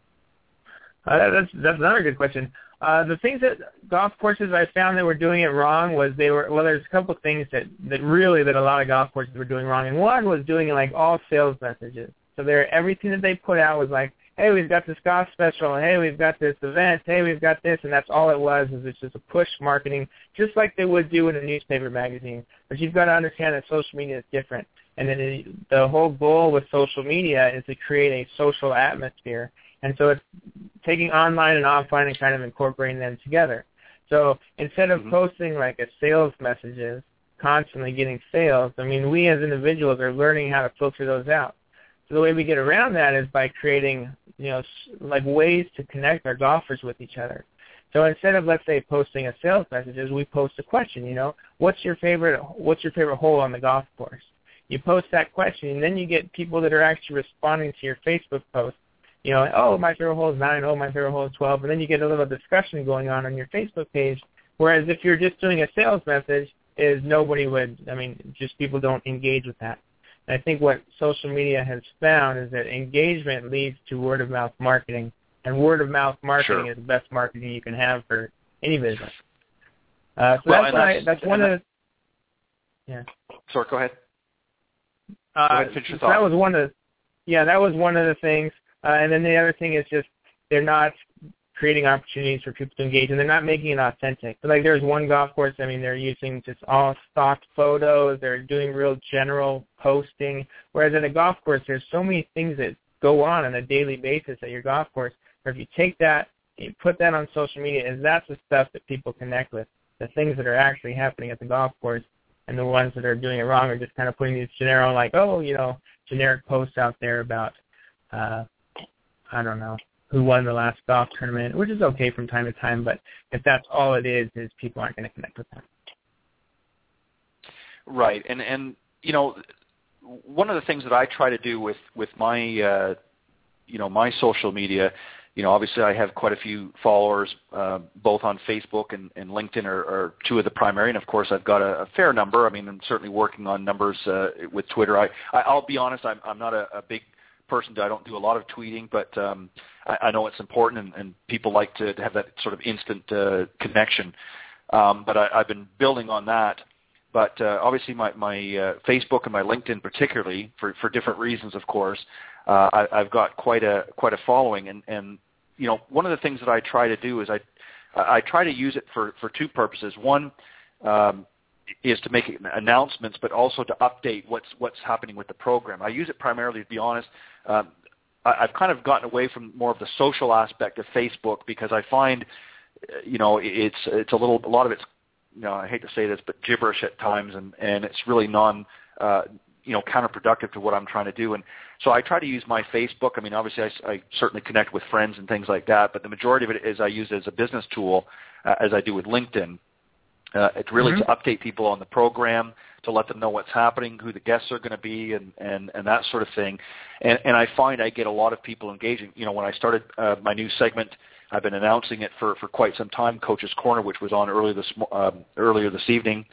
Uh, that's that's another good question. Uh, the things that golf courses I found that were doing it wrong was they were, well, there's a couple of things that, that really that a lot of golf courses were doing wrong. And one was doing like all sales messages. So they're, everything that they put out was like, hey, we've got this golf special. Hey, we've got this event. Hey, we've got this. And that's all it was, is it's just a push marketing, just like they would do in a newspaper magazine. But you've got to understand that social media is different. And then it, the whole goal with social media is to create a social atmosphere. And so it's taking online and offline and kind of incorporating them together. So instead of mm-hmm. posting like a sales messages, constantly getting sales, I mean, we as individuals are learning how to filter those out. So the way we get around that is by creating, you know, like ways to connect our golfers with each other. So instead of, let's say, posting a sales messages, we post a question, you know, what's your favorite, what's your favorite hole on the golf course? You post that question, and then you get people that are actually responding to your Facebook post. You know, oh, my favorite hole is nine, oh, my favorite hole is twelve, and then you get a little discussion going on on your Facebook page, whereas if you're just doing a sales message, is nobody would, I mean, just people don't engage with that. And I think what social media has found is that engagement leads to word-of-mouth marketing, and word-of-mouth marketing sure. is the best marketing you can have for any business. Uh, so well, that's, that's, I, that's one of the, yeah. Sorry, go ahead. Uh, go ahead, finish your so thought. that was one of the, yeah, that was one of the things. Uh, and then the other thing is just they're not creating opportunities for people to engage, and they're not making it authentic. So like there's one golf course, I mean, they're using just all stock photos. They're doing real general posting, whereas at a golf course, there's so many things that go on on a daily basis at your golf course. Or if you take that, you put that on social media, and that's the stuff that people connect with, the things that are actually happening at the golf course, and the ones that are doing it wrong are just kind of putting these generic, like, oh, you know, generic posts out there about, uh, I don't know, who won the last golf tournament, which is okay from time to time, but if that's all it is, is people aren't going to connect with that. Right, and, and you know, one of the things that I try to do with, with my, uh, you know, my social media, you know, obviously I have quite a few followers, uh, both on Facebook and, and LinkedIn are, are two of the primary, and of course I've got a, a fair number. I mean, I'm certainly working on numbers uh, with Twitter. I, I, I'll be honest, I'm, I'm not a, a big person. I don't do a lot of tweeting, but um, I, I know it's important, and, and people like to, to have that sort of instant uh, connection. Um, but I, I've been building on that. but uh, obviously my, my uh, Facebook and my LinkedIn particularly, for, for different reasons, of course, uh, I, I've got quite a quite a following. And, and, you know, one of the things that I try to do is I, I try to use it for, for two purposes. One um, is to make announcements, but also to update what's what's happening with the program. I use it primarily, to be honest. Um, I, I've kind of gotten away from more of the social aspect of Facebook because I find, you know, it's it's a little a lot of it's, you know, I hate to say this, but gibberish at times, and, and it's really non, uh, you know, counterproductive to what I'm trying to do. And so I try to use my Facebook. I mean, obviously, I, I certainly connect with friends and things like that, but the majority of it is I use it as a business tool, uh, as I do with LinkedIn. Uh, it's really mm-hmm. to update people on the program, to let them know what's happening, who the guests are going to be, and, and, and that sort of thing. And, and I find I get a lot of people engaging. You know, when I started uh, my new segment, I've been announcing it for, for quite some time, Coach's Corner, which was on earlier this um, earlier this evening.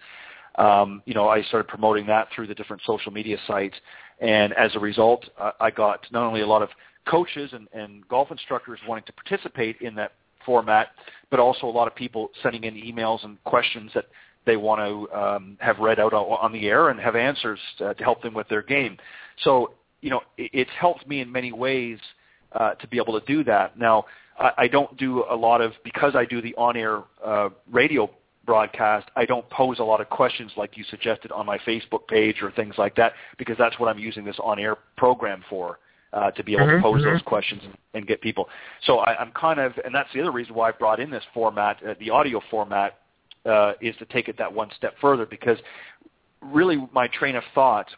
Um, you know, I started promoting that through the different social media sites, and as a result, uh, I got not only a lot of coaches and, and golf instructors wanting to participate in that format, but also a lot of people sending in emails and questions that they want to um, have read out on the air and have answers uh, to help them with their game. So, you know, it, it's helped me in many ways uh, to be able to do that. Now, I don't do a lot of, because I do the on-air uh, radio broadcast, I don't pose a lot of questions like you suggested on my Facebook page or things like that, because that's what I'm using this on-air program for, uh, to be able mm-hmm, to pose mm-hmm. those questions and, and get people. So I, I'm kind of, and that's the other reason why I brought in this format, uh, the audio format, uh, is to take it that one step further, because really my train of thought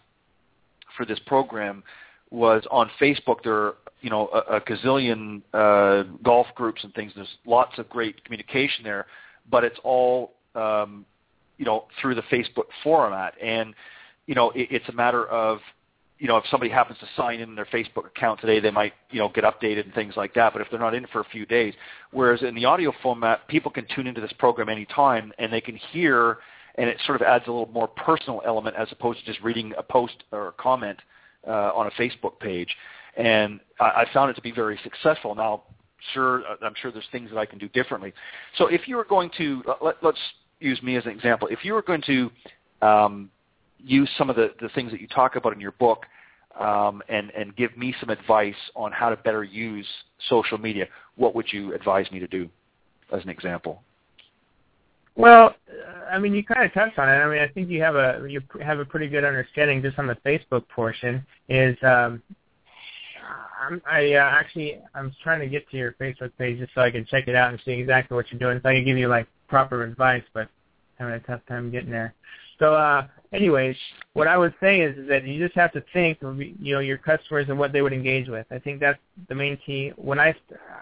for this program was on Facebook. There are, you know, a, a gazillion uh, golf groups and things. There's lots of great communication there, but it's all, um, you know, through the Facebook format. And, you know, it, it's a matter of, you know, if somebody happens to sign in their Facebook account today, they might, you know, get updated and things like that. But if they're not in for a few days, whereas in the audio format, people can tune into this program anytime and they can hear, and it sort of adds a little more personal element as opposed to just reading a post or a comment uh, on a Facebook page. And I, I found it to be very successful. Now, sure, I'm sure there's things that I can do differently. So if you were going to, let, let's use me as an example. If you were going to um, use some of the, the things that you talk about in your book um, and, and give me some advice on how to better use social media, what would you advise me to do as an example? Well, I mean, you kind of touched on it. I mean, I think you have a you have a pretty good understanding just on the Facebook portion. Is um, I'm, I uh, actually I'm trying to get to your Facebook page just so I can check it out and see exactly what you're doing, so I can give you like proper advice. But I'm having a tough time getting there. So, uh, anyways, what I would say is, is that you just have to think of, you know, your customers and what they would engage with. I think that's the main key. When I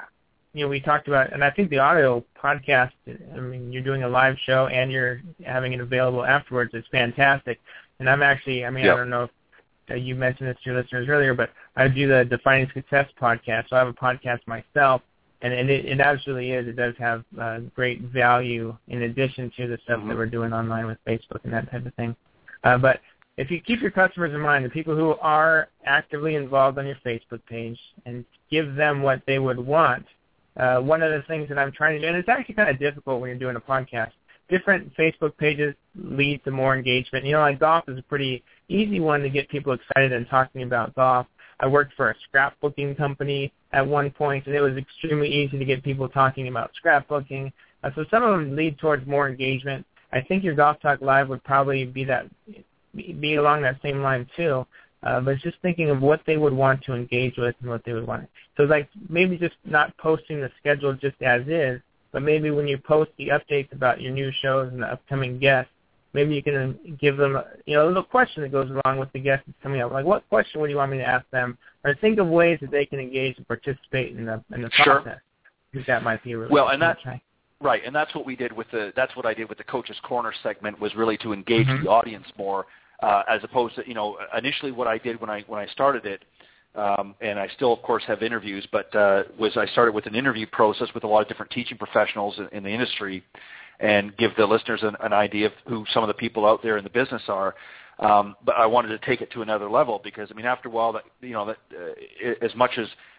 You know, we talked about, and I think the audio podcast, I mean, you're doing a live show and you're having it available afterwards. It's fantastic. And I'm actually, I mean, yep. I don't know if uh, you mentioned this to your listeners earlier, but I do the Defining Success podcast. So I have a podcast myself, and, and it, it absolutely is. It does have uh, great value in addition to the stuff mm-hmm. that we're doing online with Facebook and that type of thing. Uh, but if you keep your customers in mind, the people who are actively involved on your Facebook page, and give them what they would want, Uh, one of the things that I'm trying to do, and it's actually kind of difficult when you're doing a podcast, different Facebook pages lead to more engagement. You know, like golf is a pretty easy one to get people excited and talking about golf. I worked for a scrapbooking company at one point, and it was extremely easy to get people talking about scrapbooking. Uh, so some of them lead towards more engagement. I think your Golf Talk Live would probably be that be along that same line too. Uh, but it's just thinking of what they would want to engage with and what they would want. So like maybe just not posting the schedule just as is, but maybe when you post the updates about your new shows and the upcoming guests, maybe you can give them a, you know, a little question that goes along with the guest that's coming up. Like, what question would you want me to ask them? Or think of ways that they can engage and participate in the in the sure. process. I think that might be a really well, and that's try. Right, and that's what we did with the that's what I did with the Coach's Corner segment, was really to engage mm-hmm. the audience more. Uh, as opposed to, you know, initially what I did when I when I started it, um, and I still, of course, have interviews, but uh, was I started with an interview process with a lot of different teaching professionals in, in the industry, and give the listeners an, an idea of who some of the people out there in the business are. Um, but I wanted to take it to another level because, I mean, after a while, that you know, that uh, as much as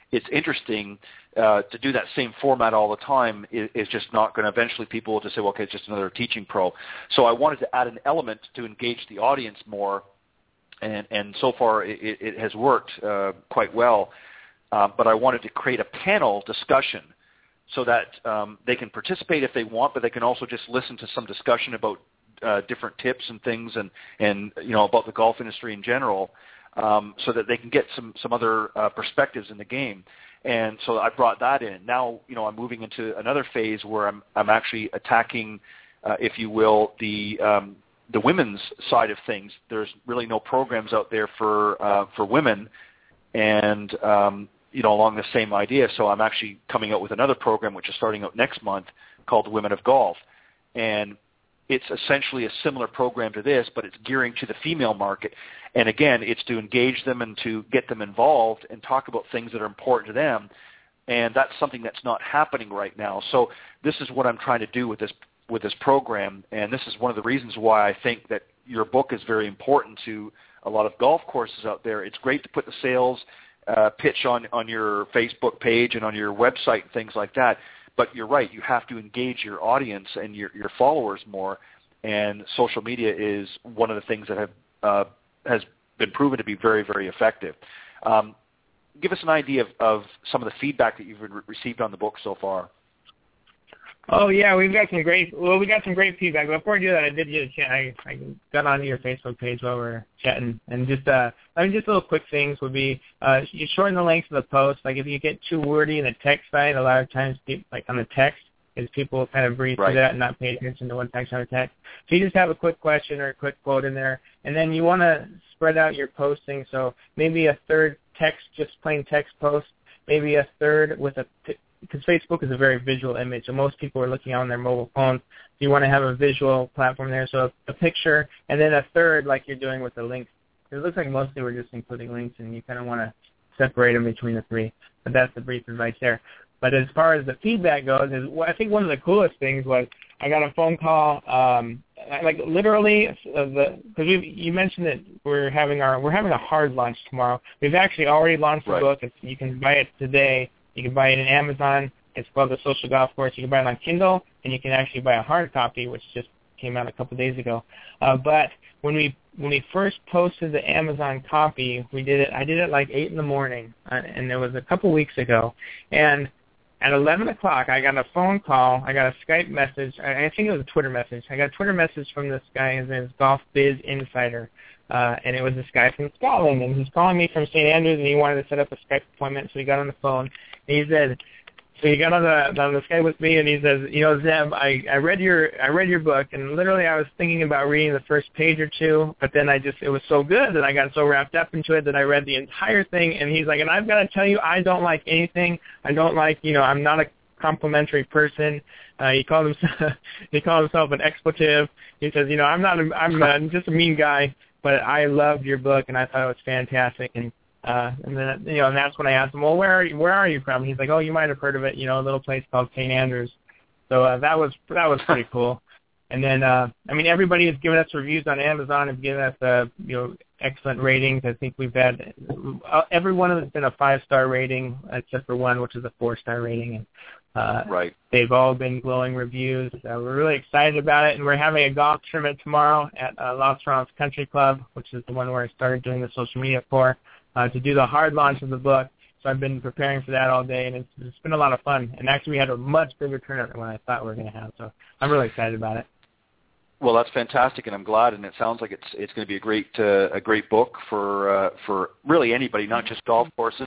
it's interesting uh, to do that same format all the time is, is just not going to, eventually people will just say, well, okay, it's just another teaching pro. So I wanted to add an element to engage the audience more, and, and so far it, it has worked uh, quite well. Uh, but I wanted to create a panel discussion so that um, they can participate if they want, but they can also just listen to some discussion about uh, different tips and things and, and, you know, about the golf industry in general, um, so that they can get some, some other uh, perspectives in the game. And so I brought that in. Now, you know, I'm moving into another phase where I'm, I'm actually attacking, uh, if you will, the um, the women's side of things. There's really no programs out there for uh, for women, and um, you know, along the same idea. So I'm actually coming out with another program, which is starting out next month, called Women of Golf, and it's essentially a similar program to this, but it's gearing to the female market. And again, it's to engage them and to get them involved and talk about things that are important to them. And that's something that's not happening right now. So this is what I'm trying to do with this with this program. And this is one of the reasons why I think that your book is very important to a lot of golf courses out there. It's great to put the sales uh, pitch on, on your Facebook page and on your website and things like that. But you're right, you have to engage your audience and your, your followers more, and social media is one of the things that have uh, has been proven to be very, very effective. Um, give us an idea of, of some of the feedback that you've re- received on the book so far. Oh yeah, we've got some great. Well, we got some great feedback. Before I do that, I did get a chat. I, I got onto your Facebook page while we were chatting, and just uh, I mean, just little quick things would be uh, you shorten the length of the post. Like if you get too wordy in the text side, a lot of times, people, like on the text, is people kind of breeze right. through that and not pay attention to one text on a text. So you just have a quick question or a quick quote in there, and then you want to spread out your posting. So maybe a third text, just plain text post. Maybe a third with a because Facebook is a very visual image, so most people are looking on their mobile phones. So you want to have a visual platform there, so a picture, and then a third like you're doing with the links. It looks like mostly we're just including links, and you kind of want to separate them between the three. But that's the brief advice there. But as far as the feedback goes, is I think one of the coolest things was I got a phone call, um, like literally, uh, the because we you mentioned that we're having our we're having a hard launch tomorrow. We've actually already launched the right. book. It's, you can buy it today. You can buy it on Amazon. It's called The Social Golf Course. You can buy it on Kindle, and you can actually buy a hard copy, which just came out a couple days ago. Uh, but when we when we first posted the Amazon copy, we did it. I did it like eight in the morning, uh, and it was a couple weeks ago. And at eleven o'clock, I got a phone call. I got a Skype message. I, I think it was a Twitter message. I got a Twitter message from this guy. His name is Golf Biz Insider. Uh, and it was this guy from Scotland, and he's calling me from Saint Andrews, and he wanted to set up a Skype appointment, so he got on the phone, and he said, so he got on the on the Skype with me, and he says, you know, Zeb, I, I read your I read your book, and literally I was thinking about reading the first page or two, but then I just it was so good that I got so wrapped up into it that I read the entire thing, and he's like, and I've got to tell you, I don't like anything. I don't like, you know, I'm not a complimentary person. Uh, he called himself he called himself an expletive. He says, you know, I'm not a, I'm a, just a mean guy. But I loved your book, and I thought it was fantastic. And uh, and then you know, and that's when I asked him, well, where are you? Where are you from? And he's like, oh, you might have heard of it, you know, a little place called Saint Andrews. So uh, that was that was pretty cool. And then uh, I mean, everybody has given us reviews on Amazon, has given us uh, you know excellent ratings. I think we've had uh, every one of them has been a five star rating, except for one, which is a four star rating. And Uh, right. They've all been glowing reviews. Uh, we're really excited about it, and we're having a golf tournament tomorrow at uh, Los Ramos Country Club, which is the one where I started doing the social media for, uh, to do the hard launch of the book. So I've been preparing for that all day, and it's, it's been a lot of fun. And actually, we had a much bigger turnout than what I thought we were going to have. So I'm really excited about it. Well, that's fantastic, and I'm glad. And it sounds like it's it's going to be a great uh, a great book for uh, for really anybody, not just golf courses.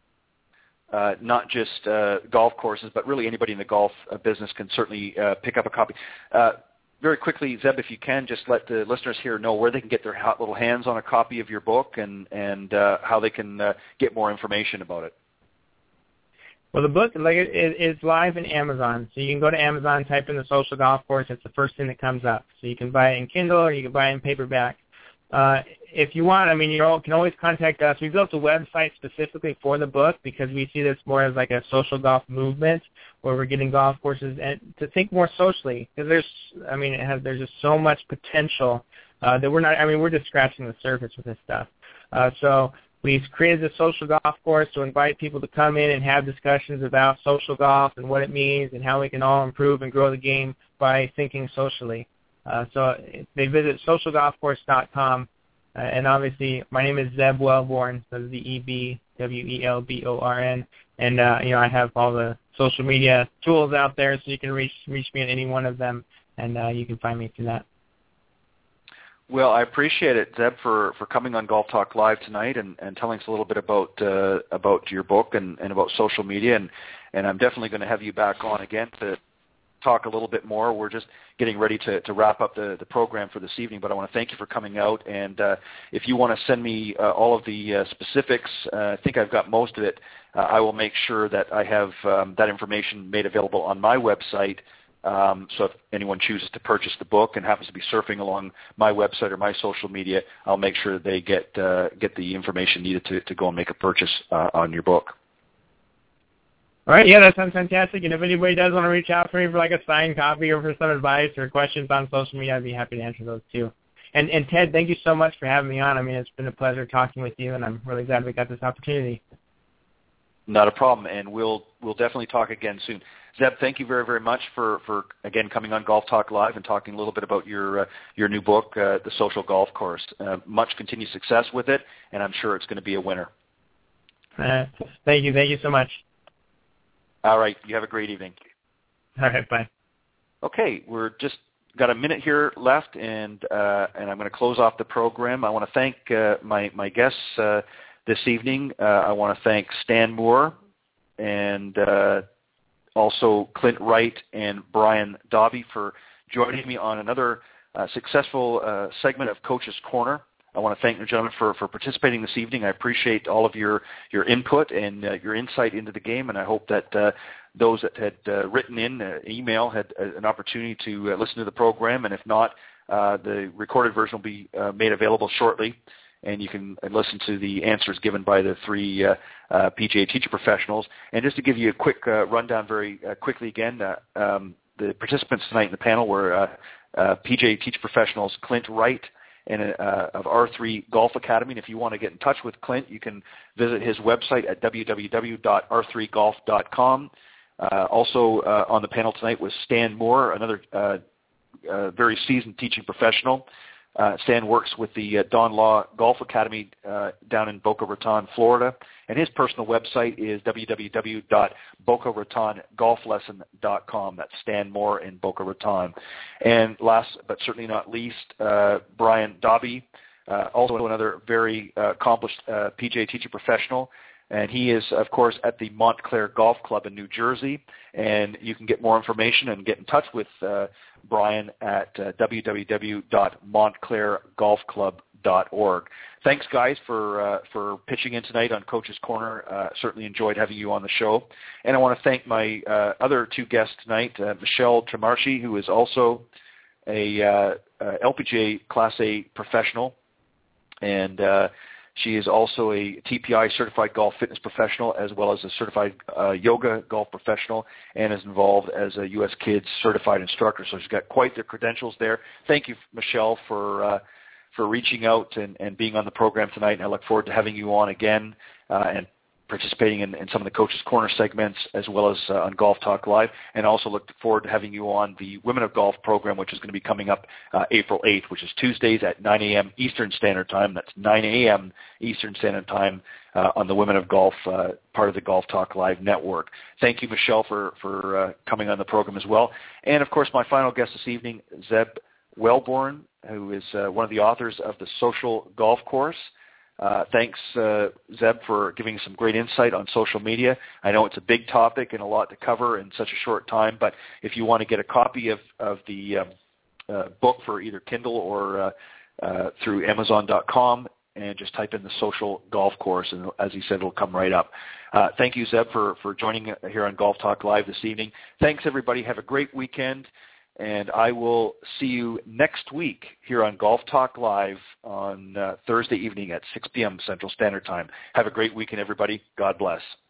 Uh, not just uh, golf courses, but really anybody in the golf uh, business can certainly uh, pick up a copy. Uh, very quickly, Zeb, if you can, just let the listeners here know where they can get their hot little hands on a copy of your book and, and uh, how they can uh, get more information about it. Well, the book like it, it, it's live in Amazon, so you can go to Amazon, type in The Social Golf Course. It's the first thing that comes up. So you can buy it in Kindle or you can buy it in paperback. Uh, if you want, I mean, you can always contact us. We built a website specifically for the book because we see this more as like a social golf movement where we're getting golf courses and to think more socially because there's, I mean, it has, there's just so much potential uh, that we're not, I mean, we're just scratching the surface with this stuff. Uh, so We've created the social golf course to invite people to come in and have discussions about social golf and what it means and how we can all improve and grow the game by thinking socially. Uh, so they visit social golf course dot com, uh, and obviously my name is Zeb Welborn, so Z E B W E L B O R N, and uh, you know I have all the social media tools out there, so you can reach reach me at any one of them, and uh, you can find me through that. Well, I appreciate it, Zeb, for, for coming on Golf Talk Live tonight and, and telling us a little bit about uh, about your book and, and about social media. And, and I'm definitely going to have you back on again to talk a little bit more. We're just getting ready to, to wrap up the, the program for this evening, but I want to thank you for coming out. And uh, if you want to send me uh, all of the uh, specifics, uh, I think I've got most of it. Uh, I will make sure that I have um, that information made available on my website. Um, so if anyone chooses to purchase the book and happens to be surfing along my website or my social media, I'll make sure that they get uh, get the information needed to, to go and make a purchase uh, on your book. All right, yeah, that sounds fantastic. And if anybody does want to reach out for me for like a signed copy or for some advice or questions on social media, I'd be happy to answer those too. And, and Ted, thank you so much for having me on. I mean, it's been a pleasure talking with you, and I'm really glad we got this opportunity. Not a problem, and we'll we'll definitely talk again soon. Zeb, thank you very, very much for, for again, coming on Golf Talk Live and talking a little bit about your uh, your new book, uh, The Social Golf Course. Uh, much continued success with it, and I'm sure it's going to be a winner. Uh, thank you. Thank you so much. All right. You have a great evening. All right. Bye. Okay. We're just got a minute here left, and uh, and I'm going to close off the program. I want to thank uh, my, my guests uh, this evening. Uh, I want to thank Stan Moore and uh, also Clint Wright and Brian Dobby for joining me on another uh, successful uh, segment of Coach's Corner. I want to thank you, gentlemen, for, for participating this evening. I appreciate all of your, your input and uh, your insight into the game, and I hope that uh, those that had uh, written in uh, email had uh, an opportunity to uh, listen to the program, and if not, uh, the recorded version will be uh, made available shortly, and you can listen to the answers given by the three uh, uh, P G A teacher professionals. And just to give you a quick uh, rundown very uh, quickly again, uh, um, the participants tonight in the panel were uh, uh, P G A teacher professionals Clint Wright and uh, of R three Golf Academy. And if you want to get in touch with Clint, you can visit his website at w w w dot r three golf dot com. Uh, also uh, on the panel tonight was Stan Moore, another uh, uh, very seasoned teaching professional. Uh, Stan works with the uh, Don Law Golf Academy uh, down in Boca Raton, Florida, and his personal website is w w w dot boca raton golf lesson dot com. That's Stan Moore in Boca Raton. And last but certainly not least, uh, Brian Dobby, uh, also another very uh, accomplished uh, P G A teacher professional. And he is, of course, at the Montclair Golf Club in New Jersey. And you can get more information and get in touch with uh, Brian at uh, w w w dot montclair golf club dot org. Thanks, guys, for uh, for pitching in tonight on Coach's Corner. Uh, certainly enjoyed having you on the show. And I want to thank my uh, other two guests tonight, uh, Michelle Tremarchi, who is also a uh, uh, L P G A Class A professional, and uh, she is also a T P I certified golf fitness professional as well as a certified uh, yoga golf professional, and is involved as a U S Kids certified instructor. So she's got quite the credentials there. Thank you, Michelle, for uh, for reaching out and, and being on the program tonight. And I look forward to having you on again uh, and participating in, in some of the Coach's Corner segments as well as uh, on Golf Talk Live, and also look forward to having you on the Women of Golf program, which is going to be coming up uh, April eighth, which is Tuesdays at nine a.m. Eastern Standard Time. That's nine a.m. Eastern Standard Time uh, on the Women of Golf, uh, part of the Golf Talk Live network. Thank you, Michelle, for, for uh, coming on the program as well. And, of course, my final guest this evening, Zeb Welborn, who is uh, one of the authors of The Social Golf Course. Uh, thanks, uh, Zeb, for giving some great insight on social media. I know it's a big topic and a lot to cover in such a short time, but if you want to get a copy of, of the um, uh, book for either Kindle or uh, uh, through amazon dot com, and just type in The Social Golf Course, and as he said, it'll come right up. Uh, thank you, Zeb, for, for joining here on Golf Talk Live this evening. Thanks, everybody. Have a great weekend. And I will see you next week here on Golf Talk Live on uh, Thursday evening at six p.m. Central Standard Time. Have a great weekend, everybody. God bless.